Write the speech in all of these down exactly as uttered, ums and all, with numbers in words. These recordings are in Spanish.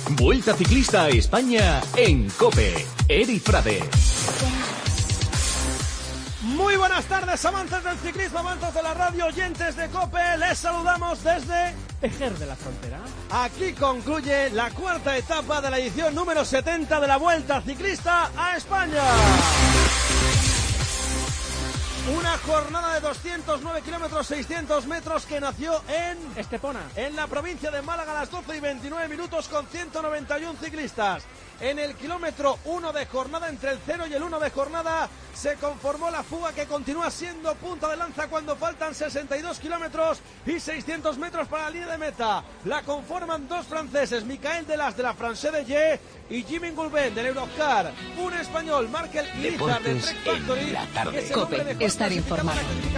Vuelta Ciclista a España en COPE. Eri Frade. Muy buenas tardes, amantes del ciclismo, amantes de la radio, oyentes de COPE. Les saludamos desde Ejer de la Frontera. Aquí concluye la cuarta etapa de la edición número setenta de la Vuelta Ciclista a España. Una jornada de doscientos nueve kilómetros, seiscientos metros que nació en Estepona, en la provincia de Málaga a las doce y veintinueve minutos con ciento noventa y uno ciclistas. En el kilómetro uno de jornada, entre el cero y el uno de jornada, se conformó la fuga que continúa siendo punta de lanza cuando faltan sesenta y dos kilómetros y seiscientos metros para la línea de meta. La conforman dos franceses, Michael Delas de la France de Ye y Jimmy Goulben del Eurocar. Un español, Markel Irizar del Trek Factory, que se nombre de estar informado.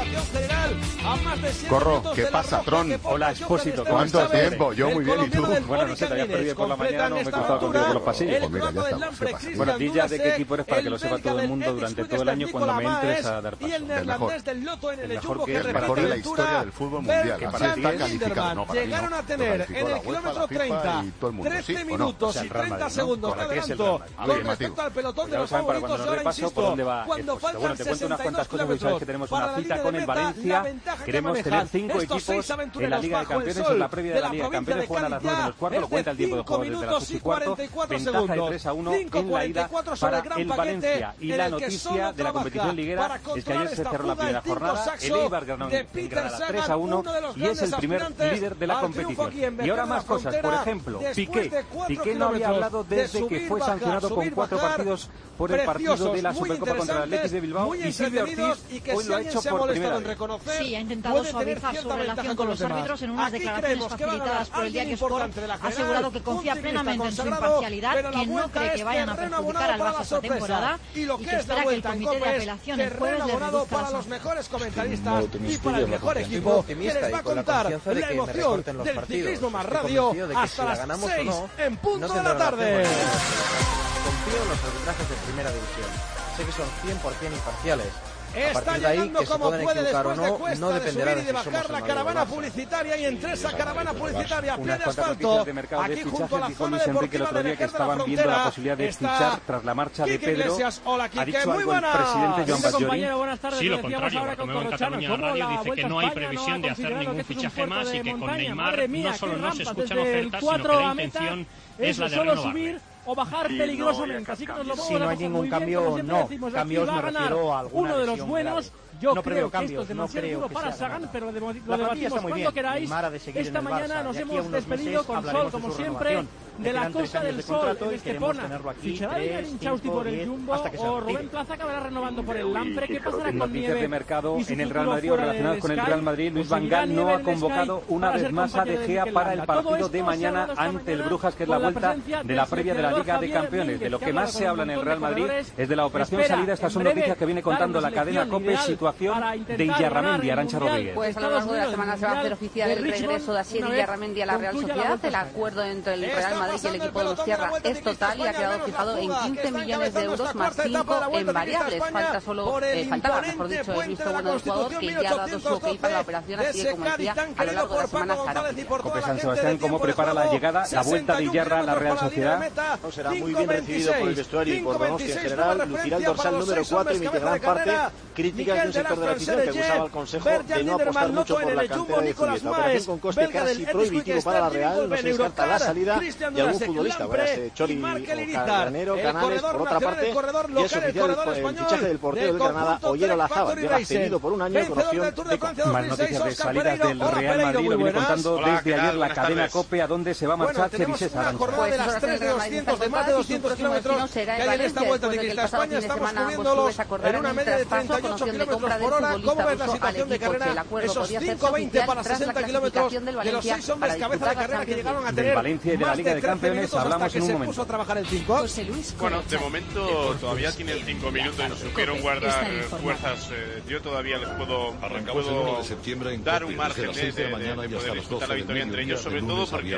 Corro, ¿qué pasa, Tron? Hola, Expósito. ¿Cuánto tiempo? Yo muy bien, ¿y tú? Bueno, no sé, te había perdido por la mañana, no me he cruzado contigo por los pasillos. Pues mira, ya estamos, ¿qué pasa? Bueno, di ya de qué equipo eres para que lo sepa todo el mundo durante todo el año cuando me entres a dar paso. El neerlandés del Loto en el mejor que que es el mejor de la historia del fútbol mundial. que Así para está ti calificado, no para mí, llegaron no. a tener en el kilómetro treinta trece minutos y treinta segundos de adelanto con respecto al pelotón de los favoritos. Y ahora insisto, cuando faltan sesenta y dos kilómetros que tenemos para una la cita línea con de el meta, la Valencia. ventaja que Queremos tener manejan cinco estos seis equipos en la aventureros Liga de bajo el Campeones, sol en la previa de la Liga de provincia Campeones, juegan a las nueve menos cuarto, lo cuenta el tiempo de juego desde las ocho y cuarto, ventaja de tres a uno en la ida para el Valencia. Y la noticia de la competición liguera es que ayer se cerró la primera jornada, el Eibar ganó en Granada tres a uno y es el primer líder de la competición. Y ahora más cosas, por ejemplo, Piqué. Piqué no había hablado desde que fue sancionado con cuatro partidos por el partido de la Supercopa contra el Athletic de Bilbao, y Silvia Ortiz hoy lo ha hecho por primera vez. Sí, ha intentado suavizar su relación con los árbitros en unas declaraciones facilitadas por el diario Sport. Ha asegurado que confía plenamente en su imparcialidad, que no cree que vayan a perjudicar al Barça esta temporada y que espera que el comité de apelación el jueves le reduzca para los mejores comentaristas y para el mejor equipo que les va a contar la emoción del ciclismo más radio hasta las seis en punto de la tarde. Confío en los arbitrajes de primera división. Sé que son cien por cien imparciales. Está llegando como puede después de cuesta de subir y de bajar la caravana publicitaria, y entre esa caravana publicitaria a pie de asfalto, aquí junto a la zona deportiva de Ejer de la Frontera, está tras la marcha de Quique Pedro. Iglesias. Hola, Ha Quique, dicho muy algo el buenas. presidente Joan Batllori. Compañero, buenas tardes. Sí, lo Decíamos contrario. ahora con Romeo en Corrochano, Cataluña cómo Radio la dice que Vuelta no hay a España previsión no ha de hacer considerado ningún que esto es un fichaje puerto más de y que con montaña. Neymar Madre mía, no solo qué no se rampas, escuchan desde el ofertas, sino cuatro que la a meta, intención es es la de solo renovarle. subir o bajar peligrosamente, así que nos lo Si no hay ningún cambio, no. Cambios me refiero a alguna uno de los lesión buenos. grave. Yo no creo preveo que cambios, esto es no demasiado creo duro que para se haga Sagan, nada. pero lo, demo- lo La plantilla debatimos está muy cuando bien. queráis. Neymar ha de seguir Esta en el mañana Barça. nos De aquí a hemos unos despedido meses con hablaremos Sol, de como su siempre, renovación. de Le la quedan tres Costa años del de Sol, contrato en y queremos Estepona. tenerlo aquí Fichará tres, Iker Inchausti cinco, por el diez, Jumbo, hasta que se o retire. Rubén Plaza acabará renovando por el Lampre. ¿Qué pasará con Noticias Nieve de mercado y su en el futuro Real Madrid o fuera relacionadas del con el Sky? Real Madrid. Luis Van Conseguirá Gaal no Nieve ha en convocado Sky una para vez ser más a compañero De de Gea Mikel para el Landa. Todo partido esto de se ha mañana hablado esta ante el mañana Brujas, que es la con la vuelta presencia de la del previa de la Liga de seleccionador Campeones. Javier De lo que Mínguez, más que se habla habla en con el un Real montón de Madrid corredores. es de la operación Espera, salida. Estas en son breve, noticias que viene dar contando una la cadena selección COPE, ideal situación para de intentar Illarramendi, ganar el Arantxa Mundial. Rodríguez. Pues a lo largo de la semana se va a hacer oficial el regreso de Asier Illarramendi a la Real Sociedad. El acuerdo entre el Real Madrid y el equipo de Donostiarra es total y ha quedado fijado en quince millones de euros más cinco en variables. Falta solo, eh, faltaba, mejor dicho, el visto bueno del jugador, que ya ha dado su ok para la operación, así que como decía, a lo largo de la semana estará oficial. COPE San Sebastián, ¿cómo prepara la llegada, la vuelta de Illarra a la Real Sociedad? No será muy bien recibido por el vestuario y por Donosti en general. Lucirá el dorsal número cuatro y emite gran parte críticas de un sector de la afición que acusaba al Consejo de no apostar mucho por la cantera de Zubieta. Operación con coste casi prohibitivo para la Real. No se descarta la salida de algún futbolista. Verás, Chori o Carnero, Canales. Por otra parte, ya es oficial el fichaje del portero de Granada, Ollero Lazábal. Llega cedido por un año con opción de compra. Más noticias de salidas del Real Madrid. Lo viene contando desde ayer la cadena COPE, a donde se va a marchar Cerisés Arantxa. Pues de las tres de doscientos, de más de doscientos kilómetros que hay en esta Vuelta Ciclista a España, estamos cubriéndolos en una media de treinta y ocho kilómetros por hora. ¿Cómo ves la situación de carrera? Esos cinco veinte para sesenta kilómetros de los seis hombres cabeza de carrera que llegaron a tener del Valencia y de la Liga de Campeones hablamos en un momento. Puso a trabajar el cinco. Bueno, de momento todavía tienen cinco minutos y supieron guardar fuerzas. Eh, yo todavía les puedo, puedo dar un margen de, de, de, de poder disfrutar la victoria entre ellos, sobre todo porque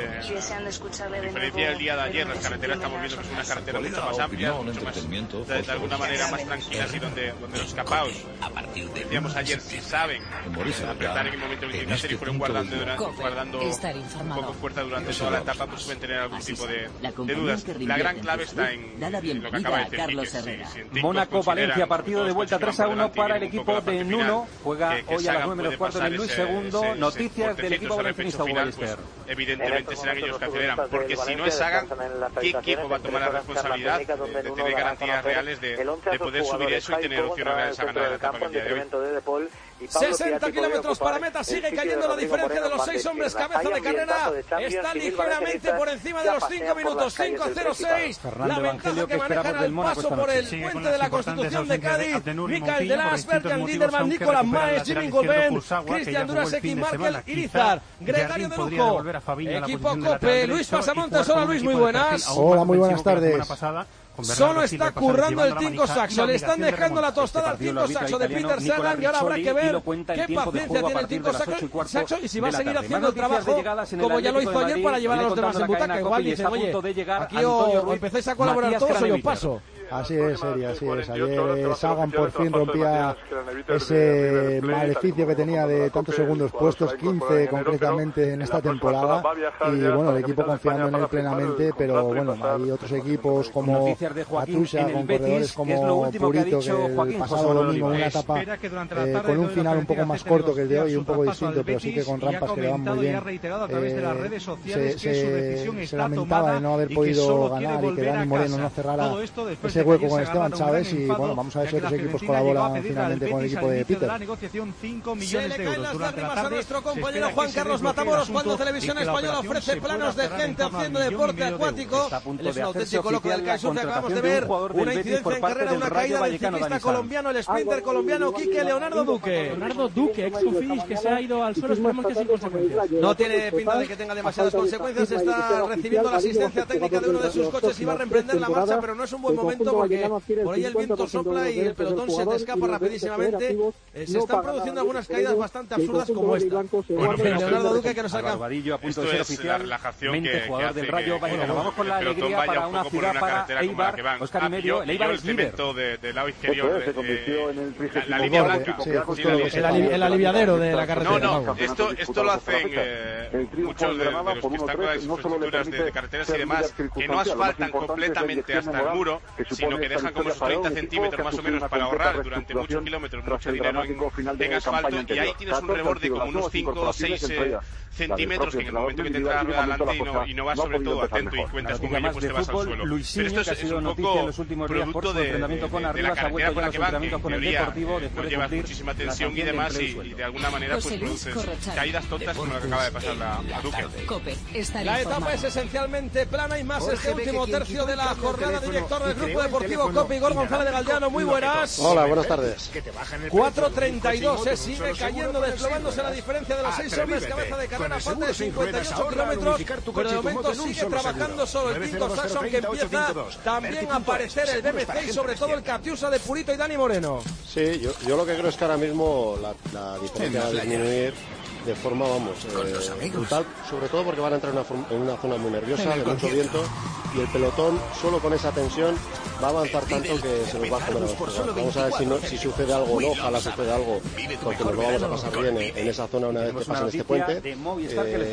a diferencia del día de ayer, las carreteras estamos viendo que son unas carreteras mucho más amplias, mucho más, de, de alguna manera más tranquilas, y donde, donde los escapados, decíamos ayer, si saben apretar en el momento de bicicleta y fueron guardando, guardando un poco fuerza durante toda la etapa, pues pueden tener algún ningún tipo de, de dudas. La gran clave está en, en lo que acaba de decir Quique. Mónaco-Valencia, partido de vuelta tres a uno para el equipo de Nuno. Juega que, que hoy a las nueve menos cuarto en el Luis segundo. Ese, Noticias del equipo valencianista Hugo Ballester. Pues, evidentemente serán ellos que aceleran, porque si no es Sagan, ¿qué equipo va a tomar la responsabilidad de, de tener garantías reales de, de poder subir eso y tener opciones reales a ganar la etapa en el día de hoy? sesenta kilómetros para meta, sigue cayendo la diferencia de los seis hombres, cabeza de carrera, está ligeramente por encima de los cinco minutos, cinco cero seis, la ventaja que manejan al paso por el puente de la Constitución de Cádiz, Michael Delas, Berjan Linderman, Nicolás Maes, Jimmy Golben, Cristian Durasek y Markel Irizar, Gregario de Lujo, equipo Cope, Luis Pasamontes. Hola Luis, muy buenas. Hola, muy buenas tardes. Solo está currando el Tinko Saxo, le están dejando la tostada al Tinko Saxo de Peter Sagan y ahora habrá que ver qué paciencia tiene el Tinko Saxo y si va a seguir haciendo el trabajo como ya lo hizo ayer para llevar a los demás en butaca. Igual dicen, oye, aquí o empecéis a colaborar todos o yo paso. Así es, sería, así es. Ayer Sagan por fin rompía ese maleficio que tenía de tantos segundos puestos, quince concretamente en esta temporada. Y bueno, el equipo confiando en él plenamente, pero bueno, hay otros equipos como Katusha, con corredores como Purito, que el pasado domingo en una etapa eh, con un final un poco más corto que el de hoy, un poco distinto, pero sí que con rampas que le van muy bien. Eh, se, se, se lamentaba de no haber podido ganar y que Dani Moreno no cerrara ese hueco con Esteban Chávez y bueno, vamos a ver si otros equipos colaboran finalmente con el equipo de Peter. Se le caen las lágrimas a nuestro compañero Juan Carlos Matamoros cuando Televisión Española ofrece planos de gente haciendo deporte acuático. Es un auténtico loco del kitesurf que acabamos de ver, una incidencia en carrera, una caída del ciclista colombiano, el sprinter colombiano Quique Leonardo Duque. Leonardo Duque, ex Finish, que se ha ido al suelo, esperemos que sin consecuencias. No tiene pinta de que tenga demasiadas consecuencias, está recibiendo la asistencia técnica de uno de sus coches y va a reemprender la marcha, pero no es un buen momento porque por ahí el viento sopla y el pelotón se te escapa rapidísimamente. Eh, se están produciendo algunas caídas bastante absurdas como esta. Bueno, pero Leonardo Duque que nos saca. Barbadillo a punto de ser oficial. La relajación mente que, jugador que del Rayo Vallecano. Vamos con la alegría para una ciudad, para Eibar, Óscar y medio. El Eibar es líder. De, de lado izquierdo, se convirtió en el la, la línea blanca. Sí, justo el, alivi el aliviadero de la carretera. No, no, esto, esto lo hacen eh, muchos de, de los que están con las infraestructuras de, de carreteras y demás, que no asfaltan completamente hasta el muro, sino que dejan como unos treinta centímetros más o menos para ahorrar durante muchos kilómetros mucho dinero en, en asfalto, y ahí tienes un reborde como unos cinco o seis eh, centímetros que en el momento que te entras adelante y no, y no vas sobre todo atento y cuentas con ello, pues te vas al suelo. Pero esto es, es un poco producto de, de, de la carretera por la que van, que en teoría nos lleva muchísima tensión y demás, y, y de alguna manera pues produces caídas tontas como la que acaba de pasar la, la Duque. La etapa es esencialmente plana y más este último tercio de la jornada. Director del Grupo Deportivo Cope, Igor González de Galdeano, muy buenas. Hola, buenas tardes. cuatro treinta y dos, eh, sigue cayendo, desplomándose la diferencia de los seis hombres, cabeza de carrera, falta de cincuenta y ocho kilómetros, pero de momento sigue trabajando solo el Tinko Saxo, que empieza también a aparecer el B M C y sobre todo el Katusha de Purito y Dani Moreno. Sí, yo, yo lo que creo es que ahora mismo la, la diferencia va a disminuir de forma, vamos, eh, brutal, sobre todo porque van a entrar en una, en una zona muy nerviosa, de mucho viento, y el pelotón solo con esa tensión va a avanzar tanto que se nos va a comer a los. Vamos a ver si, no, si sucede algo o no, ojalá suceda algo, porque nos lo vamos a pasar bien en, en esa zona una vez que pasen este puente, eh, y, y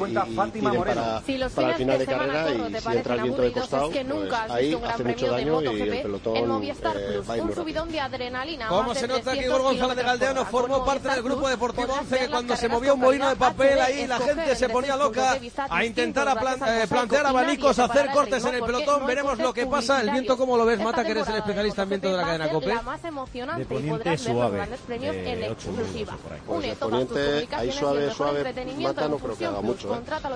tiren para, para el final de carrera, y si entra el viento de costado, pues ahí hace mucho daño y el pelotón eh, va a ir muy rápido. Como se nota que Igor González de Galdeano formó parte del Grupo Deportivo once, que cuando se movía un molino de papel ahí la gente se ponía loca a intentar a plan, eh, plantear abanicos, hacer cortes en el pelotón. Veremos lo que pasa. El viento, ¿cómo lo ves, Mata, que eres el especialista en viento de la cadena COPE? De poniente suave, eh, ocho pues de poniente ahí suave, suave, Mata no creo que haga mucho, ¿eh?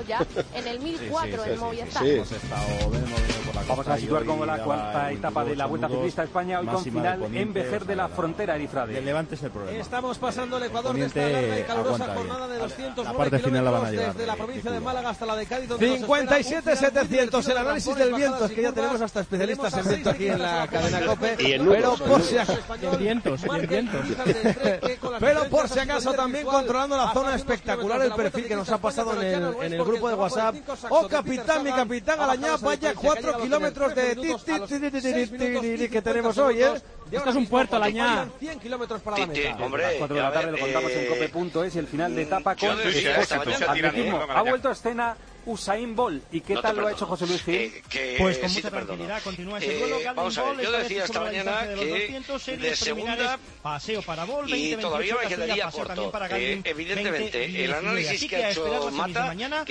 Sí, sí, sí. Vamos a situar como la cuarta etapa de la Vuelta Ciclista a España, hoy con final en Vejer de la Frontera, Erifrade. El Levante es el problema. Estamos pasando el Ecuador de esta larga y calurosa jornada de doscientos nueve kilómetros desde la provincia de Málaga hasta la de Cádiz. cincuenta y siete setecientos, el análisis del viento, es que ya tenemos hasta especialistas en viento aquí en la cadena COPE, pero por si acaso, pero por si acaso también controlando la zona, espectacular el perfil que nos ha pasado en el, en el grupo de WhatsApp. Oh, capitán, mi capitán Alañá, vaya cuatro kilómetros de que tenemos hoy, ¿eh? Esto es un puerto, Alañá. cien kilómetros para la meta. A las cuatro de la tarde lo contamos en cope punto es, y el final de etapa con atletismo. Ha vuelto a escena Usain Bolt. ¿Y qué no tal lo ha hecho José Luis Gil? Eh, que, pues con sí mucha tranquilidad, continúa ese duelo. Eh, vamos a ver, yo decía esta mañana que doscientos, de segunda paseo para Bolt, y todavía me quedaría corto. Eh, evidentemente, el análisis que ha hecho Mata,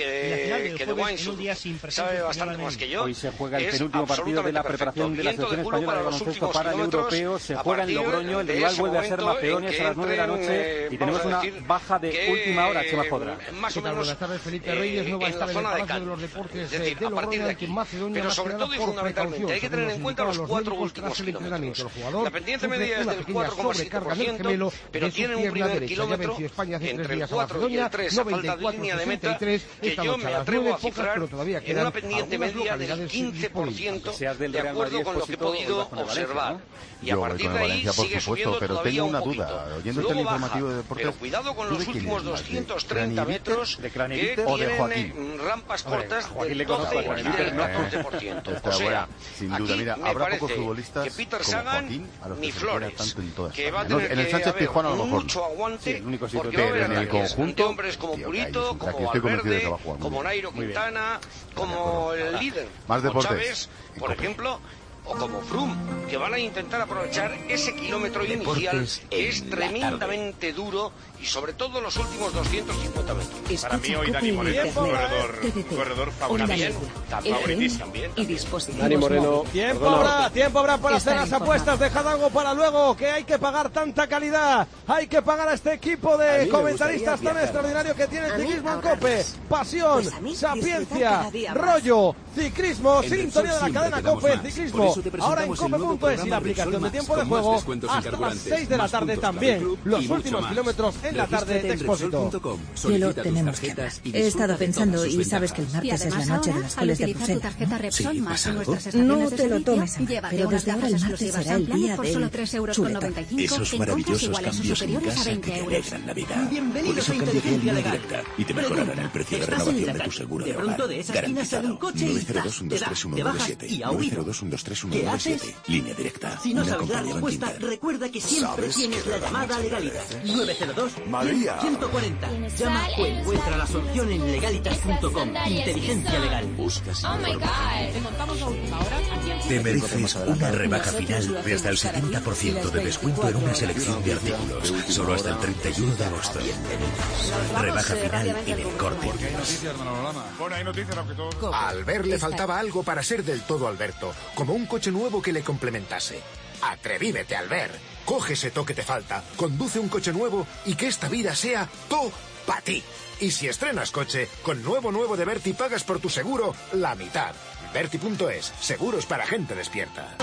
que, que de Wines sabe bastante más que yo. Hoy se juega el penúltimo partido de la preparación de la selección española de baloncesto para el europeo. Se juega en Logroño, el rival vuelve a ser Macedonia a las nueve de la noche y tenemos una baja de última hora, Chema Podrá. Más o menos buenas tardes, Felipe Reyes, nueva en la zona de Cal. Los deportes es decir, de a partir de aquí. Pero sobre todo y fundamentalmente hay que tener en cuenta los cuatro últimos kilómetros. La pendiente media es del cuatro coma siete por ciento, pero tiene un primer kilómetro entre el cuatro y el tres a falta de línea de meta que yo me atrevo a cifrar en una pendiente media del quince por ciento de acuerdo con lo que he podido observar. Y a partir de ahí sigue subiendo todavía un poquito. Luego baja, pero cuidado con los últimos doscientos treinta metros que tienen rampas cortas del doce y del catorce por ciento. O sea, sin duda, mira, habrá pocos futbolistas que Peter como Sagan Joaquín a los ni que se Flores, tanto en toda que va a España. tener En el Sánchez que Pizjuán a lo haber mejor mucho aguante, sí, el único sitio porque que va a haber en el ataques conjunto de hombres como tío, Purito, como estoy convencido de que Valverde, va a jugar muy como bien. Nairo Quintana, como el líder, Más como deportes. Chávez, por ejemplo, o como Froome, que van a intentar aprovechar ese kilómetro inicial que es tremendamente duro y sobre todo los últimos doscientos cincuenta metros. Para mí hoy Dani Moreno es un corredor, corredor favorito. Favoritísimo. Dani Moreno. Tiempo habrá, tiempo habrá para hacer las apuestas. Dejad algo para luego, que hay que pagar tanta calidad. Hay que pagar a este equipo de comentaristas tan extraordinario que tiene el ciclismo en COPE. Pasión, pues sapiencia, rollo, ciclismo, sintonía de la cadena COPE, ciclismo. Ahora en cope punto es y la aplicación de tiempo de juego hasta las seis de la tarde también. Los últimos kilómetros en la tarde de Expósito. Ya lo tenemos que hablar. He estado pensando y sabes que el martes es la noche de las coles de Bruselas. Sí, ¿pasa algo? No te lo tomes, pero desde ahora el martes será el día del chuleta. Esos maravillosos cambios en casa que te alegran la vida. Por eso cambiaría en línea directa y te mejorarán el precio de renovación de tu seguro de hogar. Garantizado. nueve cero dos, uno dos tres, uno nueve siete. nueve cero dos, uno dos tres, uno nueve siete. Línea directa. Si no sabes la respuesta, recuerda que siempre tienes la llamada Legalitas. nueve cero dos, ciento cuarenta. Llama o encuentra la solución en legalitas punto com. Inteligencia legal. Buscas Te mereces una rebaja final de hasta el setenta por ciento de descuento en una selección de artículos. Solo hasta el treinta y uno de agosto. Rebaja final en el Corte Inglés. A Albert le faltaba algo para ser del todo Alberto, como un coche nuevo que le complementase. Atrevívete, Albert. Coge ese toque que te falta, conduce un coche nuevo y que esta vida sea to para ti. Y si estrenas coche, con nuevo nuevo de Berti pagas por tu seguro la mitad. Berti punto es, seguros para gente despierta.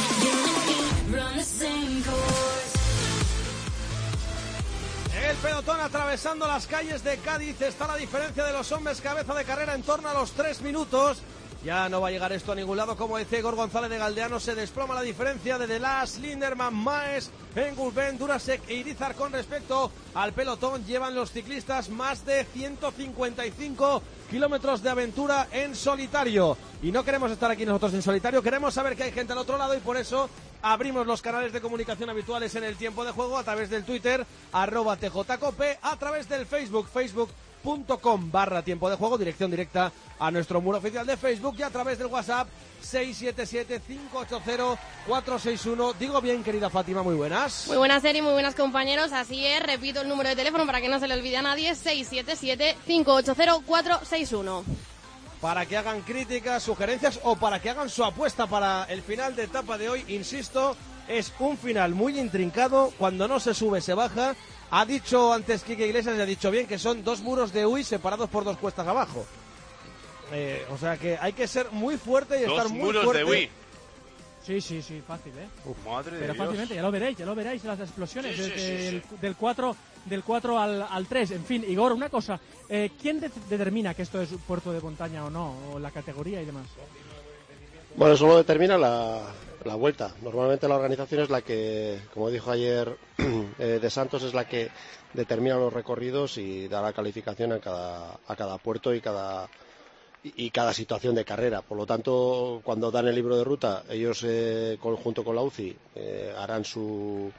El pelotón atravesando las calles de Cádiz. Está la diferencia de los hombres cabeza de carrera en torno a los tres minutos. Ya no va a llegar esto a ningún lado, como decía Igor González de Galdeano. Se desploma la diferencia de Delas, Linderman, Maes, Engulben, Durasek e Irizar con respecto al pelotón. Llevan los ciclistas más de ciento cincuenta y cinco kilómetros de aventura en solitario. Y no queremos estar aquí nosotros en solitario, queremos saber que hay gente al otro lado y por eso abrimos los canales de comunicación habituales en el tiempo de juego a través del Twitter, arroba tjcope, a través del Facebook, Facebook. punto com barra tiempo de juego, dirección directa a nuestro muro oficial de Facebook y a través del WhatsApp seis siete siete, cinco ocho cero, cuatro seis uno. Digo bien, querida Fátima, muy buenas. Muy buenas, Eri, muy buenas, compañeros. Así es, repito el número de teléfono para que no se le olvide a nadie, seis siete siete, cinco ocho cero, cuatro seis uno. Para que hagan críticas, sugerencias o para que hagan su apuesta para el final de etapa de hoy. Insisto, es un final muy intrincado. Cuando no se sube, se baja. Ha dicho antes Quique Iglesias, y ha dicho bien, que son dos muros de Uy separados por dos cuestas abajo. Eh, o sea que hay que ser muy fuerte y dos estar muy muros fuerte. De Uy. Sí, sí, sí, fácil, ¿eh? Uf, madre Pero de fácilmente, Dios. ya lo veréis, ya lo veréis, las explosiones Sí, sí, desde sí, sí. El, del cuatro del cuatro al, al tres. En fin, Igor, una cosa, eh, ¿quién de- determina que esto es un puerto de montaña o no? O la categoría y demás. Bueno, eso lo determina la, la vuelta. Normalmente la organización es la que, como dijo ayer eh, De Santos, es la que determina los recorridos y da la calificación a cada, a cada puerto y cada, y, y cada situación de carrera. Por lo tanto, cuando dan el libro de ruta, ellos, eh, con- junto con la U C I, eh, harán su,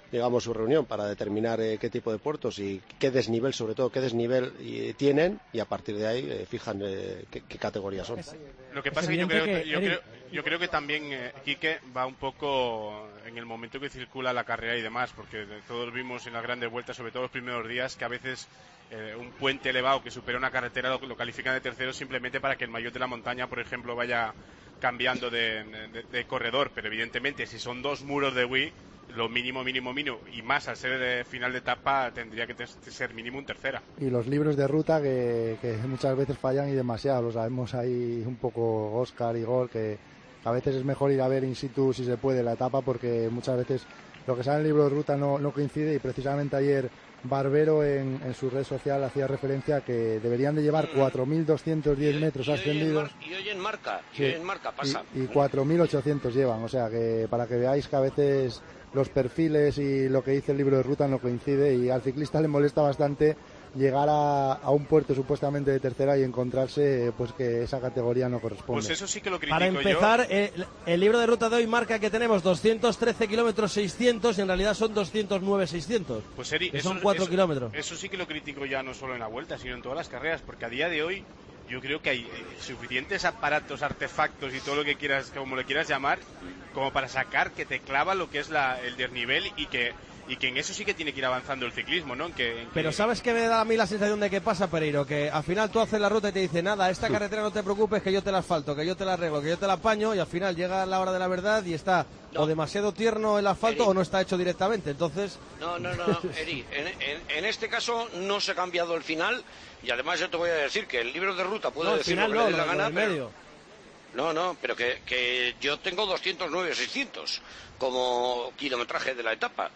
digamos, su reunión para determinar eh, qué tipo de puertos y qué desnivel, sobre todo, qué desnivel eh, tienen, y a partir de ahí eh, fijan eh, qué, qué categorías son. Lo que pasa es que yo creo que, yo creo, yo creo que también, eh, Quique, va un poco en el momento que circula la carrera y demás, porque todos vimos en las grandes vueltas, sobre todo los primeros días, que a veces eh, un puente elevado que supera una carretera lo, lo califican de tercero simplemente para que el maillot de la montaña, por ejemplo, vaya cambiando de, de, de corredor, pero evidentemente si son dos muros de Wii, lo mínimo, mínimo, mínimo, y más al ser de final de etapa, tendría que ser mínimo un tercera. Y los libros de ruta que, que muchas veces fallan y demasiado, lo sabemos ahí un poco Óscar y Gol, que a veces es mejor ir a ver in situ si se puede la etapa, porque muchas veces lo que sale en el libro de ruta no, no coincide, y precisamente ayer Barbero en, en su red social hacía referencia a que deberían de llevar cuatro mil doscientos diez metros y, y ascendidos. Y hoy en marca, y sí, hoy en marca pasa. Y, y cuatro mil ochocientos llevan, o sea que para que veáis que a veces los perfiles y lo que dice el libro de ruta no coincide, y al ciclista le molesta bastante llegar a, a un puerto supuestamente de tercera y encontrarse pues que esa categoría no corresponde. Pues eso sí que lo critico. Para empezar, yo. el, el libro de ruta de hoy marca que tenemos doscientos trece kilómetros seiscientos y en realidad son doscientos nueve seiscientos. Pues Eri, que eso, son cuatro eso, kilómetros. Eso sí que lo critico ya no solo en la vuelta, sino en todas las carreras, porque a día de hoy yo creo que hay suficientes aparatos, artefactos y todo lo que quieras, como le quieras llamar, como para sacar que te clava lo que es la, el desnivel, y que y que en eso sí que tiene que ir avanzando el ciclismo, ¿no? En que, en que... Pero ¿sabes qué me da a mí la sensación de que pasa, Pereiro? Que al final tú haces la ruta y te dice, nada, esta carretera no te preocupes, que yo te la asfalto, que yo te la arreglo, que yo te la apaño, y al final llega la hora de la verdad y está no. o demasiado tierno el asfalto Eri. o no está hecho directamente, entonces... No, no, no, no Eri, en, en, en este caso no se ha cambiado el final, y además yo te voy a decir que el libro de ruta puede no, decir final, lo que no, le dé la gana, pero... medio. No, no, pero que, que yo tengo doscientos nueve seiscientos como kilometraje de la etapa.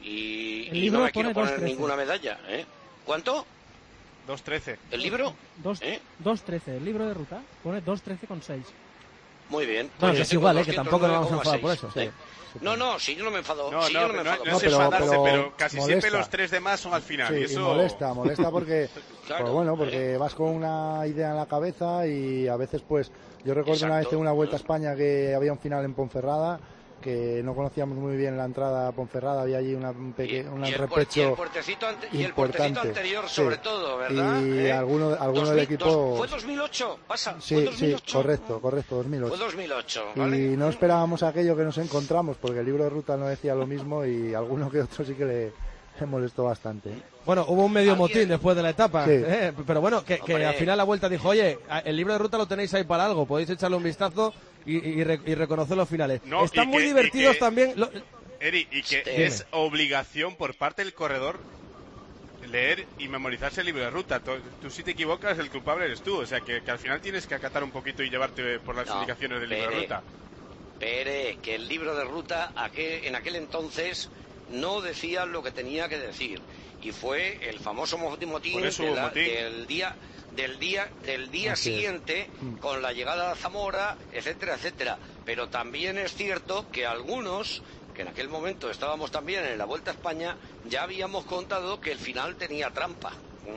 Y, y no me quiero poner ninguna medalla, ¿eh? ¿Cuánto? dos trece. ¿El libro? ¿Eh? dos trece, el libro de ruta pone dos trece con seis. Muy bien. Pues no, es igual, ¿eh? Que tampoco nos vamos a enfadar por eso. Sí. ¿Eh? No, no, si yo no me enfado. No, si no, yo no, me no, enfado. no, no es enfadarse, pero, pero casi molesta. Siempre los tres demás son al final. Sí, y eso... y molesta, molesta porque, claro, pues bueno, porque ¿eh? vas con una idea en la cabeza y a veces, pues, yo recuerdo Exacto. una vez en una Vuelta a España que había un final en Ponferrada, que no conocíamos muy bien la entrada a Ponferrada, había allí una, un, peque, un y repecho y el puertecito ante, y el puertecito anterior sobre sí. todo, ¿verdad? Y ¿Eh? alguno, alguno dos mil, del equipo... Dos, ¿Fue dos mil ocho? ¿Pasa? Sí, ¿Fue dos mil ocho? Sí, correcto, correcto, dos mil ocho. Fue dos mil ocho, ¿vale? Y no esperábamos aquello que nos encontramos, porque el libro de ruta no decía lo mismo y alguno que otro sí que le, le molestó bastante. Bueno, hubo un medio motín después de la etapa, sí. eh, pero bueno, que, que al final la vuelta dijo, oye, el libro de ruta lo tenéis ahí para algo, podéis echarle un vistazo y, y, y reconocer los finales. No, Están muy que, divertidos que, también. Lo... Eri, y que Dime. es obligación por parte del corredor leer y memorizarse el libro de ruta. Tú, tú si te equivocas, el culpable eres tú, o sea que, que al final tienes que acatar un poquito y llevarte por las no, indicaciones del Pere, libro de ruta. Pere, que el libro de ruta aquel, en aquel entonces no decía lo que tenía que decir. Y fue el famoso motín de la, del día del día del día Así siguiente es. con la llegada a Zamora, etcétera, etcétera. Pero también es cierto que algunos, que en aquel momento estábamos también en la Vuelta a España, ya habíamos contado que el final tenía trampa.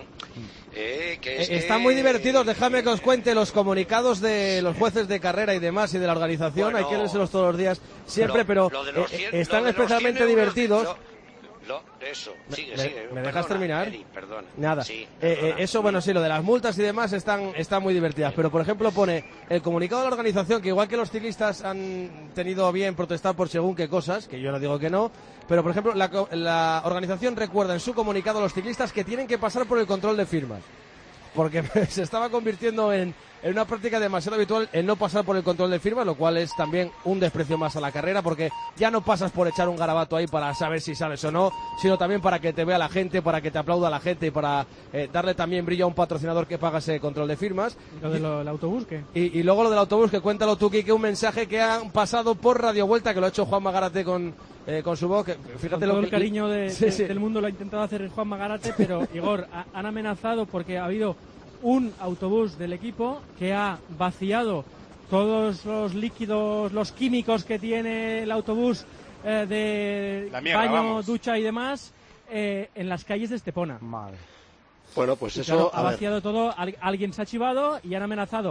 Eh, que es Están que... muy divertidos, dejadme que os cuente los comunicados de los jueces de carrera y demás y de la organización, bueno, hay que leérselos todos los días siempre, pero, pero eh, cien, están especialmente divertidos. Lo... Lo, eso, sigue, ¿Me, sigue. ¿me Perdona, dejas terminar? Eri, perdona. Nada. Sí, eh, eh, eso, bueno, sí, lo de las multas y demás están, están muy divertidas. Pero, por ejemplo, pone el comunicado de la organización que igual que los ciclistas han tenido bien protestar por según qué cosas, que yo no digo que no, pero, por ejemplo, la, la organización recuerda en su comunicado a los ciclistas que tienen que pasar por el control de firmas. Porque se estaba convirtiendo en, en una práctica demasiado habitual el no pasar por el control de firmas, lo cual es también un desprecio más a la carrera, porque ya no pasas por echar un garabato ahí para saber si sales o no, sino también para que te vea la gente, para que te aplauda la gente y para eh, darle también brillo a un patrocinador que paga ese control de firmas. ¿Lo del de autobús qué? Y, y luego lo del autobús, que cuéntalo tú, Kike, un mensaje que han pasado por Radio Vuelta, que lo ha hecho Juan Magarate con... Eh, con su voz, que, fíjate con todo lo que, el cariño de, sí, de, sí. del mundo lo ha intentado hacer Juan Magarate, pero Igor, a, han amenazado porque ha habido un autobús del equipo que ha vaciado todos los líquidos, los químicos que tiene el autobús eh, de mierda, baño, vamos. ducha y demás eh, en las calles de Estepona. Madre. Bueno, pues y eso... Claro, ha vaciado ver. todo, al, alguien se ha chivado y han amenazado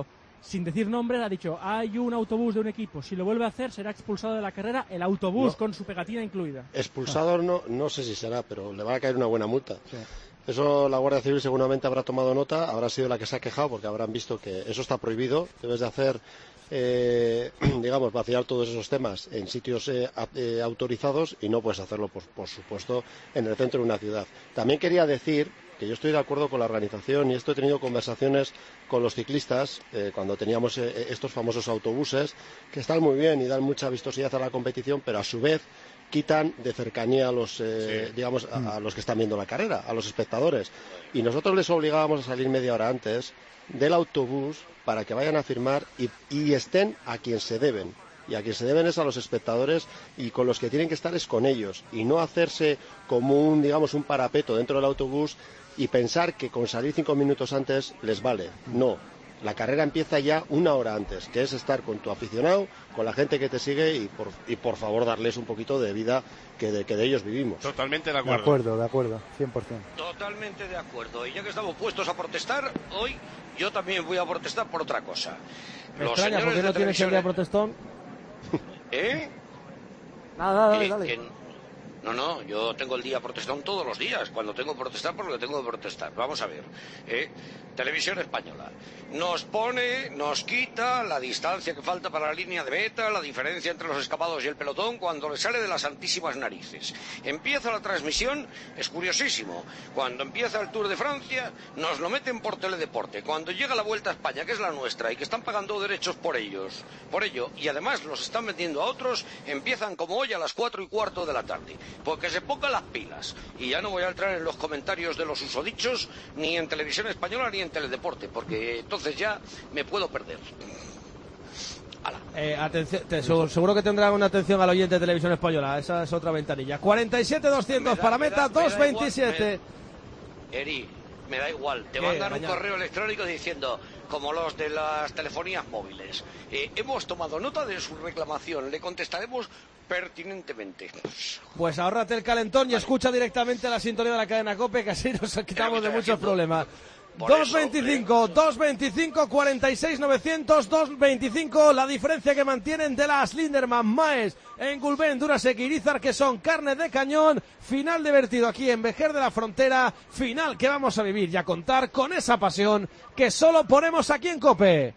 sin decir nombre, ha dicho, hay un autobús de un equipo, si lo vuelve a hacer será expulsado de la carrera el autobús no. con su pegatina incluida. Expulsado ah. no, no sé si será, pero le va a caer una buena multa. Sí. Eso la Guardia Civil seguramente habrá tomado nota, habrá sido la que se ha quejado porque habrán visto que eso está prohibido. Debes de hacer, eh, digamos, vaciar todos esos temas en sitios eh, eh, autorizados y no puedes hacerlo, por, por supuesto, en el centro de una ciudad. También quería decir que yo estoy de acuerdo con la organización y esto he tenido conversaciones con los ciclistas eh, cuando teníamos eh, estos famosos autobuses que están muy bien y dan mucha vistosidad a la competición, pero a su vez quitan de cercanía a los, eh, sí. digamos, a, a los que están viendo la carrera, a los espectadores. Y nosotros les obligábamos a salir media hora antes del autobús para que vayan a firmar y, y estén a quien se deben. Y a quien se deben es a los espectadores y con los que tienen que estar es con ellos. Y no hacerse como un, digamos, un parapeto dentro del autobús y pensar que con salir cinco minutos antes les vale. No. La carrera empieza ya una hora antes, que es estar con tu aficionado, con la gente que te sigue y por, y por favor darles un poquito de vida que de, que de ellos vivimos. Totalmente de acuerdo. De acuerdo, de acuerdo, cien por ciento. Totalmente de acuerdo. Y ya que estamos puestos a protestar, hoy yo también voy a protestar por otra cosa. Me Los extraña, ¿por qué no tienes el día protestón? ¿Eh? Nada, dale, dale. Que... No, no, yo tengo el día protestón todos los días, cuando tengo que protestar por lo que tengo que protestar. Vamos a ver, ¿eh? Televisión Española nos pone, nos quita la distancia que falta para la línea de meta, la diferencia entre los escapados y el pelotón cuando le sale de las santísimas narices. Empieza la transmisión, es curiosísimo, cuando empieza el Tour de Francia nos lo meten por Teledeporte, cuando llega la Vuelta a España, que es la nuestra y que están pagando derechos por ellos, por ello, y además los están vendiendo a otros, empiezan como hoy a las cuatro y cuarto de la tarde. Porque se pongan las pilas. Y ya no voy a entrar en los comentarios de los usodichos, ni en Televisión Española, ni en Teledeporte, porque entonces ya me puedo perder. Eh, atención, te, seguro que tendrán una atención al oyente de Televisión Española. Esa es otra ventanilla. cuarenta y siete doscientos para meta, dos veintisiete. Eri, me da igual. Te mandan un correo electrónico diciendo, como los de las telefonías móviles, eh, hemos tomado nota de su reclamación, le contestaremos pertinentemente. Pues ahórrate el calentón y vale. Escucha directamente la sintonía de la cadena COPE, que así nos quitamos de muchos problemas. dos veinticinco, dos veinticinco, cuarenta y seis novecientos, dos veinticinco, la diferencia que mantienen de las Linderman, Maes, en Gulben, Durasek y Irizar, que son carne de cañón. Final divertido aquí en Vejer de la Frontera, final que vamos a vivir y a contar con esa pasión que solo ponemos aquí en COPE.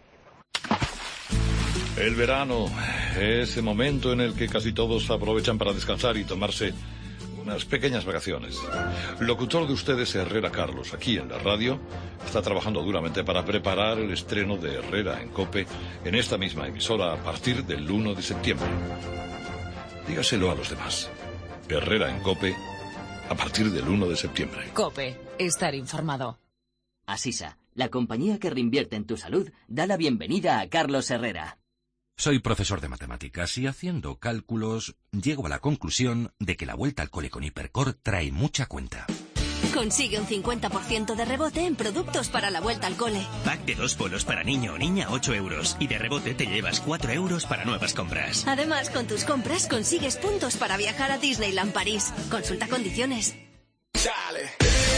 El verano, ese momento en el que casi todos aprovechan para descansar y tomarse unas pequeñas vacaciones. El locutor de ustedes, Herrera Carlos, aquí en la radio, está trabajando duramente para preparar el estreno de Herrera en COPE en esta misma emisora a partir del uno de septiembre. Dígaselo a los demás. Herrera en COPE a partir del uno de septiembre. COPE, estar informado. Asisa, la compañía que reinvierte en tu salud, da la bienvenida a Carlos Herrera. Soy profesor de matemáticas y haciendo cálculos llego a la conclusión de que la vuelta al cole con Hipercor trae mucha cuenta. Consigue un cincuenta por ciento de rebote en productos para la vuelta al cole. Pack de dos polos para niño o niña, ocho euros. Y de rebote te llevas cuatro euros para nuevas compras. Además, con tus compras consigues puntos para viajar a Disneyland París. Consulta condiciones. ¡Chale!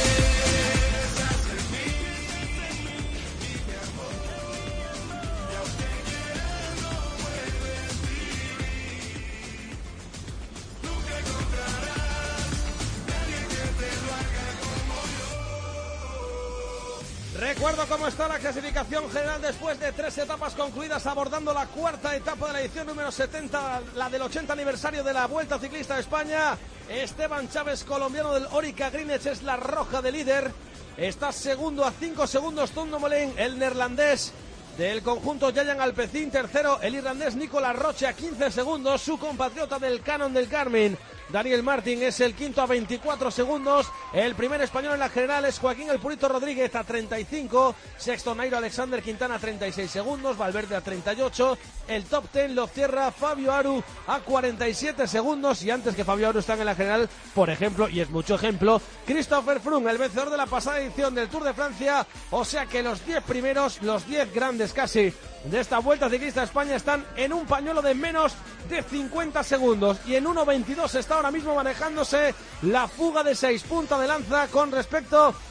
Recuerdo cómo está la clasificación general después de tres etapas concluidas, abordando la cuarta etapa de la edición número setenta, la del ochenta aniversario de la Vuelta Ciclista de España. Esteban Chávez, colombiano del Orica Greenwich, es la roja de líder. Está segundo a cinco segundos Tom Dumoulin, el neerlandés del conjunto Giant Alpecin. Tercero, el irlandés Nicolas Roche a quince segundos. Su compatriota del Canon del Garmin, Daniel Martin, es el quinto a veinticuatro segundos. El primer español en la general es Joaquín El Purito Rodríguez a treinta y cinco. Sexto, Nairo Alexander Quintana a treinta y seis segundos. Valverde a treinta y ocho. El top diez lo cierra Fabio Aru a cuarenta y siete segundos. Y antes que Fabio Aru están en la general, por ejemplo, y es mucho ejemplo, Christopher Froome, el vencedor de la pasada edición del Tour de Francia. O sea que los diez primeros, los diez grandes casi de esta Vuelta Ciclista a España, están en un pañuelo de menos de cincuenta segundos, y en uno veintidós está ahora mismo manejándose la fuga de seis, punta de lanza con respecto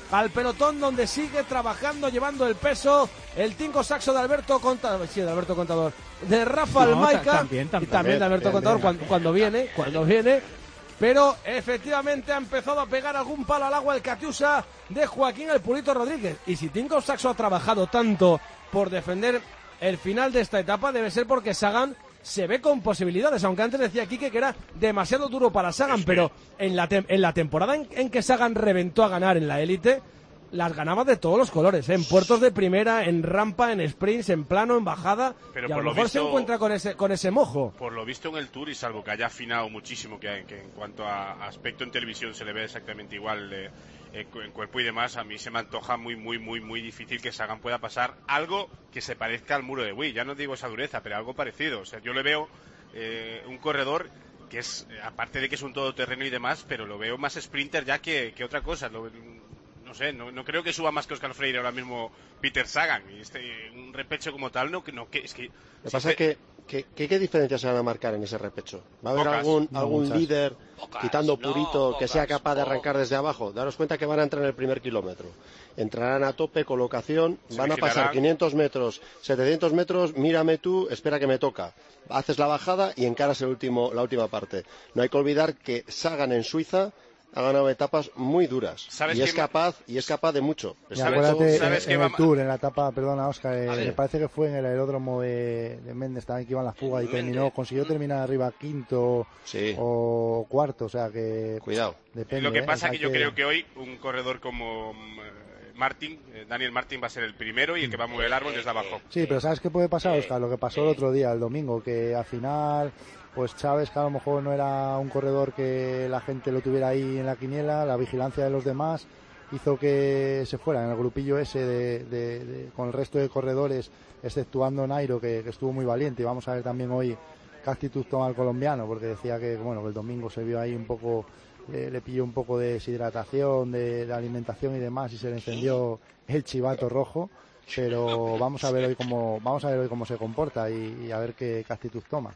al pelotón, donde sigue trabajando, llevando el peso, el Tinko Saxo de Alberto Contador, sí, de Alberto Contador, de Rafa no, Almaica, también, también, y también de Alberto bien, Contador bien, cuando, cuando viene, cuando viene, pero efectivamente ha empezado a pegar algún palo al agua el Catiusa de Joaquín el Pulito Rodríguez, y si Tinko Saxo ha trabajado tanto por defender el final de esta etapa, debe ser porque Sagan se ve con posibilidades, aunque antes decía Quique que era demasiado duro para Sagan, pero en la, te- en la temporada en, en que Sagan reventó a ganar en la élite, las ganaba de todos los colores, ¿eh? En puertos de primera, en rampa, en sprints, en plano, en bajada, pero y a por lo mejor visto, se encuentra con ese con ese mojo. Por lo visto en el Tour, y salvo que haya afinado muchísimo, que, que en cuanto a aspecto en televisión se le ve exactamente igual eh, en cuerpo y demás, a mí se me antoja muy, muy, muy, muy difícil que Sagan pueda pasar algo que se parezca al muro de Wii. Ya no digo esa dureza, pero algo parecido. O sea, yo le veo eh, un corredor que es, aparte de que es un todoterreno y demás, pero lo veo más sprinter ya que, que otra cosa. Lo, no sé, no, no creo que suba más que Óscar Freire ahora mismo Peter Sagan. Y este, un repecho como tal, no, no que es que... Lo que pasa es que ¿Qué, qué, ¿Qué diferencias se van a marcar en ese repecho? ¿Va a haber Pocas, algún, no, algún líder, Pocas, quitando Purito, no, que sea capaz de arrancar desde abajo? Daros cuenta que van a entrar en el primer kilómetro. Entrarán a tope, colocación, se van a pasar quinientos metros, setecientos metros, mírame tú, espera que me toca. Haces la bajada y encaras el último, la última parte. No hay que olvidar que Sagan en Suiza ha ganado etapas muy duras y es capaz y es capaz de mucho. Y acuérdate, ¿sabes en, en el Tour, en la etapa, perdona Óscar, eh, me parece que fue en el aeródromo de, de Méndez, también que iba en la fuga y terminó, consiguió terminar arriba quinto sí. o cuarto, o sea que cuidado. Depende, Lo que pasa es ¿eh? que yo que... creo que hoy un corredor como Martin, eh, Daniel Martin va a ser el primero y el que va a mover el árbol desde abajo. Sí, pero ¿sabes qué puede pasar, Óscar? Lo que pasó el otro día, el domingo, que al final pues Chávez, que a lo mejor no era un corredor que la gente lo tuviera ahí en la quiniela, la vigilancia de los demás hizo que se fuera en el grupillo ese de, de, de, con el resto de corredores, exceptuando Nairo, que, que estuvo muy valiente. Y vamos a ver también hoy qué actitud toma el colombiano, porque decía que bueno que el domingo se vio ahí un poco, le, le pilló un poco de deshidratación, de, de alimentación y demás, y se le encendió el chivato rojo. Pero vamos a ver hoy cómo vamos a ver hoy cómo se comporta y, y a ver qué, qué actitud toma.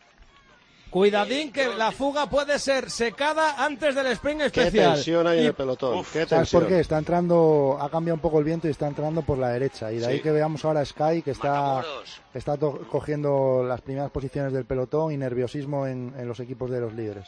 Cuidadín que la fuga puede ser secada antes del sprint especial. Qué tensión hay y... en el pelotón. Uf, ¿Qué ¿Sabes por qué? Está entrando, ha cambiado un poco el viento y está entrando por la derecha. Y de sí. ahí que veamos ahora a Sky, que está, que está to- cogiendo las primeras posiciones del pelotón y nerviosismo en, en los equipos de los líderes.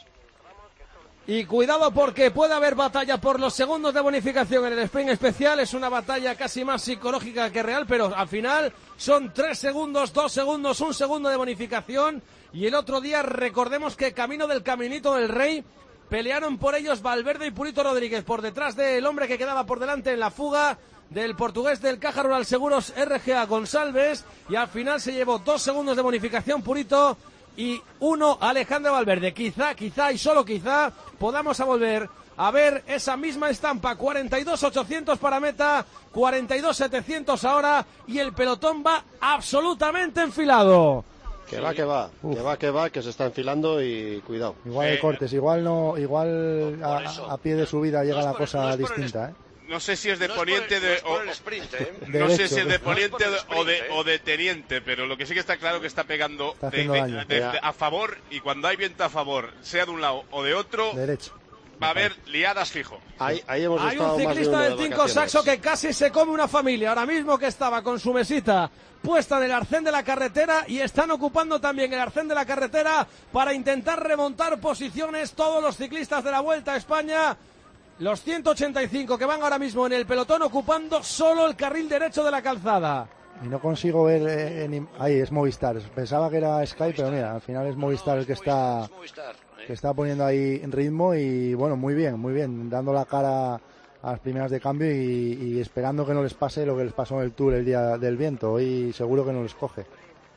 Y cuidado porque puede haber batalla por los segundos de bonificación en el sprint especial. Es una batalla casi más psicológica que real, pero al final son tres segundos, dos segundos, un segundo de bonificación. Y el otro día recordemos que camino del Caminito del Rey pelearon por ellos Valverde y Purito Rodríguez por detrás del hombre que quedaba por delante en la fuga del portugués del Caja Rural Seguros R G A González, y al final se llevó dos segundos de bonificación Purito y uno Alejandro Valverde. Quizá, quizá y solo quizá podamos a volver a ver esa misma estampa. Cuarenta y dos ochocientos para meta, cuarenta y dos setecientos ahora, y el pelotón va absolutamente enfilado. Que va, que va, Uf. que va, que va, que se está enfilando y cuidado. Igual de cortes, igual no, igual a, a pie de subida llega la cosa no distinta, ¿eh? No sé si es de no poniente es de, o, no, sprint, ¿eh? no sé si es de poniente no sprint, o, de, ¿eh? o de teniente, pero lo que sí que está claro que está pegando está de, de, de, de, de, a favor, y cuando hay viento a favor, sea de un lado o de otro, derecho. Va a haber liadas fijo. Ahí, ahí hemos Hay un ciclista del Tinko Saxo que casi se come una familia ahora mismo, que estaba con su mesita puesta en el arcén de la carretera, y están ocupando también el arcén de la carretera para intentar remontar posiciones todos los ciclistas de la Vuelta a España. Los ciento ochenta y cinco que van ahora mismo en el pelotón ocupando solo el carril derecho de la calzada. Y no consigo ver... Eh, en... Ahí es Movistar. Pensaba que era Sky, pero mira, al final es Movistar el que está... que está poniendo ahí en ritmo y bueno, muy bien, muy bien, dando la cara a las primeras de cambio y, y esperando que no les pase lo que les pasó en el Tour el día del viento. Hoy seguro que no les coge.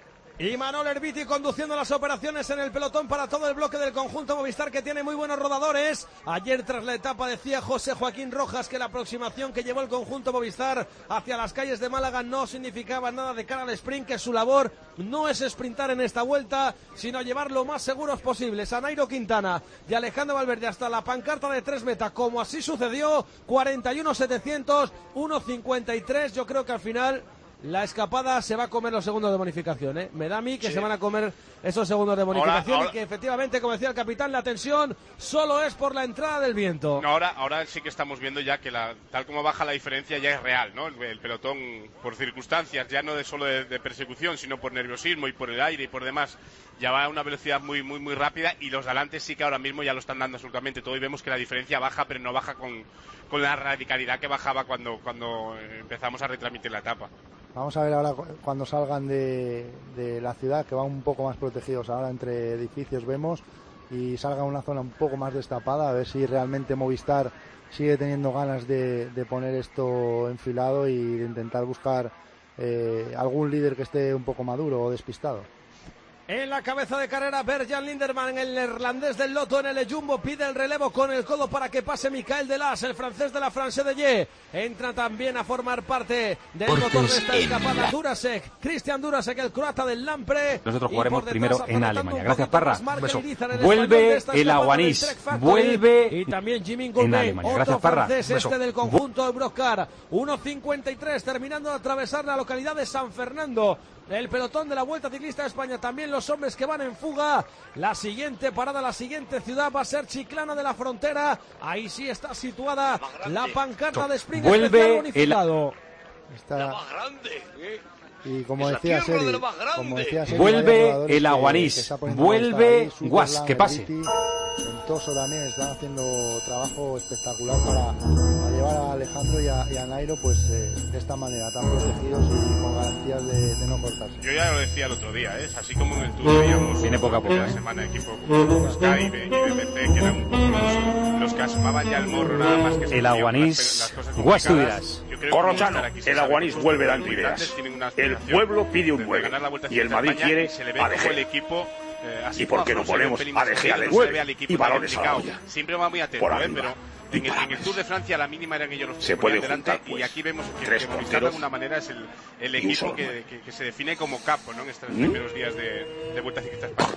Y Manol Herbiti conduciendo las operaciones en el pelotón para todo el bloque del conjunto Movistar, que tiene muy buenos rodadores. Ayer tras la etapa decía José Joaquín Rojas que la aproximación que llevó el conjunto Movistar hacia las calles de Málaga no significaba nada de cara al sprint, que su labor no es sprintar en esta vuelta, sino llevar lo más seguros posibles a Nairo Quintana y Alejandro Valverde hasta la pancarta de tres meta, como así sucedió. Cuarenta y uno setecientos, uno cincuenta y tres. Yo creo que al final la escapada se va a comer los segundos de bonificación, ¿eh? Me da a mí que sí. se van a comer esos segundos de bonificación ahora, ahora... y que efectivamente, como decía el capitán, la tensión solo es por la entrada del viento. No, ahora, ahora sí que estamos viendo ya que la, tal como baja la diferencia ya es real, ¿no? El, el pelotón, por circunstancias, ya no de solo de, de persecución, sino por nerviosismo y por el aire y por demás, ya va a una velocidad muy, muy, muy rápida, y los de adelante sí que ahora mismo ya lo están dando absolutamente todo, y vemos que la diferencia baja, pero no baja con, con la radicalidad que bajaba cuando, cuando empezamos a retransmitir la etapa. Vamos a ver ahora cuando salgan de, de la ciudad, que van un poco más protegidos ahora entre edificios, vemos, y salga una zona un poco más destapada, a ver si realmente Movistar sigue teniendo ganas de, de poner esto enfilado y de intentar buscar eh, algún líder que esté un poco maduro o despistado. En la cabeza de carrera, Bert-Jan Linderman, el neerlandés del Lotto en el Jumbo, pide el relevo con el codo para que pase Michael Delas, el francés de la France de Ye. Entra también a formar parte del Portes motor de esta escapada la... Durasek, Christian Durasek, el croata del Lampre. Nosotros jugaremos primero en Alemania. Gracias, Parra. Vuelve el Aguanís, vuelve y también Jimmy Gourmet, otro francés este del conjunto de Brocar. uno cincuenta y tres, terminando de atravesar la localidad de San Fernando. El pelotón de la Vuelta Ciclista de España, también los hombres que van en fuga. La siguiente parada, la siguiente ciudad va a ser Chiclana de la Frontera. Ahí sí está situada la pancarta de Spring especial bonificado. Está... La más grande, ¿eh? Y como decía Seri, como decía Seri, vuelve el Aguanís, vuelve Guas, que pase. Ventoso también están haciendo trabajo espectacular para, para llevar a Alejandro y a, y a Nairo pues eh, de esta manera, tan protegidos y con garantías de, de no cortarse. Yo ya lo decía el otro día, ¿eh? Así como en el Tour veíamos viene poco a poco, la semana de equipo como Sky y B M C, que eran un poco los, los que asomaban ya el morro nada más que el Aguanís. Guas, tú dirás. Corrochano, el Aguanís vuelve dando ideas. El pueblo pide un nueve y el Madrid quiere a De Gea. Eh, ¿Y por qué no ponemos a De Gea de nueve y balones a la olla? Siempre va muy atento, ¿eh? Pero en el, en el Tour de Francia la mínima eran ellos los que se pueden delante juntar, pues, y aquí vemos que, que Movistar de alguna manera es el, el equipo que, que, que se define como capo, ¿no? En estos ¿Mm? primeros días de, de Vuelta Ciclista España.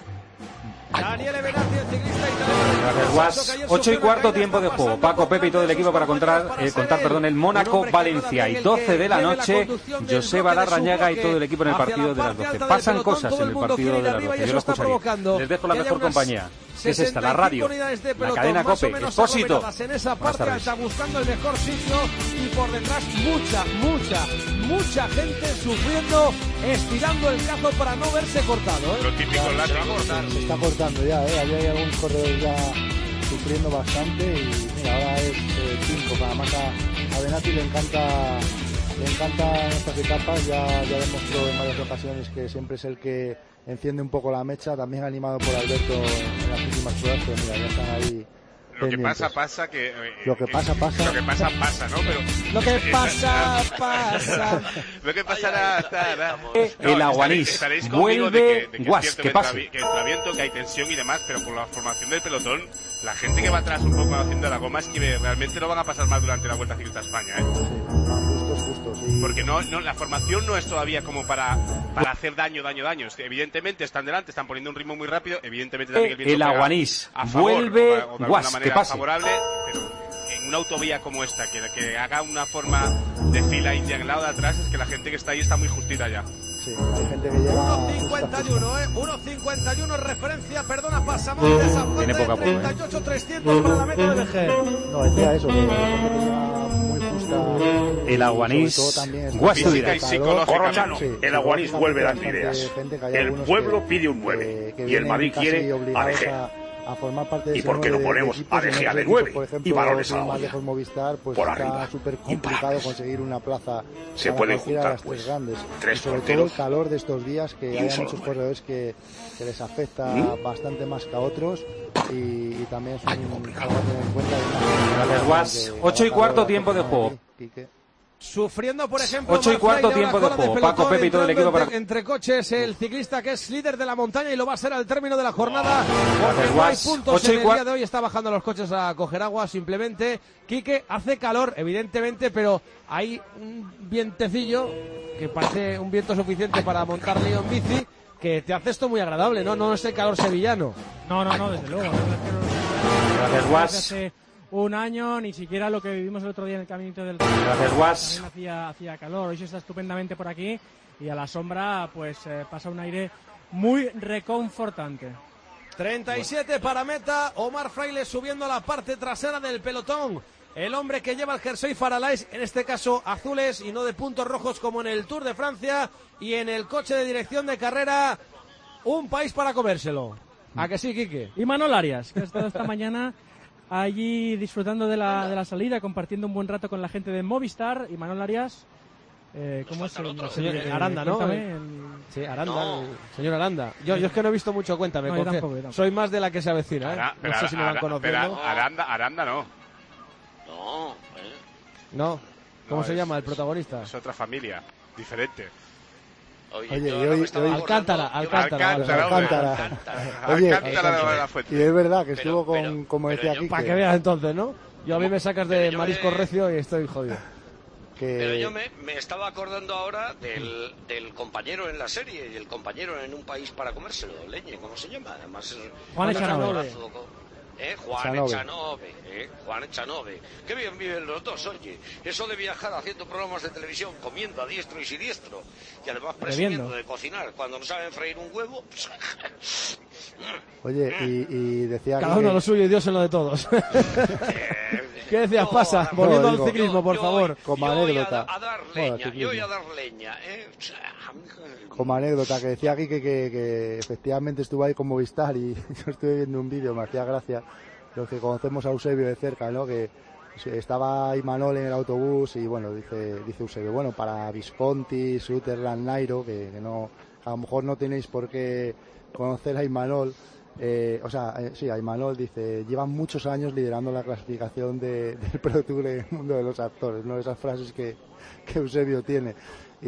Daniel Everardi, el ciclista italiano. Gracias, ocho y cuarto tiempo de juego. Paco, Pepe y todo el equipo para contar, eh, contar perdón, el Mónaco-Valencia. Y doce de la noche, Joseba Larrañaga y todo el equipo en el partido de las doce. Pasan cosas en el partido de las doce. Yo lo escucharía. Les dejo la mejor compañía. ¿Qué es esta? La radio, la cadena COPE, Expósito. En esa parte está buscando el mejor sitio y por detrás mucha, mucha, mucha gente sufriendo, estirando el cazo para no verse cortado, ¿eh? Lo típico, la se está cortando ya, ¿eh? Había hay algunos corredores ya sufriendo bastante y mira, ahora es cinco. Eh, además a, a Benati le encanta, le encanta en estas etapas, ya, ya demostró en varias ocasiones que siempre es el que enciende un poco la mecha, también animado por Alberto en las últimas pruebas, pero mira, ya están ahí. Lo que pasa, pasa que... Eh, lo que pasa, pasa. Lo que pasa, pasa, ¿no? Pero... Lo que pasa, pasa. Lo que pasará, estará... El Aguanís vuelve... Guas, ¿qué pasa? Que el traviento, que hay tensión y demás, pero por la formación del pelotón, la gente que va atrás un poco haciendo la goma es que realmente no van a pasar mal durante la Vuelta Ciclista a España, ¿eh? Justos, justos, sí. Porque no, no, la formación no es todavía como para, para hacer daño, daño, daño. Evidentemente están delante, están poniendo un ritmo muy rápido, evidentemente también el viento el Aguanís vuelve... O de Guas, manera ¿qué pasa? Favorable, pero en una autovía como esta, que, que haga una forma de fila india en el lado de atrás, es que la gente que está ahí está muy justita ya. Sí, hay gente que llega... uno cincuenta y uno, ¿eh? uno cincuenta y uno, referencia, perdona, pasamos de San Juan de treinta y ocho trescientos para la meta de B G. No, decía eso, que hay gente que llega muy justa. El Aguanís, Guasto dirá. Corrochano, sí, el Aguanís vuelve dando ideas. El pueblo pide un nueve y el Madrid quiere a De Gea. A formar parte de ¿Y por qué no ponemos de a De Gea de nueve y balones a la más olla? lejos Movistar, pues por está arriba súper complicado conseguir una plaza. Se pueden juntar las pues tres grandes. tres y sobre porteros, todo el calor de estos días, que hay muchos nueve. corredores que, que les afecta ¿Mm? bastante más que a otros y, y también es un, algo a tener en cuenta. Gracias, Guas. Ocho y cuarto tiempo de juego. Sufriendo, por ejemplo, ocho y cuarto tiempo de juego. De Paco, Pepe y todo el equipo para... entre, entre coches, el ciclista que es líder de la montaña y lo va a ser al término de la jornada. Gracias, no hay puntos en el día de hoy, está bajando los coches a coger agua simplemente. Quique, hace calor, evidentemente, pero hay un vientecillo que parece un viento suficiente para montar lío en bici, que te hace esto muy agradable, ¿no? No es el calor sevillano. No, no, no, desde luego. Gracias, Guas. un año, ni siquiera lo que vivimos el otro día en el Caminito del Rey. Gracias, Guas. Hacía, hacía calor, hoy se está estupendamente por aquí y a la sombra pues eh, pasa un aire muy reconfortante. treinta y siete para meta, Omar Fraile subiendo a la parte trasera del pelotón. El hombre que lleva el jersey Faralaes, en este caso azules y no de puntos rojos como en el Tour de Francia. Y en el coche de dirección de carrera, un país para comérselo. ¿A que sí, Quique? Y Manol Arias, que ha estado esta mañana allí disfrutando de la, de la salida, compartiendo un buen rato con la gente de Movistar. Y Manol Arias, eh, ¿cómo es? El, el señor eh, Aranda, ¿no? El... Sí, Aranda, no. el señor Aranda. Yo, yo es que no he visto mucho, cuéntame. No, yo tampoco, yo tampoco. Soy más de la que se avecina, ¿eh? Ara, no sé si me van conociendo. Pero Aranda, Aranda no. No, ¿eh? No. ¿Cómo no, se es, llama el protagonista? Es otra familia, diferente. Oye, Oye, yo y hoy, no hoy... Alcántara, Alcántara, Alcántara, Alcántara. Alcántara. Oye, Alcántara de la Fuente. Y es verdad que estuvo pero, con, pero, como decía aquí. Para que veas entonces, ¿no? Yo a mí me sacas de marisco me... recio y estoy jodido. Que... Pero yo me, me estaba acordando ahora del, del compañero en la serie y el compañero en Un país para comérselo, Leñe, ¿cómo se llama? Además, Juan Echanove. ¿Eh? Juan Echanove, ¿eh? Juan Echanove. Qué bien viven los dos, oye. Eso de viajar haciendo programas de televisión, comiendo a diestro y siniestro, y además presumiendo de cocinar cuando no saben freír un huevo. Oye, y, y decía Cada que... uno lo suyo y Dios en lo de todos. ¿Qué decías, no, pasa? Volviendo no, digo, al ciclismo, por yo, favor. Yo, como yo anécdota. Voy a, a dar leña, yo voy a dar leña, ¿eh? Como anécdota, que decía aquí que, que, que efectivamente estuvo ahí con Movistar y yo estuve viendo un vídeo, me hacía gracia, los que conocemos a Eusebio de cerca, ¿no? Que estaba Imanol en el autobús y bueno, dice, dice Eusebio, bueno, para Visconti, Sutherland, Nairo, que, que no, a lo mejor no tenéis por qué conocer a Imanol. Eh, o sea, eh, sí, Imanol dice, llevan muchos años liderando la clasificación de, del Pro Tour en el mundo de los actores, ¿no? Esas frases que, que Eusebio tiene. Y,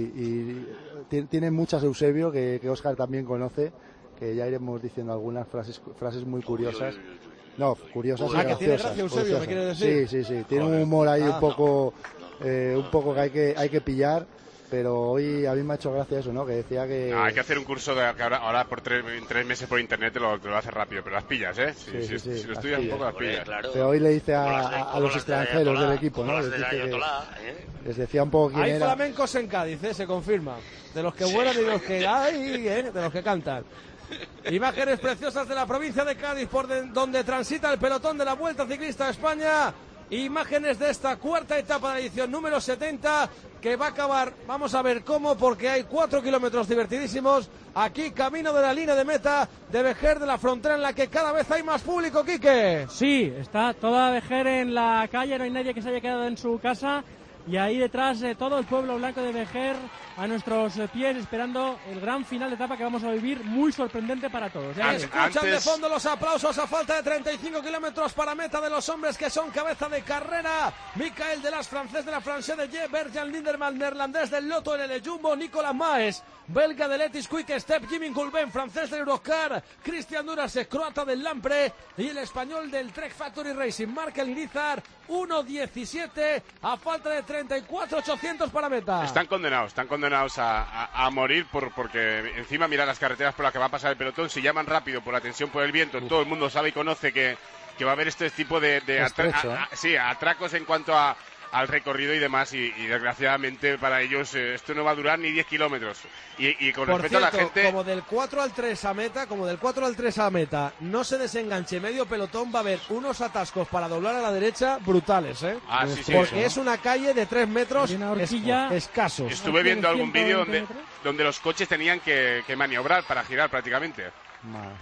y tiene muchas Eusebio que, que Óscar también conoce, que ya iremos diciendo algunas frases frases muy curiosas. No, curiosas ah, y que tiene graciosas. Gracia Eusebio, ¿me quieres decir? Sí, sí, sí. Tiene un humor ahí ah, un poco, eh, un poco que hay que hay que pillar. Pero hoy a mí me ha hecho gracia eso, ¿no? Que decía que... No, hay que hacer un curso de que ahora, ahora por tres, tres meses por internet te lo, te lo haces rápido, pero las pillas, ¿eh? Si, sí, si, sí, si lo estudias un poco, las pillas. Claro. Pero hoy le dice a, de, a, a los extranjeros de del equipo, ¿no? Les, dice que, ¿eh? les decía un poco quién hay era. Hay flamencos en Cádiz, ¿eh? Se confirma. De los que vuelan sí. y de los que hay, ¿eh? De los que cantan. Imágenes preciosas de la provincia de Cádiz, por de, donde transita el pelotón de la Vuelta Ciclista a España. Imágenes de esta cuarta etapa de la edición número setenta, que va a acabar, vamos a ver cómo, porque hay cuatro kilómetros divertidísimos, aquí camino de la línea de meta de Vejer de la Frontera, en la que cada vez hay más público, Quique. Sí, está toda Vejer en la calle, no hay nadie que se haya quedado en su casa, y ahí detrás eh, todo el pueblo blanco de Vejer a nuestros eh, pies, esperando el gran final de etapa que vamos a vivir, muy sorprendente para todos. ¿eh? Escuchan Antes... de fondo los aplausos a falta de treinta y cinco kilómetros para meta de los hombres que son cabeza de carrera. Michael Delas, francés de la France de Ye, Berjan Linderman, neerlandés del Lotto en el Jumbo, Nicolas Maes, belga de Letis Quick Step, Jimmy Coulben, francés del Eurocar, Cristian Duras, croata del Lampre, y el español del Trek Factory Racing, Markel Irizar, uno diecisiete a falta de treinta y cuatro ochocientos para meta. Están condenados, están condenados a, a, a morir por, porque encima mira las carreteras por las que va a pasar el pelotón, si llaman rápido por la tensión por el viento, Uf. todo el mundo sabe y conoce que, que va a haber este tipo de, de atra estrecho, a, ¿eh? a, sí, atracos en cuanto a al recorrido y demás, y, y desgraciadamente para ellos eh, esto no va a durar ni diez kilómetros. Y, y con Por respecto cierto, a la gente... como del cuatro al tres a meta, como del cuatro al tres a meta, no se desenganche medio pelotón, va a haber unos atascos para doblar a la derecha brutales, ¿eh? Ah, sí, sí, porque eso, es una calle de tres metros una horquilla es, escasos. Estuve viendo algún vídeo donde, donde los coches tenían que, que maniobrar para girar prácticamente. Madre.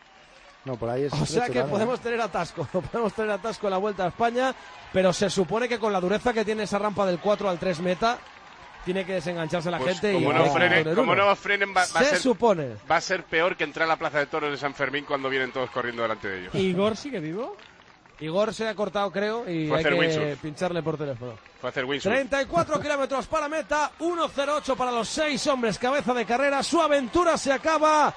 No, por ahí es o sea que podemos tener atasco, podemos tener atasco en la Vuelta a España, pero se supone que con la dureza que tiene esa rampa del cuatro al tres meta, tiene que desengancharse la pues gente. Como, y no, frenen, como no frenen, va, va, se a ser, supone. va a ser peor que entrar a la Plaza de Toros de San Fermín cuando vienen todos corriendo delante de ellos. ¿Igor sigue vivo? Igor se ha cortado, creo, y Fue hay que windsurf. pincharle por teléfono. Fue a hacer windsurf. treinta y cuatro kilómetros para meta, uno cero ocho para los seis hombres cabeza de carrera. Su aventura se acaba.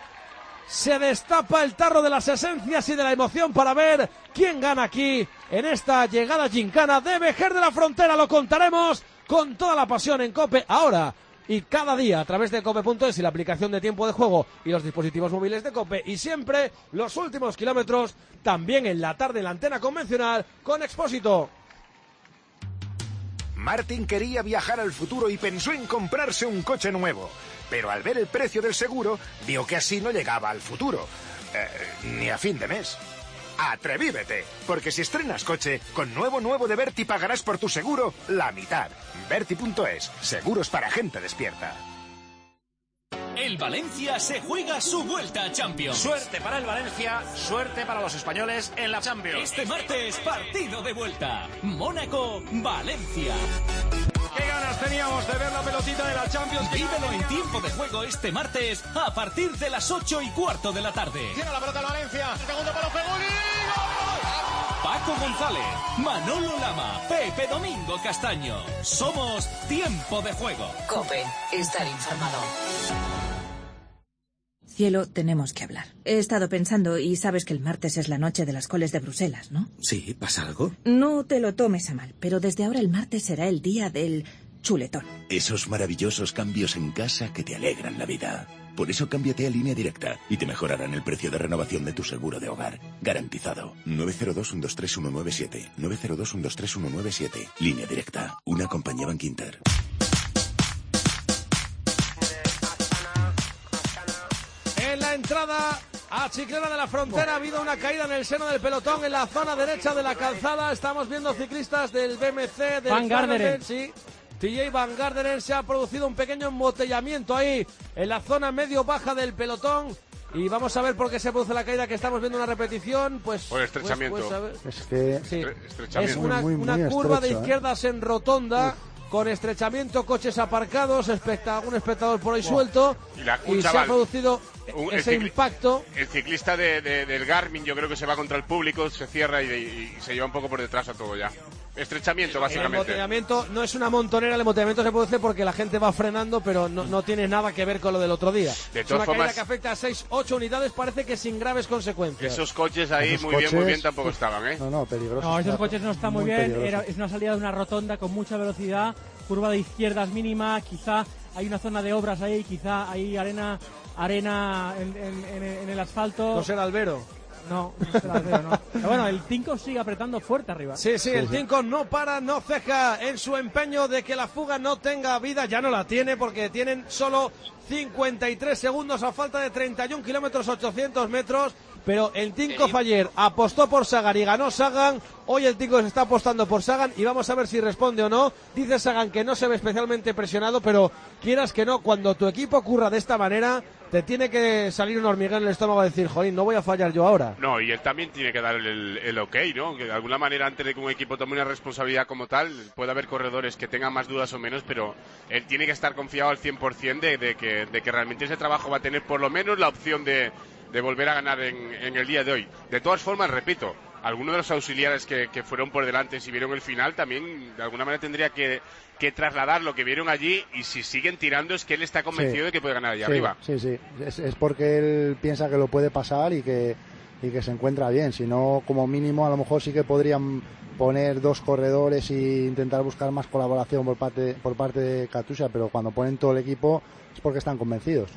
Se destapa el tarro de las esencias y de la emoción para ver quién gana aquí en esta llegada gincana de Vejer de la Frontera. Lo contaremos con toda la pasión en COPE. Ahora, y cada día a través de cope punto es y la aplicación de tiempo de juego y los dispositivos móviles de Cope, y siempre los últimos kilómetros también en la tarde en la antena convencional con Expósito. Martin quería viajar al futuro y pensó en comprarse un coche nuevo, pero al ver el precio del seguro vio que así no llegaba al futuro, eh, ni a fin de mes. ¡Atrevívete! Porque si estrenas coche, con nuevo nuevo de Berti pagarás por tu seguro la mitad. Berti punto es, seguros para gente despierta. El Valencia se juega su vuelta a Champions. Suerte para el Valencia, suerte para los españoles en la Champions. Este martes, partido de vuelta. Mónaco-Valencia. ¡Qué ganas teníamos de ver la pelotita de la Champions! Vívelo en tiempo de juego este martes a partir de las ocho y cuarto de la tarde. Tiene la pelota el Valencia. Segundo palo, Feguli. Paco González, Manolo Lama, Pepe Domingo Castaño. Somos Tiempo de Juego. COPE, estar informado. Cielo, tenemos que hablar. He estado pensando y sabes que el martes es la noche de las coles de Bruselas, ¿no? Sí, ¿pasa algo? No te lo tomes a mal, pero desde ahora el martes será el día del chuletón. Esos maravillosos cambios en casa que te alegran la vida. Por eso cámbiate a Línea Directa y te mejorarán el precio de renovación de tu seguro de hogar. Garantizado. nueve cero dos, uno dos tres, uno nueve siete. nueve cero dos, uno dos tres, uno nueve siete. Línea Directa. Una compañía Bankinter. En la entrada a Chiclana de la Frontera ha habido una caída en el seno del pelotón en la zona derecha de la calzada. Estamos viendo ciclistas del B M C, del Van Garderen. Sí, T J Van Garderen. Se ha producido un pequeño embotellamiento ahí en la zona medio-baja del pelotón. Y vamos a ver por qué se produce la caída, que estamos viendo una repetición. Pues por estrechamiento. Pues, pues, es que sí. estrechamiento. Es una, muy, muy, una muy curva estrecho, de izquierdas en rotonda. Uf. Con estrechamiento, coches aparcados, especta algún espectador por ahí wow. suelto. Y, la, y chaval, se ha producido un, ese el impacto. El ciclista de, de, del Garmin, yo creo que se va contra el público, se cierra y, y, y se lleva un poco por detrás a todo ya. Estrechamiento, básicamente. El embotellamiento no es una montonera, el embotellamiento se produce porque la gente va frenando, pero no, no tiene nada que ver con lo del otro día. De es una formas, caída que afecta a seis ocho unidades, parece que sin graves consecuencias. Esos coches ahí esos muy coches, bien, muy bien tampoco estaban, ¿eh? No, no, peligrosos. No, esos coches no están muy, muy bien. Era, es una salida de una rotonda con mucha velocidad, curva de izquierdas mínima, quizá hay una zona de obras ahí, quizá hay arena arena en, en, en, en el asfalto. No será Albero. No, no será Albero, no. Pero bueno, el Tinko sigue apretando fuerte arriba. Sí, sí, el Tinko no para, no ceja en su empeño de que la fuga no tenga vida. Ya no la tiene porque tienen solo cincuenta y tres segundos a falta de treinta y un kilómetros, ochocientos metros. Pero el Tinko Faller apostó por Sagan y ganó Sagan. Hoy el Tinko se está apostando por Sagan y vamos a ver si responde o no. Dice Sagan que no se ve especialmente presionado, pero quieras que no, cuando tu equipo ocurra de esta manera, te tiene que salir un hormiguero en el estómago y decir, jolín, no voy a fallar yo ahora. No, y él también tiene que dar el, el ok, ¿no? Que de alguna manera, antes de que un equipo tome una responsabilidad como tal, puede haber corredores que tengan más dudas o menos, pero él tiene que estar confiado al cien por ciento de, de, que, de que realmente ese trabajo va a tener por lo menos la opción de, de volver a ganar en, en el día de hoy. De todas formas, repito, algunos de los auxiliares que, que fueron por delante, si vieron el final, también de alguna manera tendría que, que trasladar lo que vieron allí, y si siguen tirando es que él está convencido sí, de que puede ganar allá sí, arriba. Sí, sí, es, es porque él piensa que lo puede pasar y que, y que se encuentra bien. Si no, como mínimo, a lo mejor sí que podrían poner dos corredores e intentar buscar más colaboración por parte, por parte de Katusha, pero cuando ponen todo el equipo es porque están convencidos.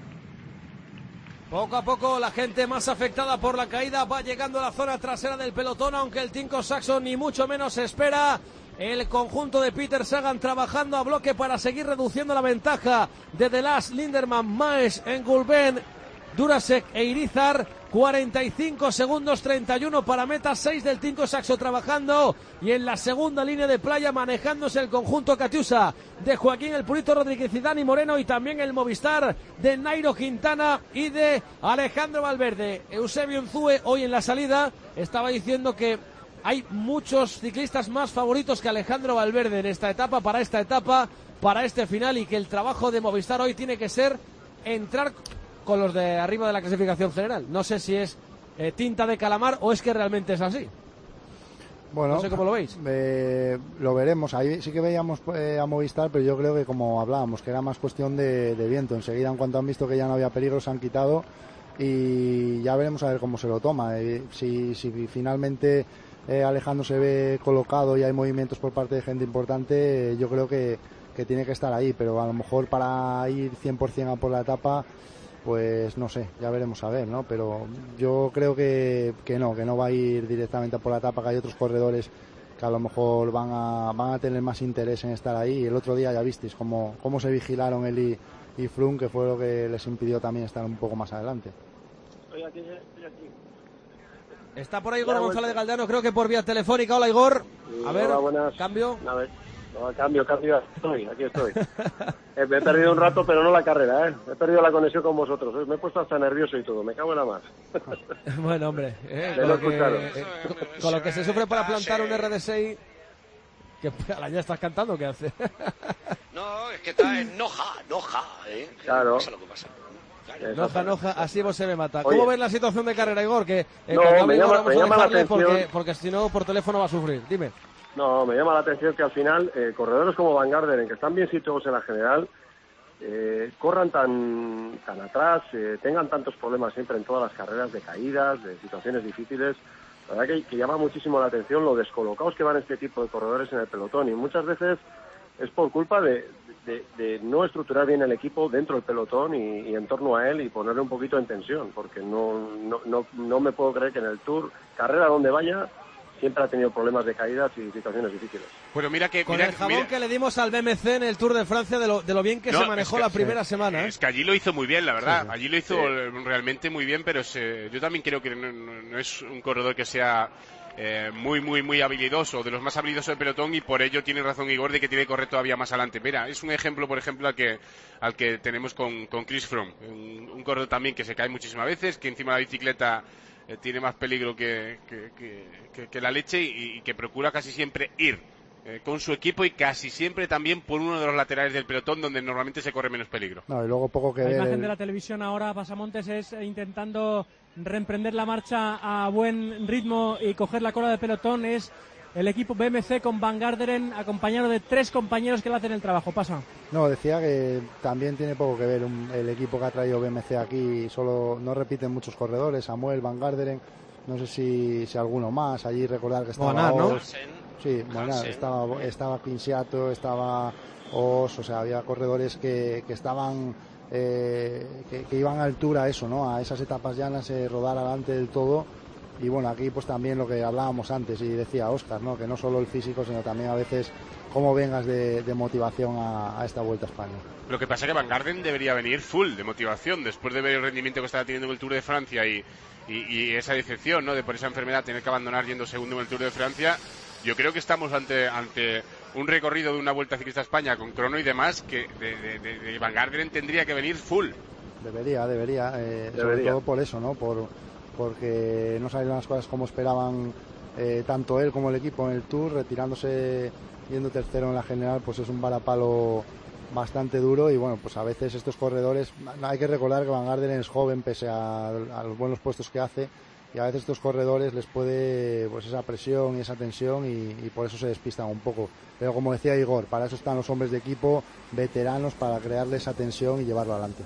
Poco a poco la gente más afectada por la caída va llegando a la zona trasera del pelotón, aunque el Tinko Saxon ni mucho menos espera. El conjunto de Peter Sagan trabajando a bloque para seguir reduciendo la ventaja de The Last, Linderman, Maes, Engulben, Durasek e Irizar. cuarenta y cinco segundos, treinta y uno para meta, seis del Tinko Saxo trabajando, y en la segunda línea de playa manejándose el conjunto Katusha de Joaquín El Purito Rodríguez y Dani Moreno, y también el Movistar de Nairo Quintana y de Alejandro Valverde. Eusebio Unzue hoy en la salida estaba diciendo que hay muchos ciclistas más favoritos que Alejandro Valverde en esta etapa, para esta etapa, para este final, y que el trabajo de Movistar hoy tiene que ser entrar con los de arriba de la clasificación general. No sé si es eh, tinta de calamar o es que realmente es así. Bueno, no sé cómo lo veis. Eh, lo veremos. Ahí sí que veíamos eh, a Movistar, pero yo creo que, como hablábamos, que era más cuestión de, de viento. Enseguida, en cuanto han visto que ya no había peligro, se han quitado, y ya veremos a ver cómo se lo toma. Eh, si, si finalmente eh, Alejandro se ve colocado y hay movimientos por parte de gente importante, eh, yo creo que que tiene que estar ahí, pero a lo mejor para ir cien por ciento a por la etapa, pues no sé, ya veremos a ver, ¿no? Pero yo creo que, que no, que no va a ir directamente a por la etapa, que hay otros corredores que a lo mejor van a, van a tener más interés en estar ahí. Y el otro día ya visteis cómo, cómo se vigilaron él y, y Froome, que fue lo que les impidió también estar un poco más adelante. Estoy aquí, estoy aquí. Está por ahí Igor González de Galdeano, creo que por vía telefónica. Hola, Igor. A ver, hola, buenas. cambio. A ver. No, cambio, cambio, aquí estoy, aquí estoy. eh, me he perdido un rato, pero no la carrera, ¿eh? He perdido la conexión con vosotros, ¿eh? Me he puesto hasta nervioso y todo, me cago en la más. Bueno, hombre, eh, con, lo que, eh, con lo que se sufre para plantar un R D seis, que ya estás cantando, ¿qué hace? No, es que está en noja, noja, ¿eh? Claro. Pasa lo que pasa. Noja, noja, así vos se me mata. Oye, ¿cómo ves la situación de carrera, Igor? Que eh, no, me llama, me llama la atención porque, porque si no por teléfono va a sufrir. Dime. No, me llama la atención que al final eh, corredores como Van Garderen, que están bien situados en la general, eh, corran tan tan atrás, eh, tengan tantos problemas siempre en todas las carreras de caídas, de situaciones difíciles. La verdad que, que llama muchísimo la atención lo descolocados que van este tipo de corredores en el pelotón, y muchas veces es por culpa de, de, de no estructurar bien el equipo dentro del pelotón y, y en torno a él, y ponerle un poquito en tensión, porque no, no, no, no me puedo creer que en el Tour, carrera donde vaya, siempre ha tenido problemas de caídas y situaciones difíciles. Bueno, mira que... Con mira, el jabón mira... que le dimos al B M C en el Tour de Francia, de lo, de lo bien que no, se manejó es que, la primera sí, semana. ¿eh? Es que allí lo hizo muy bien, la verdad. Sí, allí lo hizo sí. realmente muy bien, pero se, yo también creo que no, no, no es un corredor que sea eh, muy, muy, muy habilidoso, de los más habilidosos del pelotón, y por ello tiene razón Igor de que tiene que correr todavía más adelante. Mira, es un ejemplo, por ejemplo, al que, al que tenemos con, con Chris Froome. Un, un corredor también que se cae muchísimas veces, que encima de la bicicleta eh, tiene más peligro que, que, que, que, que la leche, y, y que procura casi siempre ir eh, con su equipo, y casi siempre también por uno de los laterales del pelotón, donde normalmente se corre menos peligro. No, y luego poco que la ver imagen el... de la televisión ahora, Pasamontes, es intentando reemprender la marcha a buen ritmo y coger la cola de pelotón. Es el equipo B M C con Van Garderen, acompañado de tres compañeros que le hacen el trabajo. Pasa. No, decía que también tiene poco que ver un, el equipo que ha traído B M C aquí. Solo no repiten muchos corredores. Samuel, Van Garderen, no sé si, si alguno más. Allí recordar que estaba Monar, ¿no? Os, sí, Monar, estaba, estaba Pinciato, estaba Os, o sea, había corredores que, que estaban eh, que, que iban a altura a eso, ¿no? A esas etapas llanas, eh, rodar adelante del todo. Y bueno, aquí pues también lo que hablábamos antes, y decía Óscar, ¿no? Que no solo el físico, sino también a veces cómo vengas de, de motivación a, a esta Vuelta a España. Lo que pasa es que Van Garderen debería venir full de motivación, después de ver el rendimiento que estaba teniendo en el Tour de Francia y, y, y esa decepción, ¿no? De por esa enfermedad tener que abandonar yendo segundo en el Tour de Francia. Yo creo que estamos ante ante un recorrido de una Vuelta Ciclista a España con crono y demás, que de, de, de, de Van Garderen tendría que venir full. Debería, debería, eh, debería. sobre todo por eso, ¿no? Por porque no salieron las cosas como esperaban eh, tanto él como el equipo en el Tour, retirándose yendo tercero en la general, pues es un varapalo bastante duro. Y bueno, pues a veces estos corredores, hay que recordar que Van Garderen es joven pese a, a los buenos puestos que hace, y a veces estos corredores les puede pues esa presión y esa tensión, y, y por eso se despistan un poco. Pero como decía Igor, para eso están los hombres de equipo veteranos, para crearle esa tensión y llevarlo adelante.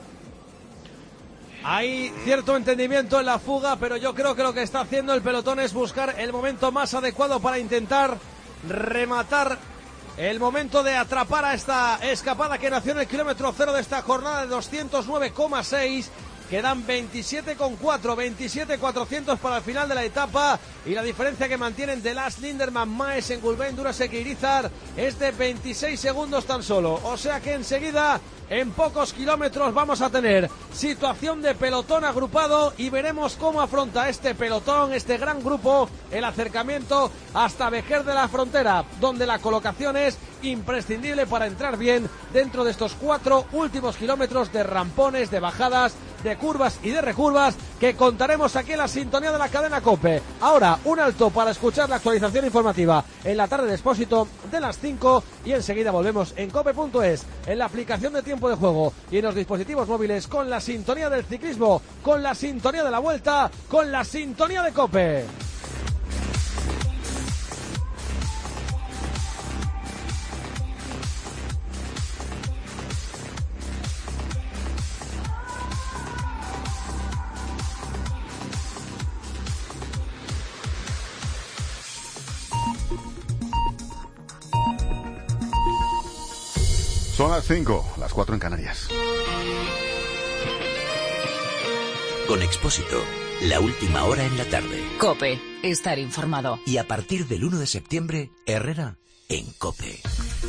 Hay cierto entendimiento en la fuga, pero yo creo que lo que está haciendo el pelotón es buscar el momento más adecuado para intentar rematar el momento de atrapar a esta escapada que nació en el kilómetro cero de esta jornada de doscientos nueve coma seis. Quedan veintisiete coma cuatro, veintisiete cuatrocientos para el final de la etapa, y la diferencia que mantienen de Lars Linderman, Maes, Engulben, Durasek e Irizar es de veintiséis segundos tan solo. O sea que enseguida, en pocos kilómetros, vamos a tener situación de pelotón agrupado, y veremos cómo afronta este pelotón, este gran grupo, el acercamiento hasta Vejer de la Frontera, donde la colocación es imprescindible para entrar bien dentro de estos cuatro últimos kilómetros de rampones, de bajadas, de curvas y de recurvas, que contaremos aquí en la sintonía de la cadena COPE. Ahora, un alto para escuchar la actualización informativa en la tarde de Expósito de las cinco, y enseguida volvemos en cope punto es, en la aplicación de tiempo de juego y en los dispositivos móviles, con la sintonía del ciclismo, con la sintonía de la Vuelta, con la sintonía de COPE. Son las cinco, las cuatro en Canarias. Con Expósito, la última hora en la tarde. COPE, estar informado. Y a partir del uno de septiembre, Herrera en COPE.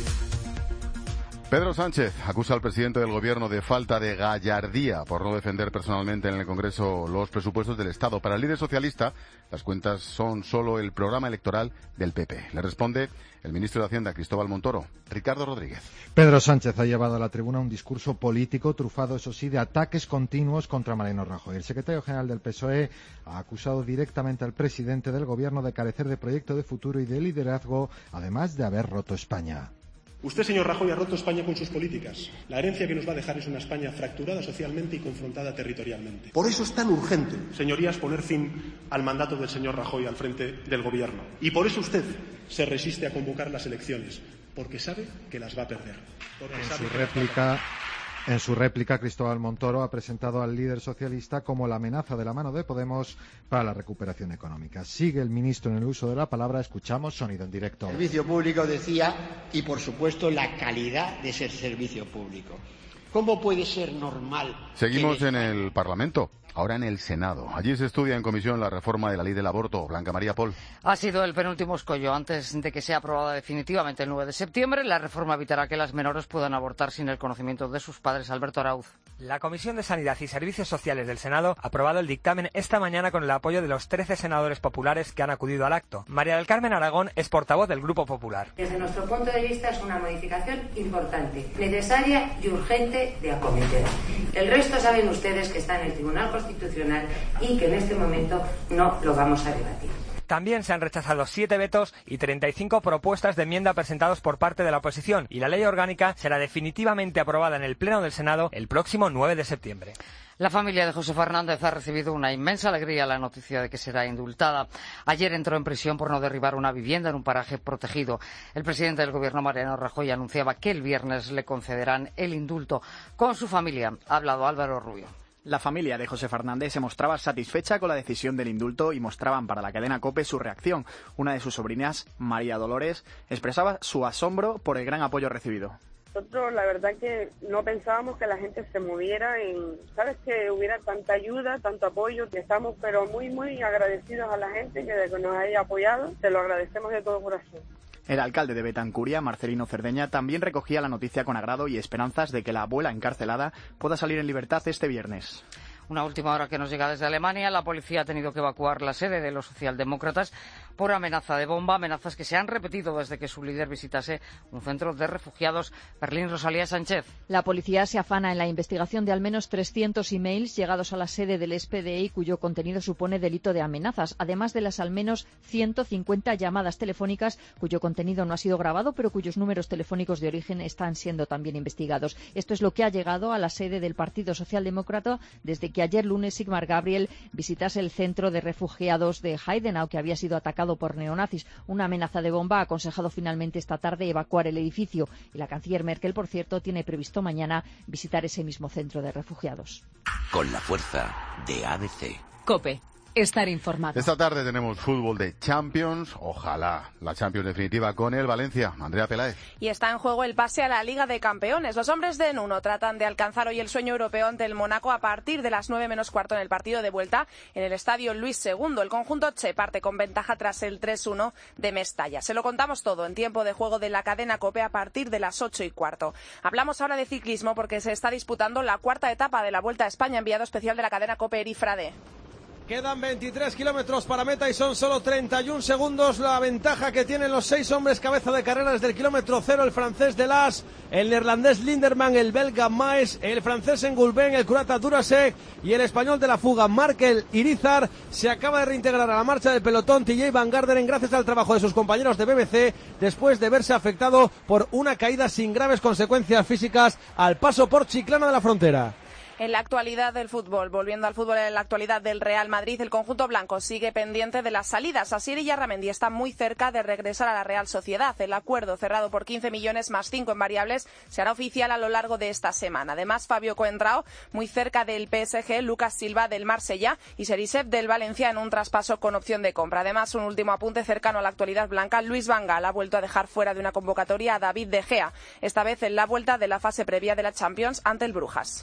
Pedro Sánchez acusa al presidente del gobierno de falta de gallardía por no defender personalmente en el Congreso los presupuestos del Estado. Para el líder socialista, las cuentas son solo el programa electoral del P P. Le responde el ministro de Hacienda, Cristóbal Montoro. Ricardo Rodríguez. Pedro Sánchez ha llevado a la tribuna un discurso político trufado, eso sí, de ataques continuos contra Mariano Rajoy. El secretario general del P S O E ha acusado directamente al presidente del gobierno de carecer de proyecto de futuro y de liderazgo, además de haber roto España. Usted, señor Rajoy, ha roto España con sus políticas. La herencia que nos va a dejar es una España fracturada socialmente y confrontada territorialmente. Por eso es tan urgente, señorías, poner fin al mandato del señor Rajoy al frente del Gobierno. Y por eso usted se resiste a convocar las elecciones, porque sabe que las va a perder. En su réplica... En su réplica, Cristóbal Montoro ha presentado al líder socialista como la amenaza de la mano de Podemos para la recuperación económica. Sigue el ministro en el uso de la palabra. Escuchamos sonido en directo. Servicio público, decía, y por supuesto la calidad de ese servicio público. ¿Cómo puede ser normal? Seguimos en el Parlamento. Ahora en el Senado. Allí se estudia en comisión la reforma de la ley del aborto. Blanca María Pol. Ha sido el penúltimo escollo. Antes de que sea aprobada definitivamente el nueve de septiembre, la reforma evitará que las menores puedan abortar sin el conocimiento de sus padres. Alberto Arauz. La Comisión de Sanidad y Servicios Sociales del Senado ha aprobado el dictamen esta mañana con el apoyo de los trece senadores populares que han acudido al acto. María del Carmen Aragón es portavoz del Grupo Popular. Desde nuestro punto de vista es una modificación importante, necesaria y urgente de acometer. El resto saben ustedes que está en el Tribunal Constitucional y que en este momento no lo vamos a debatir. También se han rechazado siete vetos y treinta y cinco propuestas de enmienda presentados por parte de la oposición, y la ley orgánica será definitivamente aprobada en el Pleno del Senado el próximo nueve de septiembre. La familia de José Fernández ha recibido una inmensa alegría la noticia de que será indultada. Ayer entró en prisión por no derribar una vivienda en un paraje protegido. El presidente del gobierno, Mariano Rajoy, anunciaba que el viernes le concederán el indulto. Con su familia ha hablado Álvaro Rubio. La familia de José Fernández se mostraba satisfecha con la decisión del indulto y mostraban para la cadena COPE su reacción. Una de sus sobrinas, María Dolores, expresaba su asombro por el gran apoyo recibido. Nosotros la verdad que no pensábamos que la gente se moviera en, sabes, que hubiera tanta ayuda, tanto apoyo, que estamos pero muy muy agradecidos a la gente que, que nos haya apoyado, te lo agradecemos de todo corazón. El alcalde de Betancuria, Marcelino Cerdeña, también recogía la noticia con agrado y esperanzas de que la abuela encarcelada pueda salir en libertad este viernes. Una última hora que nos llega desde Alemania. La policía ha tenido que evacuar la sede de los socialdemócratas por amenaza de bomba, amenazas que se han repetido desde que su líder visitase un centro de refugiados. Berlín, Rosalía Sánchez. La policía se afana en la investigación de al menos trescientos emails llegados a la sede del S P D y cuyo contenido supone delito de amenazas, además de las al menos ciento cincuenta llamadas telefónicas cuyo contenido no ha sido grabado, pero cuyos números telefónicos de origen están siendo también investigados. Esto es lo que ha llegado a la sede del Partido Socialdemócrata desde que que ayer lunes Sigmar Gabriel visitase el centro de refugiados de Heidenau, que había sido atacado por neonazis. Una amenaza de bomba ha aconsejado finalmente esta tarde evacuar el edificio. Y la canciller Merkel, por cierto, tiene previsto mañana visitar ese mismo centro de refugiados. Con la fuerza de A B C. COPE. Estar informado. Esta tarde tenemos fútbol de Champions. Ojalá la Champions definitiva con el Valencia. Andrea Peláez. Y está en juego el pase a la Liga de Campeones. Los hombres de Nuno tratan de alcanzar hoy el sueño europeo ante el Mónaco a partir de las nueve menos cuarto en el partido de vuelta en el estadio Luis segundo. El conjunto che parte con ventaja tras el tres uno de Mestalla. Se lo contamos todo en tiempo de juego de la cadena COPE a partir de las ocho y cuarto. Hablamos ahora de ciclismo porque se está disputando la cuarta etapa de la Vuelta a España, enviado especial de la cadena COPE, Eri Frade. Quedan veintitrés kilómetros para meta y son solo treinta y un segundos la ventaja que tienen los seis hombres cabeza de carrera desde el kilómetro cero, el francés Delas, el neerlandés Linderman, el belga Maes, el francés Engulben, el croata Durasek y el español de la fuga Markel Irizar. Se acaba de reintegrar a la marcha del pelotón T J Van Garderen gracias al trabajo de sus compañeros de B B C después de verse afectado por una caída sin graves consecuencias físicas al paso por Chiclana de la Frontera. En la actualidad del fútbol, volviendo al fútbol en la actualidad del Real Madrid, el conjunto blanco sigue pendiente de las salidas. Asier Illarramendi está muy cerca de regresar a la Real Sociedad. El acuerdo, cerrado por quince millones más cinco en variables, se hará oficial a lo largo de esta semana. Además, Fabio Coentrao, muy cerca del P S G, Lucas Silva del Marsella y Serisev del Valencia en un traspaso con opción de compra. Además, un último apunte cercano a la actualidad blanca, Luis Van Gaal ha vuelto a dejar fuera de una convocatoria a David De Gea, esta vez en la vuelta de la fase previa de la Champions ante el Brujas.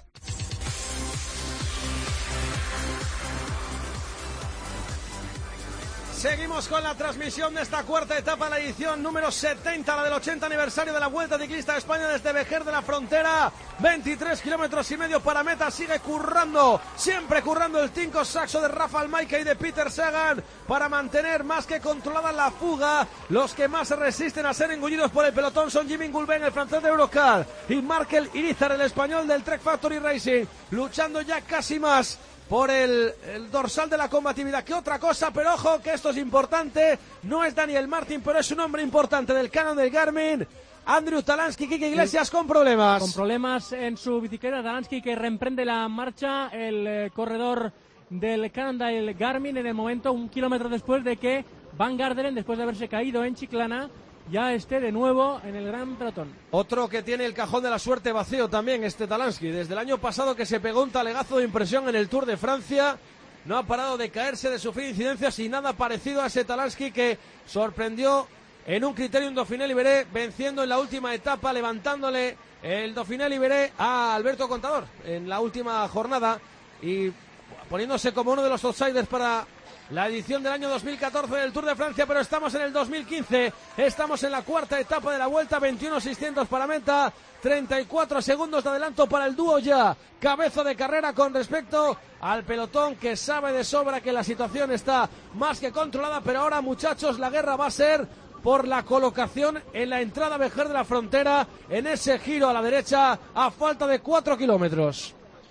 Seguimos con la transmisión de esta cuarta etapa, la edición número setenta, la del ochenta aniversario de la Vuelta Ciclista de España desde Vejer de la Frontera. veintitrés kilómetros y medio para meta, sigue currando, siempre currando el cinco saxo de Rafa Almaika y de Peter Sagan para mantener más que controlada la fuga. Los que más se resisten a ser engullidos por el pelotón son Jimmy Goulben, el francés de Eurocar, y Markel Irizar, el español del Trek Factory Racing, luchando ya casi más por el, el dorsal de la combatividad que otra cosa, pero ojo que esto es importante, no es Daniel Martin, pero es un hombre importante del canon del Garmin, Andrew Talansky. Quique Iglesias con problemas. Con problemas en su bicicleta, Talansky que reemprende la marcha, el eh, corredor del canon del Garmin en el momento, un kilómetro después de que Van Garderen, después de haberse caído en Chiclana, ya esté de nuevo en el gran pelotón. Otro que tiene el cajón de la suerte vacío también, este Talansky. Desde el año pasado que se pegó un talegazo de impresión en el Tour de Francia, no ha parado de caerse, de sufrir incidencias y nada parecido a ese Talansky que sorprendió en un Criterium Dauphiné Libéré, venciendo en la última etapa, levantándole el Dauphiné Libéré a Alberto Contador en la última jornada y poniéndose como uno de los outsiders para la edición del año dos mil catorce del Tour de Francia, pero estamos en el dos mil quince, estamos en la cuarta etapa de la Vuelta, veintiuno seiscientos para meta, treinta y cuatro segundos de adelanto para el dúo ya, cabeza de carrera con respecto al pelotón que sabe de sobra que la situación está más que controlada, pero ahora muchachos la guerra va a ser por la colocación en la entrada Vejer de la Frontera, en ese giro a la derecha a falta de cuatro kilómetros.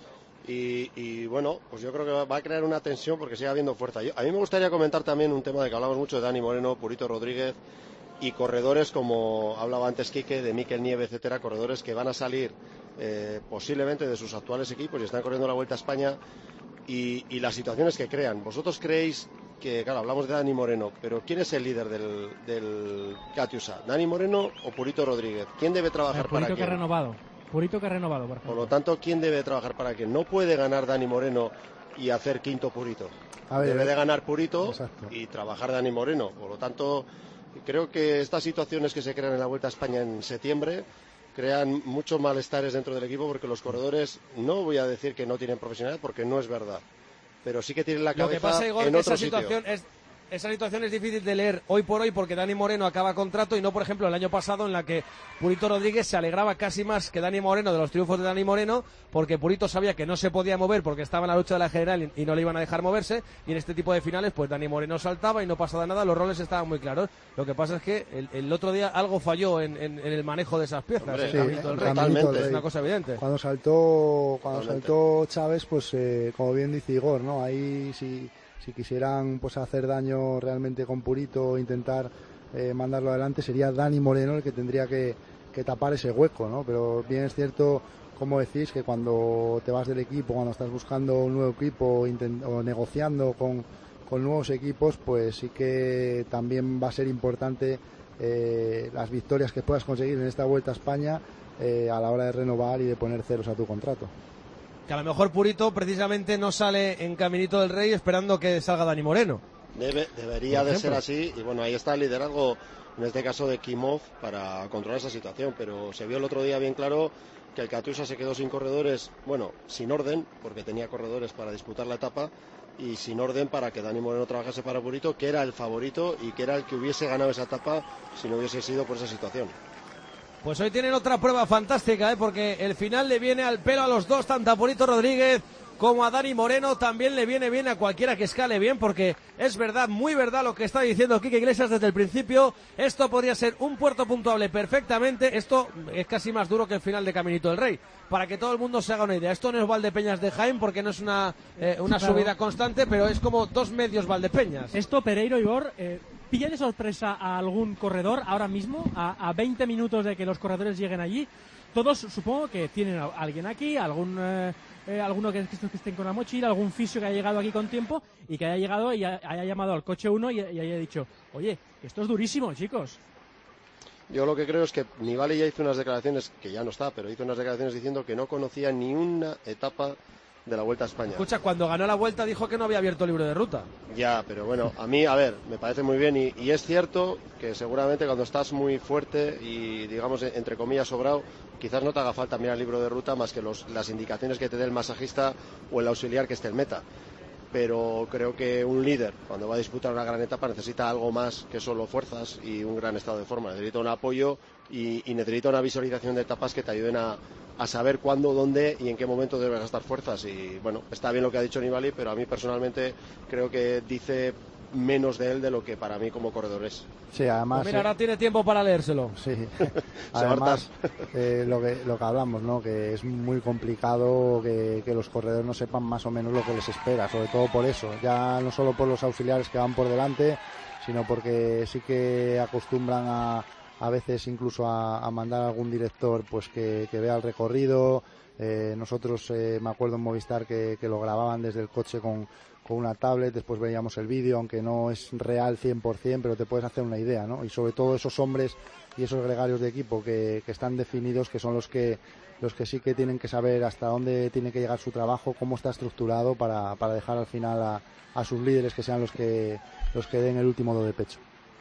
Y, y bueno, pues yo creo que va a crear una tensión porque sigue habiendo fuerza. Yo, a mí me gustaría comentar también un tema de que hablamos mucho de Dani Moreno, Purito Rodríguez y corredores como hablaba antes Quique, de Mikel Nieve, etcétera, corredores que van a salir eh, posiblemente de sus actuales equipos y están corriendo la Vuelta a España y, y las situaciones que crean. ¿Vosotros creéis que, claro, hablamos de Dani Moreno, pero ¿quién es el líder del, del Catiusa? ¿Dani Moreno o Purito Rodríguez? ¿Quién debe trabajar para quién? Que ha renovado. Purito que ha renovado, por, por lo tanto, ¿quién debe trabajar para quién? No puede ganar Dani Moreno y hacer quinto Purito. A ver, debe de ganar Purito exacto. Y trabajar Dani Moreno. Por lo tanto, creo que estas situaciones que se crean en la Vuelta a España en septiembre crean muchos malestares dentro del equipo porque los corredores, no voy a decir que no tienen profesionalidad porque no es verdad, pero sí que tienen la cabeza Lo que pasa, Igor, en que otro esa situación sitio. Es... Esa situación es difícil de leer hoy por hoy porque Dani Moreno acaba contrato y no, por ejemplo, el año pasado en la que Purito Rodríguez se alegraba casi más que Dani Moreno de los triunfos de Dani Moreno porque Purito sabía que no se podía mover porque estaba en la lucha de la general y no le iban a dejar moverse y en este tipo de finales pues Dani Moreno saltaba y no pasaba nada, los roles estaban muy claros. Lo que pasa es que el, el otro día algo falló en, en, en el manejo de esas piezas. Hombre, el sí, Caminito del Rey. Totalmente. Es una cosa evidente. Cuando saltó, cuando saltó Chávez, pues eh, como bien dice Igor, ¿no? Ahí sí... Si quisieran pues hacer daño realmente con Purito, intentar eh, mandarlo adelante, sería Dani Moreno el que tendría que, que tapar ese hueco, ¿no? Pero bien es cierto, como decís, que cuando te vas del equipo, cuando estás buscando un nuevo equipo intent- o negociando con, con nuevos equipos, pues sí que también va a ser importante eh, las victorias que puedas conseguir en esta Vuelta a España eh, a la hora de renovar y de poner ceros a tu contrato. Que a lo mejor Purito precisamente no sale en Caminito del Rey esperando que salga Dani Moreno. Debe, debería de ser así y bueno, ahí está el liderazgo en este caso de Kimov para controlar esa situación, pero se vio el otro día bien claro que el Katusha se quedó sin corredores, bueno, sin orden, porque tenía corredores para disputar la etapa y sin orden para que Dani Moreno trabajase para Purito, que era el favorito y que era el que hubiese ganado esa etapa si no hubiese sido por esa situación. Pues hoy tienen otra prueba fantástica, ¿eh? Porque el final le viene al pelo a los dos, tanto a Purito Rodríguez como a Dani Moreno. También le viene bien a cualquiera que escale bien, porque es verdad, muy verdad lo que está diciendo Quique Iglesias desde el principio. Esto podría ser un puerto puntuable perfectamente. Esto es casi más duro que el final de Caminito del Rey, para que todo el mundo se haga una idea. Esto no es Valdepeñas de Jaén, porque no es una, eh, una claro. subida constante, pero es como dos medios Valdepeñas. Esto, Pereiro, Igor... Eh... ¿Pilla de sorpresa a algún corredor ahora mismo, a, a veinte minutos de que los corredores lleguen allí? Todos supongo que tienen a alguien aquí, algún eh, eh, alguno que, que, que estén con la mochila, algún fisio que haya llegado aquí con tiempo y que haya llegado y haya, haya llamado al coche uno y, y haya dicho, oye, esto es durísimo, chicos. Yo lo que creo es que Nibali ya hizo unas declaraciones, que ya no está, pero hizo unas declaraciones diciendo que no conocía ni una etapa de la Vuelta a España. Escucha, cuando ganó la Vuelta dijo que no había abierto el libro de ruta. Ya, pero bueno, a mí, a ver, me parece muy bien y, y es cierto que seguramente cuando estás muy fuerte y, digamos, entre comillas, sobrado, quizás no te haga falta mirar el libro de ruta más que los, las indicaciones que te dé el masajista o el auxiliar que esté en meta. Pero creo que un líder, cuando va a disputar una gran etapa, necesita algo más que solo fuerzas y un gran estado de forma. Necesita un apoyo y, y necesita una visualización de etapas que te ayuden a, a saber cuándo, dónde y en qué momento debes gastar fuerzas. Y bueno, está bien lo que ha dicho Nibali, pero a mí personalmente creo que dice menos de él de lo que para mí como corredor es. Sí, además... Pues mira, ahora tiene tiempo para leérselo. Sí, además eh, lo, que, lo que hablamos, ¿no? Que es muy complicado que, que los corredores no sepan más o menos lo que les espera, sobre todo por eso, ya no solo por los auxiliares que van por delante, sino porque sí que acostumbran a, a veces incluso a, a mandar a algún director pues que, que vea el recorrido. Eh, nosotros eh, me acuerdo en Movistar que, que lo grababan desde el coche con con una tablet, después veíamos el vídeo, aunque no es real cien por ciento, pero te puedes hacer una idea, ¿no? Y sobre todo esos hombres y esos gregarios de equipo que, que están definidos, que son los que los que sí que tienen que saber hasta dónde tiene que llegar su trabajo, cómo está estructurado para, para dejar al final a, a sus líderes que sean los que los que den el último do de pecho.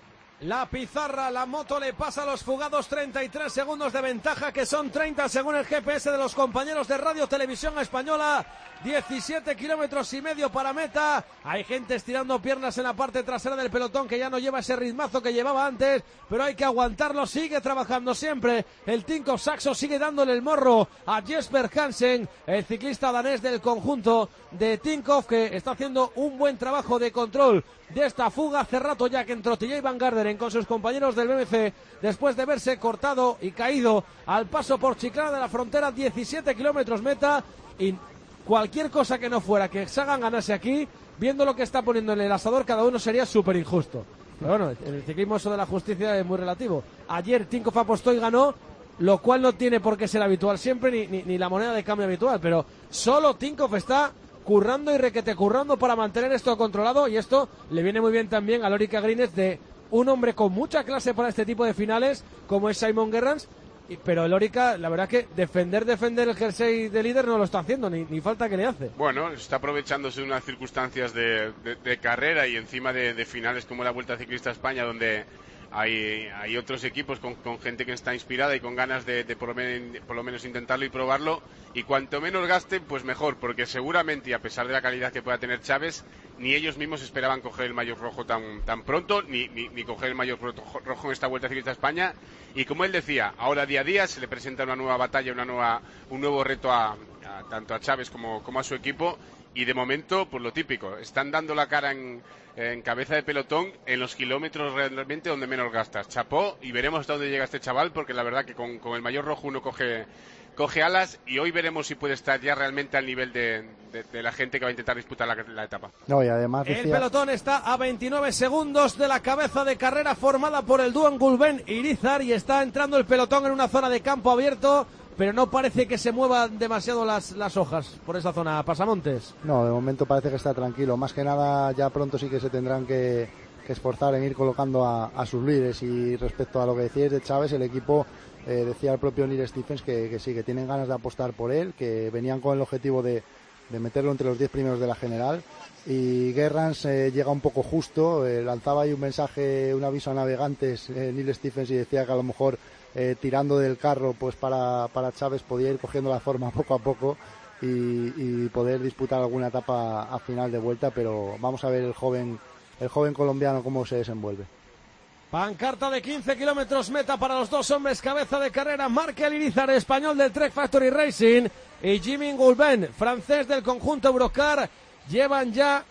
La pizarra, la moto le pasa a los fugados, treinta y tres segundos de ventaja, que son treinta según el G P S de los compañeros de Radio Televisión Española. diecisiete kilómetros y medio para meta. Hay gente estirando piernas en la parte trasera del pelotón que ya no lleva ese ritmazo que llevaba antes, pero hay que aguantarlo, sigue trabajando siempre. El Tinkoff Saxo sigue dándole el morro a Jesper Hansen, el ciclista danés del conjunto de Tinkoff, que está haciendo un buen trabajo de control de esta fuga. Hace rato ya que entró Tilley Van Garderen con sus compañeros del B M C después de verse cortado y caído al paso por Chiclana de la Frontera. Diecisiete kilómetros meta y cualquier cosa que no fuera que Sagan ganase aquí, viendo lo que está poniendo en el asador, cada uno sería súper injusto. Pero bueno, en el ciclismo eso de la justicia es muy relativo. Ayer Tinkoff apostó y ganó, lo cual no tiene por qué ser habitual siempre, ni, ni, ni la moneda de cambio habitual, pero solo Tinkoff está currando y requete currando para mantener esto controlado, y esto le viene muy bien también a Lorica Grines, de un hombre con mucha clase para este tipo de finales como es Simon Gerrans. Pero Lorica, la verdad que defender, defender el jersey de líder no lo está haciendo, ni, ni falta que le hace. Bueno, está aprovechándose de unas circunstancias de, de, de carrera y encima de, de finales como la Vuelta Ciclista a España, donde hay, hay otros equipos con, con gente que está inspirada y con ganas de, de por, lo menos, por lo menos intentarlo y probarlo, y cuanto menos gasten, pues mejor, porque seguramente, y a pesar de la calidad que pueda tener Chávez, ni ellos mismos esperaban coger el maillot rojo tan, tan pronto, ni, ni, ni coger el maillot rojo en esta Vuelta Ciclista a España. Y como él decía, ahora día a día se le presenta una nueva batalla, una nueva, un nuevo reto a, a tanto a Chávez como, como a su equipo, y de momento, pues lo típico, están dando la cara en, en cabeza de pelotón en los kilómetros realmente donde menos gastas. Chapó, y veremos hasta dónde llega este chaval, porque la verdad que con, con el maillot rojo uno coge, coge alas, y hoy veremos si puede estar ya realmente al nivel de, de, de la gente que va a intentar disputar la, la etapa. No, y además decía... El pelotón está a veintinueve segundos de la cabeza de carrera formada por el dúo Gulben y Irizar, y está entrando el pelotón en una zona de campo abierto, pero no parece que se muevan demasiado las, las hojas por esa zona. Pasamontes. No, de momento parece que está tranquilo. Más que nada, ya pronto sí que se tendrán que, que esforzar en ir colocando a, a sus líderes. Y respecto a lo que decíais de Chávez, el equipo, eh, decía el propio Neil Stephens que, que sí, que tienen ganas de apostar por él, que venían con el objetivo de, de meterlo entre los diez primeros de la general. Y Gerrans eh, llega un poco justo, eh, lanzaba ahí un mensaje, un aviso a navegantes, eh, Neil Stephens, y decía que a lo mejor eh, tirando del carro pues para, para Chávez podía ir cogiendo la forma poco a poco y, y poder disputar alguna etapa a final de vuelta, pero vamos a ver el joven, el joven colombiano cómo se desenvuelve. Pancarta de quince kilómetros meta para los dos hombres cabeza de carrera, Markel Irizar, español del Trek Factory Racing, y Jimmy Gulben, francés del conjunto Eurocar. Llevan ya